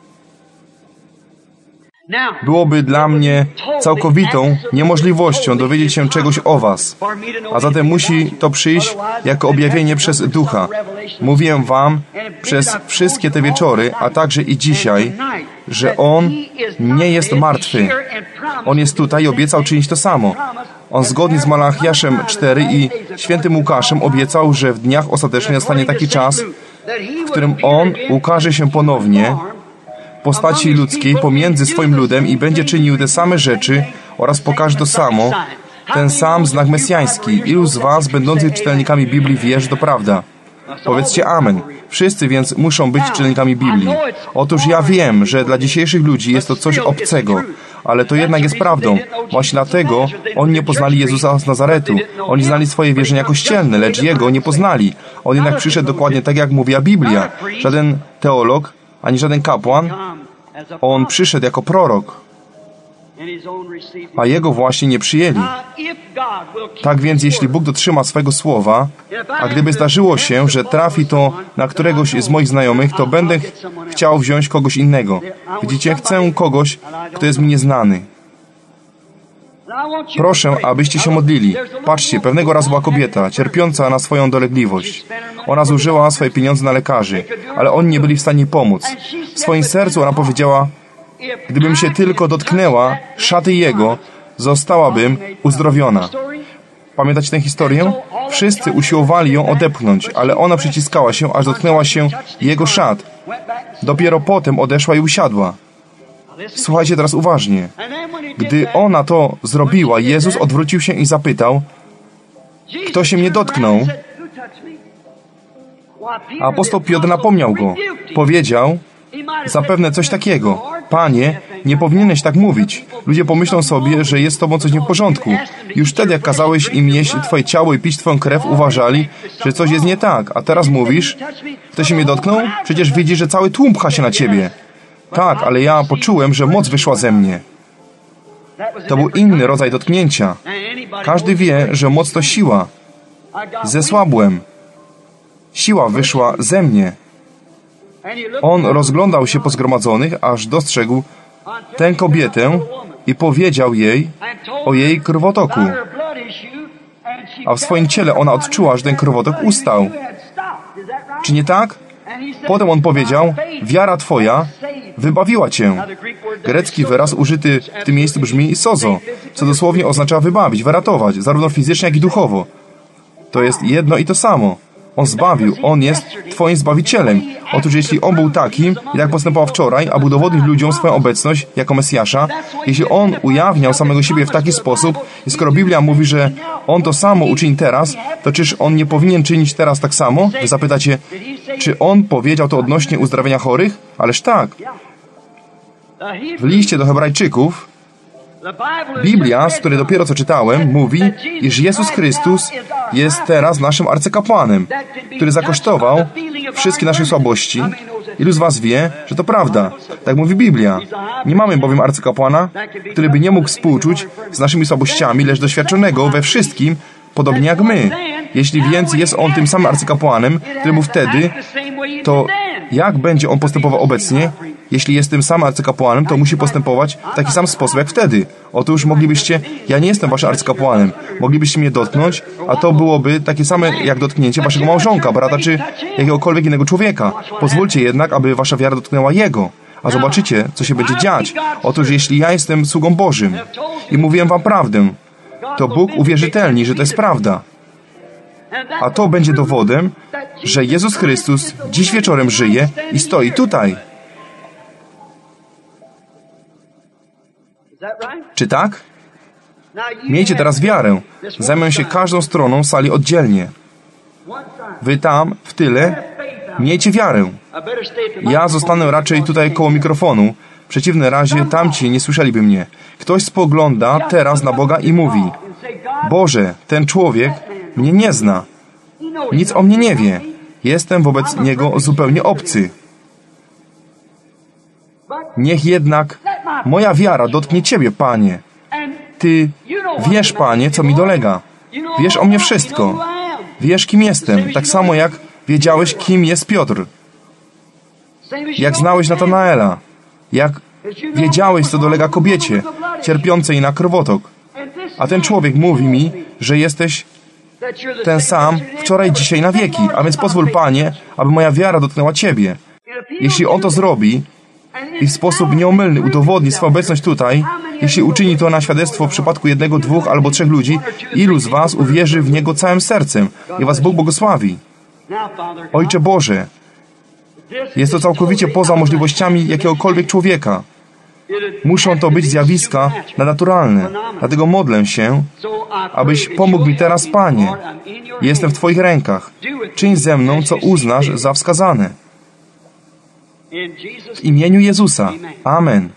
Byłoby dla mnie całkowitą niemożliwością dowiedzieć się czegoś o was. A zatem musi to przyjść jako objawienie przez Ducha. Mówiłem wam przez wszystkie te wieczory, a także i dzisiaj, że On nie jest martwy. On jest tutaj i obiecał czynić to samo. On zgodnie z Malachiaszem 4 i świętym Łukaszem obiecał, że w dniach ostatecznych nastanie taki czas, w którym On ukaże się ponownie w postaci ludzkiej pomiędzy swoim ludem i będzie czynił te same rzeczy oraz pokaże to samo, ten sam znak mesjański. Ilu z was, będących czytelnikami Biblii, wie, że to prawda? Powiedzcie amen. Wszyscy więc muszą być czytelnikami Biblii. Otóż ja wiem, że dla dzisiejszych ludzi jest to coś obcego, ale to jednak jest prawdą. Właśnie dlatego oni nie poznali Jezusa z Nazaretu. Oni znali swoje wierzenia kościelne, lecz Jego nie poznali. On jednak przyszedł dokładnie tak, jak mówiła Biblia. Żaden teolog, ani żaden kapłan. On przyszedł jako prorok. a Jego właśnie nie przyjęli. Tak więc, jeśli Bóg dotrzyma swego słowa, a gdyby zdarzyło się, że trafi to na któregoś z moich znajomych, to będę chciał wziąć kogoś innego. Widzicie, chcę kogoś, kto jest mi nieznany. Proszę, abyście się modlili. Patrzcie, pewnego razu była kobieta, cierpiąca na swoją dolegliwość. Ona zużyła swoje pieniądze na lekarzy, ale oni nie byli w stanie pomóc. W swoim sercu ona powiedziała, gdybym się tylko dotknęła szaty Jego, zostałabym uzdrowiona. Pamiętacie tę historię? Wszyscy usiłowali ją odepchnąć, ale ona przyciskała się, aż dotknęła się Jego szat. Dopiero potem odeszła i usiadła. Słuchajcie teraz uważnie. Gdy ona to zrobiła, Jezus odwrócił się i zapytał, kto się mnie dotknął? A apostoł Piotr napomniał go. Powiedział zapewne coś takiego. Panie, nie powinieneś tak mówić. Ludzie pomyślą sobie, że jest z tobą coś nie w porządku. Już wtedy, jak kazałeś im jeść twoje ciało i pić twoją krew, uważali, że coś jest nie tak. A teraz mówisz, kto się mnie dotknął? Przecież widzisz, że cały tłum pcha się na ciebie. Tak, ale ja poczułem, że moc wyszła ze mnie. To był inny rodzaj dotknięcia. Każdy wie, że moc to siła. Zesłabłem. Siła wyszła ze mnie. On rozglądał się po zgromadzonych, aż dostrzegł tę kobietę i powiedział jej o jej krwotoku. A w swoim ciele ona odczuła, że ten krwotok ustał. Czy nie tak? Potem on powiedział, wiara twoja wybawiła cię. Grecki wyraz użyty w tym miejscu brzmi sozo, co dosłownie oznacza wybawić, wyratować, zarówno fizycznie, jak i duchowo. To jest jedno i to samo. On zbawił, On jest twoim Zbawicielem. Otóż jeśli On był takim, jak postępował wczoraj, aby udowodnić ludziom swoją obecność jako Mesjasza, jeśli On ujawniał samego siebie w taki sposób, i skoro Biblia mówi, że On to samo uczyni teraz, to czyż On nie powinien czynić teraz tak samo? Wy zapytacie, czy On powiedział to odnośnie uzdrawiania chorych? Ależ tak. W liście do Hebrajczyków Biblia, z której dopiero co czytałem, mówi, iż Jezus Chrystus jest teraz naszym arcykapłanem, który zakosztował wszystkie nasze słabości. Ilu z was wie, że to prawda? Tak mówi Biblia. Nie mamy bowiem arcykapłana, który by nie mógł współczuć z naszymi słabościami, lecz doświadczonego we wszystkim, podobnie jak my. Jeśli więc jest On tym samym arcykapłanem, który był wtedy, to jak będzie On postępował obecnie? Jeśli jest tym samym arcykapłanem, to musi postępować w taki sam sposób jak wtedy. Otóż moglibyście, ja nie jestem waszym arcykapłanem, moglibyście mnie dotknąć, a to byłoby takie same jak dotknięcie waszego małżonka, brata czy jakiegokolwiek innego człowieka. Pozwólcie jednak, aby wasza wiara dotknęła Jego. A zobaczycie, co się będzie dziać. Otóż jeśli ja jestem sługą Bożym i mówiłem wam prawdę, to Bóg uwierzytelni, że to jest prawda. A to będzie dowodem, że Jezus Chrystus dziś wieczorem żyje i stoi tutaj. Czy tak? Miejcie teraz wiarę. Zajmę się każdą stroną sali oddzielnie. Wy tam, w tyle, miejcie wiarę. Ja zostanę raczej tutaj koło mikrofonu. W przeciwnym razie tamci nie słyszeliby mnie. Ktoś spogląda teraz na Boga i mówi: Boże, ten człowiek mnie nie zna. Nic o mnie nie wie. Jestem wobec niego zupełnie obcy. Niech jednak moja wiara dotknie Ciebie, Panie. Ty wiesz, Panie, co mi dolega. Wiesz o mnie wszystko. Wiesz, kim jestem. Tak samo jak wiedziałeś, kim jest Piotr. Jak znałeś Natanaela. Jak wiedziałeś, co dolega kobiecie, cierpiącej na krwotok. A ten człowiek mówi mi, że jesteś ten sam wczoraj, dzisiaj, na wieki. A więc pozwól, Panie, aby moja wiara dotknęła Ciebie. Jeśli On to zrobi i w sposób nieomylny udowodni swoją obecność tutaj, jeśli uczyni to na świadectwo w przypadku 1, 2 albo 3 ludzi, ilu z was uwierzy w Niego całym sercem i was Bóg błogosławi? Ojcze Boże, jest to całkowicie poza możliwościami jakiegokolwiek człowieka. Muszą to być zjawiska nadnaturalne. Dlatego modlę się, abyś pomógł mi teraz, Panie. Jestem w Twoich rękach. Czyń ze mną, co uznasz za wskazane. W imieniu Jezusa. Amen.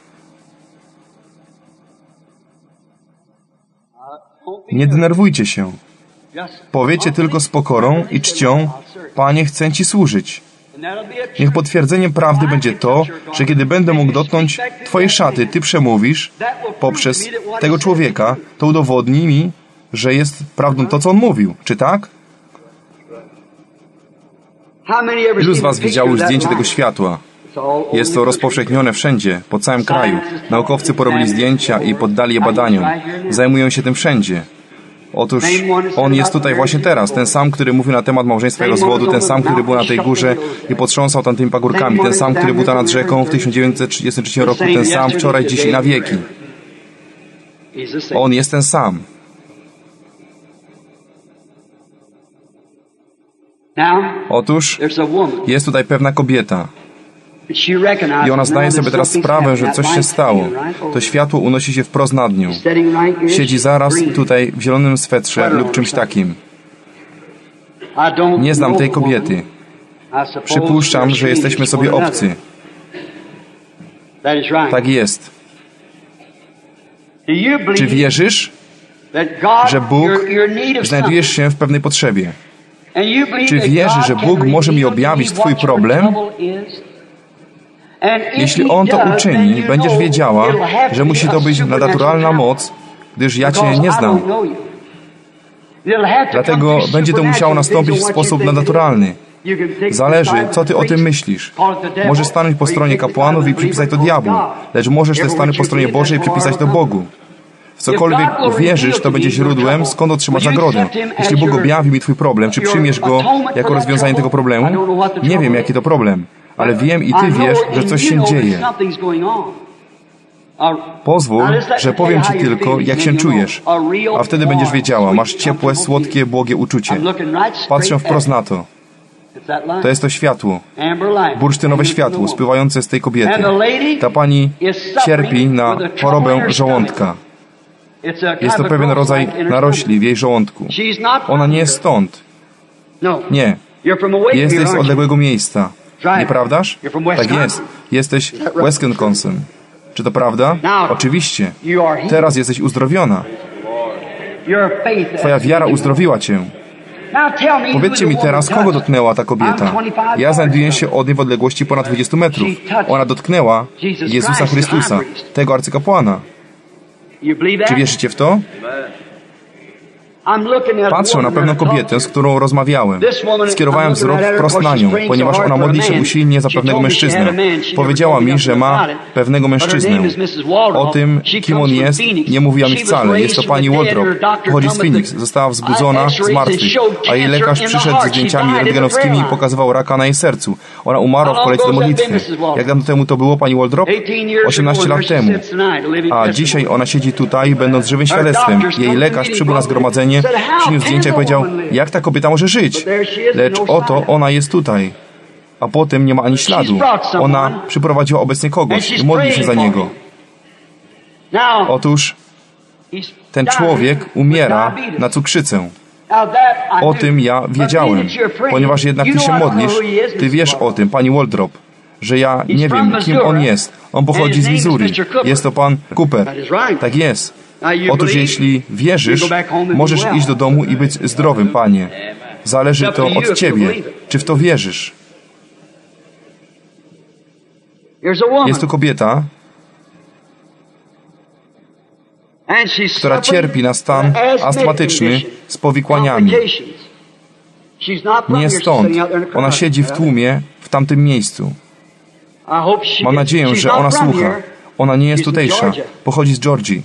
Nie denerwujcie się. Powiecie tylko z pokorą i czcią: Panie, chcę Ci służyć. Niech potwierdzeniem prawdy będzie to, że kiedy będę mógł dotknąć Twojej szaty, Ty przemówisz poprzez tego człowieka, to udowodni mi, że jest prawdą to, co on mówił. Czy tak? Ilu z Was widziało już zdjęcie tego światła? Jest to rozpowszechnione wszędzie, po całym kraju. Naukowcy porobili zdjęcia i poddali je badaniom. Zajmują się tym wszędzie. Otóż on jest tutaj właśnie teraz. Ten sam, który mówił na temat małżeństwa i rozwodu, ten sam, który był na tej górze i potrząsał tamtymi pagórkami, ten sam, który był tam nad rzeką w 1933 roku, ten sam wczoraj, dziś i na wieki. On jest ten sam. Otóż jest tutaj pewna kobieta. I ona zdaje sobie teraz sprawę, że coś się stało. To światło unosi się wprost nad nią. Siedzi zaraz tutaj w zielonym swetrze lub czymś takim. Nie znam tej kobiety. Przypuszczam, że jesteśmy sobie obcy. Tak jest. Czy wierzysz, że Bóg znajdujesz się w pewnej potrzebie? Czy wierzysz, że Bóg może mi objawić Twój problem? Jeśli On to uczyni, będziesz wiedziała, że musi to być nadnaturalna moc, gdyż ja Cię nie znam. Dlatego będzie to musiało nastąpić w sposób nadnaturalny. Zależy, co Ty o tym myślisz. Możesz stanąć po stronie kapłanów i przypisać to diabłu, lecz możesz też stanąć po stronie Bożej i przypisać to Bogu. W cokolwiek uwierzysz, to będzie źródłem, skąd otrzymasz nagrodę. Jeśli Bóg objawi mi Twój problem, czy przyjmiesz go jako rozwiązanie tego problemu? Nie wiem, jaki to problem, ale wiem i Ty wiesz, że coś się dzieje. Pozwól, że powiem Ci tylko, jak się czujesz, a wtedy będziesz wiedziała. Masz ciepłe, słodkie, błogie uczucie. Patrzę wprost na to. To jest to światło, bursztynowe światło spływające z tej kobiety. Ta pani cierpi na chorobę żołądka. Jest to pewien rodzaj narośli w jej żołądku. Ona nie jest stąd. Nie. Jesteś z odległego miejsca. Nieprawdaż? Tak jest. Jesteś West Wisconsin. Czy to prawda? Oczywiście. Teraz jesteś uzdrowiona. Twoja wiara uzdrowiła Cię. Powiedzcie mi teraz, kogo dotknęła ta kobieta? Ja znajduję się od niej w odległości ponad 20 metrów. Ona dotknęła Jezusa Chrystusa, tego arcykapłana. Czy wierzycie w to? Patrzę na pewną kobietę, z którą rozmawiałem. Skierowałem wzrok wprost na nią, ponieważ ona modli się usilnie za pewnego mężczyznę. Powiedziała mi, że ma pewnego mężczyznę. O tym, kim on jest, nie mówiła mi wcale. Jest to pani Waldrop. Pochodzi z Phoenix. Została wzbudzona z martwych, a jej lekarz przyszedł ze zdjęciami rentgenowskimi i pokazywał raka na jej sercu. Ona umarła w kolejce do modlitwy. Jak dawno temu to było, pani Waldrop? 18 lat temu. A dzisiaj ona siedzi tutaj, będąc żywym świadectwem. Jej lekarz przybył na zgromadzenie, przyniósł zdjęcia i powiedział, jak ta kobieta może żyć? Lecz oto ona jest tutaj. A potem nie ma ani śladu. Ona przyprowadziła obecnie kogoś i modli się za niego. Otóż ten człowiek umiera na cukrzycę. O tym ja wiedziałem. Ponieważ jednak Ty się modlisz, Ty wiesz o tym, pani Waldrop, że ja nie wiem, kim on jest. On pochodzi z Missouri. Jest to pan Cooper. Tak jest. Otóż jeśli wierzysz, możesz iść do domu i być zdrowym, Panie. Zależy to od Ciebie. Czy w to wierzysz? Jest tu kobieta, która cierpi na stan astmatyczny z powikłaniami. Nie stąd. Ona siedzi w tłumie w tamtym miejscu. Mam nadzieję, że ona słucha. Ona nie jest tutejsza. Pochodzi z Georgii.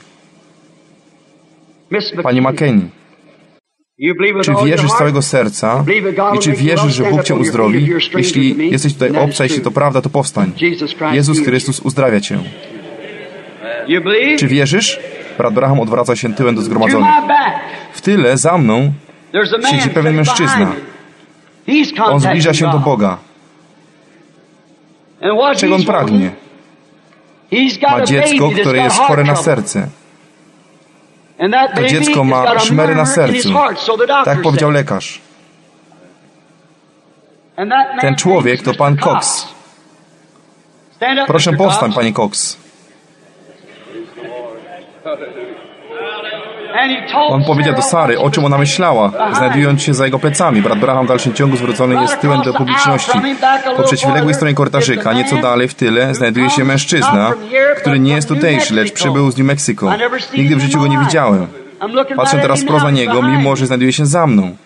Pani McKinney, czy wierzysz z całego serca i czy wierzysz, że Bóg Cię uzdrowi? Jeśli jesteś tutaj obca, jeśli to prawda, to powstań. Jezus Chrystus uzdrawia Cię. Czy wierzysz? Brat Branham odwraca się tyłem do zgromadzonych. W tyle, za mną, siedzi pewien mężczyzna. On zbliża się do Boga. Czego on pragnie? Ma dziecko, które jest chore na serce. To dziecko ma szmery na sercu. Tak powiedział lekarz. Ten człowiek to pan Cox. Proszę powstań, panie Cox. On powiedział do Sary, o czym ona myślała, znajdując się za jego plecami. Brat Branham w dalszym ciągu zwrócony jest tyłem do publiczności. Po przeciwległej stronie korytarzyka, nieco dalej w tyle, znajduje się mężczyzna, który nie jest tutejszy, lecz przybył z New Mexico. Nigdy w życiu go nie widziałem. Patrzę teraz wprost na niego, mimo że znajduje się za mną.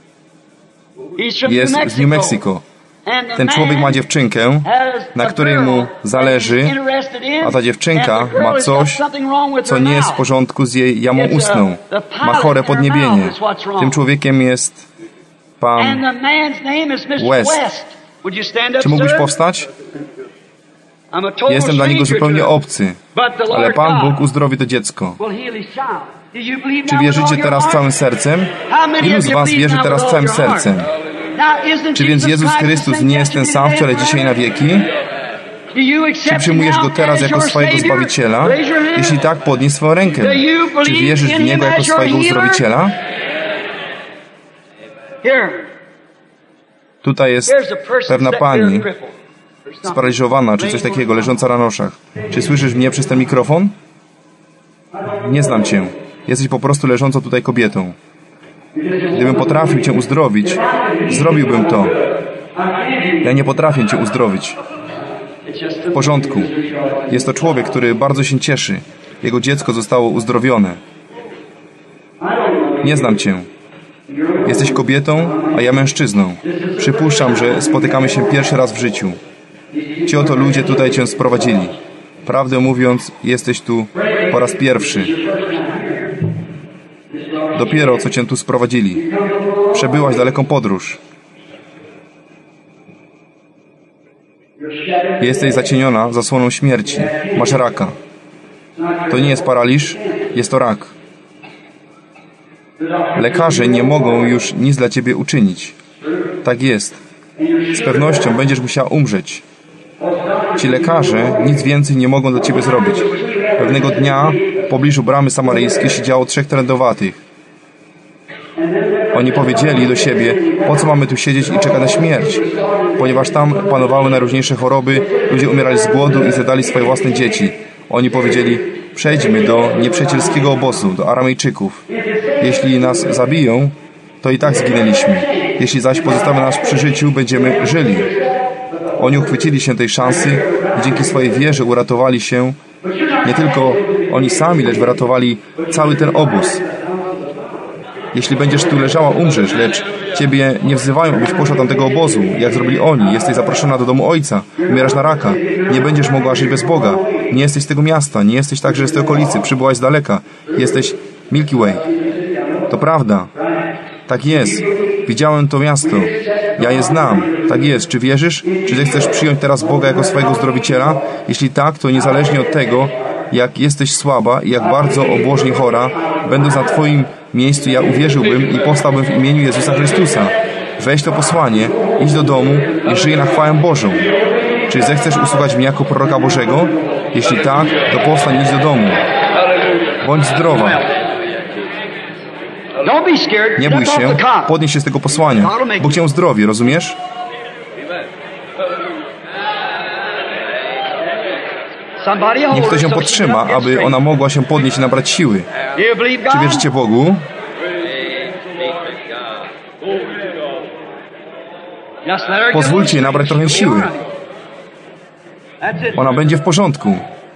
Jest z New Mexico. Ten człowiek ma dziewczynkę, na której mu zależy, a ta dziewczynka ma coś, co nie jest w porządku z jej jamą ustną. Ma chore podniebienie. Tym człowiekiem jest pan West. Czy mógłbyś powstać? Jestem dla niego zupełnie obcy, ale Pan Bóg uzdrowi to dziecko. Czy wierzycie teraz całym sercem? Ilu z was wierzy teraz całym sercem? Czy więc Jezus Chrystus nie jest ten sam wczoraj, dzisiaj na wieki? Czy przyjmujesz Go teraz jako swojego Zbawiciela? Jeśli tak, podnieś swoją rękę. Czy wierzysz w Niego jako swojego uzdrowiciela? Tutaj jest pewna pani sparaliżowana, czy coś takiego, leżąca na noszach. Czy słyszysz mnie przez ten mikrofon? Nie znam Cię. Jesteś po prostu leżącą tutaj kobietą. Gdybym potrafił Cię uzdrowić, zrobiłbym to. Ja nie potrafię Cię uzdrowić. W porządku. Jest to człowiek, który bardzo się cieszy. Jego dziecko zostało uzdrowione. Nie znam Cię. Jesteś kobietą, a ja mężczyzną. Przypuszczam, że spotykamy się pierwszy raz w życiu. Ci oto ludzie tutaj Cię sprowadzili. Prawdę mówiąc, jesteś tu po raz pierwszy. Dopiero co Cię tu sprowadzili. Przebyłaś daleką podróż. Jesteś zacieniona zasłoną śmierci. Masz raka. To nie jest paraliż, jest to rak. Lekarze nie mogą już nic dla Ciebie uczynić. Tak jest. Z pewnością będziesz musiała umrzeć. Ci lekarze nic więcej nie mogą dla Ciebie zrobić. Pewnego dnia w pobliżu bramy samaryjskiej siedziało 3 trędowatych. Oni powiedzieli do siebie, po co mamy tu siedzieć i czekać na śmierć? Ponieważ tam panowały najróżniejsze choroby, ludzie umierali z głodu i zjadali swoje własne dzieci. Oni powiedzieli, przejdźmy do nieprzyjacielskiego obozu, do Aramejczyków. Jeśli nas zabiją, to i tak zginęliśmy. Jeśli zaś pozostawią nas przy życiu, będziemy żyli. Oni uchwycili się tej szansy i dzięki swojej wierze uratowali się nie tylko oni sami, lecz wyratowali cały ten obóz. Jeśli będziesz tu leżała, umrzesz, lecz Ciebie nie wzywają, abyś poszła do tamtego obozu, jak zrobili oni. Jesteś zaproszona do domu Ojca, umierasz na raka. Nie będziesz mogła żyć bez Boga. Nie jesteś z tego miasta, nie jesteś także z tej okolicy, przybyłaś z daleka. Jesteś Milky Way. To prawda. Tak jest. Widziałem to miasto. Ja je znam. Tak jest. Czy wierzysz? Czy Ty chcesz przyjąć teraz Boga jako swojego uzdrowiciela? Jeśli tak, to niezależnie od tego, jak jesteś słaba i jak bardzo obłożnie chora, będąc na Twoim miejscu, ja uwierzyłbym i powstałbym w imieniu Jezusa Chrystusa. Weź to posłanie, idź do domu i żyj na chwałę Bożą. Czy zechcesz usłuchać mnie jako proroka Bożego? Jeśli tak, to powstań i idź do domu. Bądź zdrowa. Nie bój się, podnieś się z tego posłania. Bóg Cię uzdrowi, rozumiesz? Niech ktoś ją podtrzyma, aby ona mogła się podnieść i nabrać siły. Czy wierzycie Bogu? Pozwólcie jej nabrać trochę siły. Ona będzie w porządku.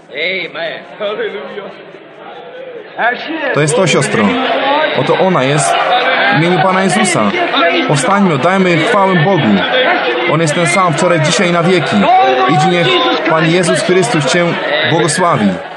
To jest to, siostro. Oto ona jest w imieniu Pana Jezusa. Powstańmy, oddajmy chwałę Bogu. On jest ten sam wczoraj, dzisiaj i na wieki. Idź, niech Pan Jezus Chrystus Cię błogosławi.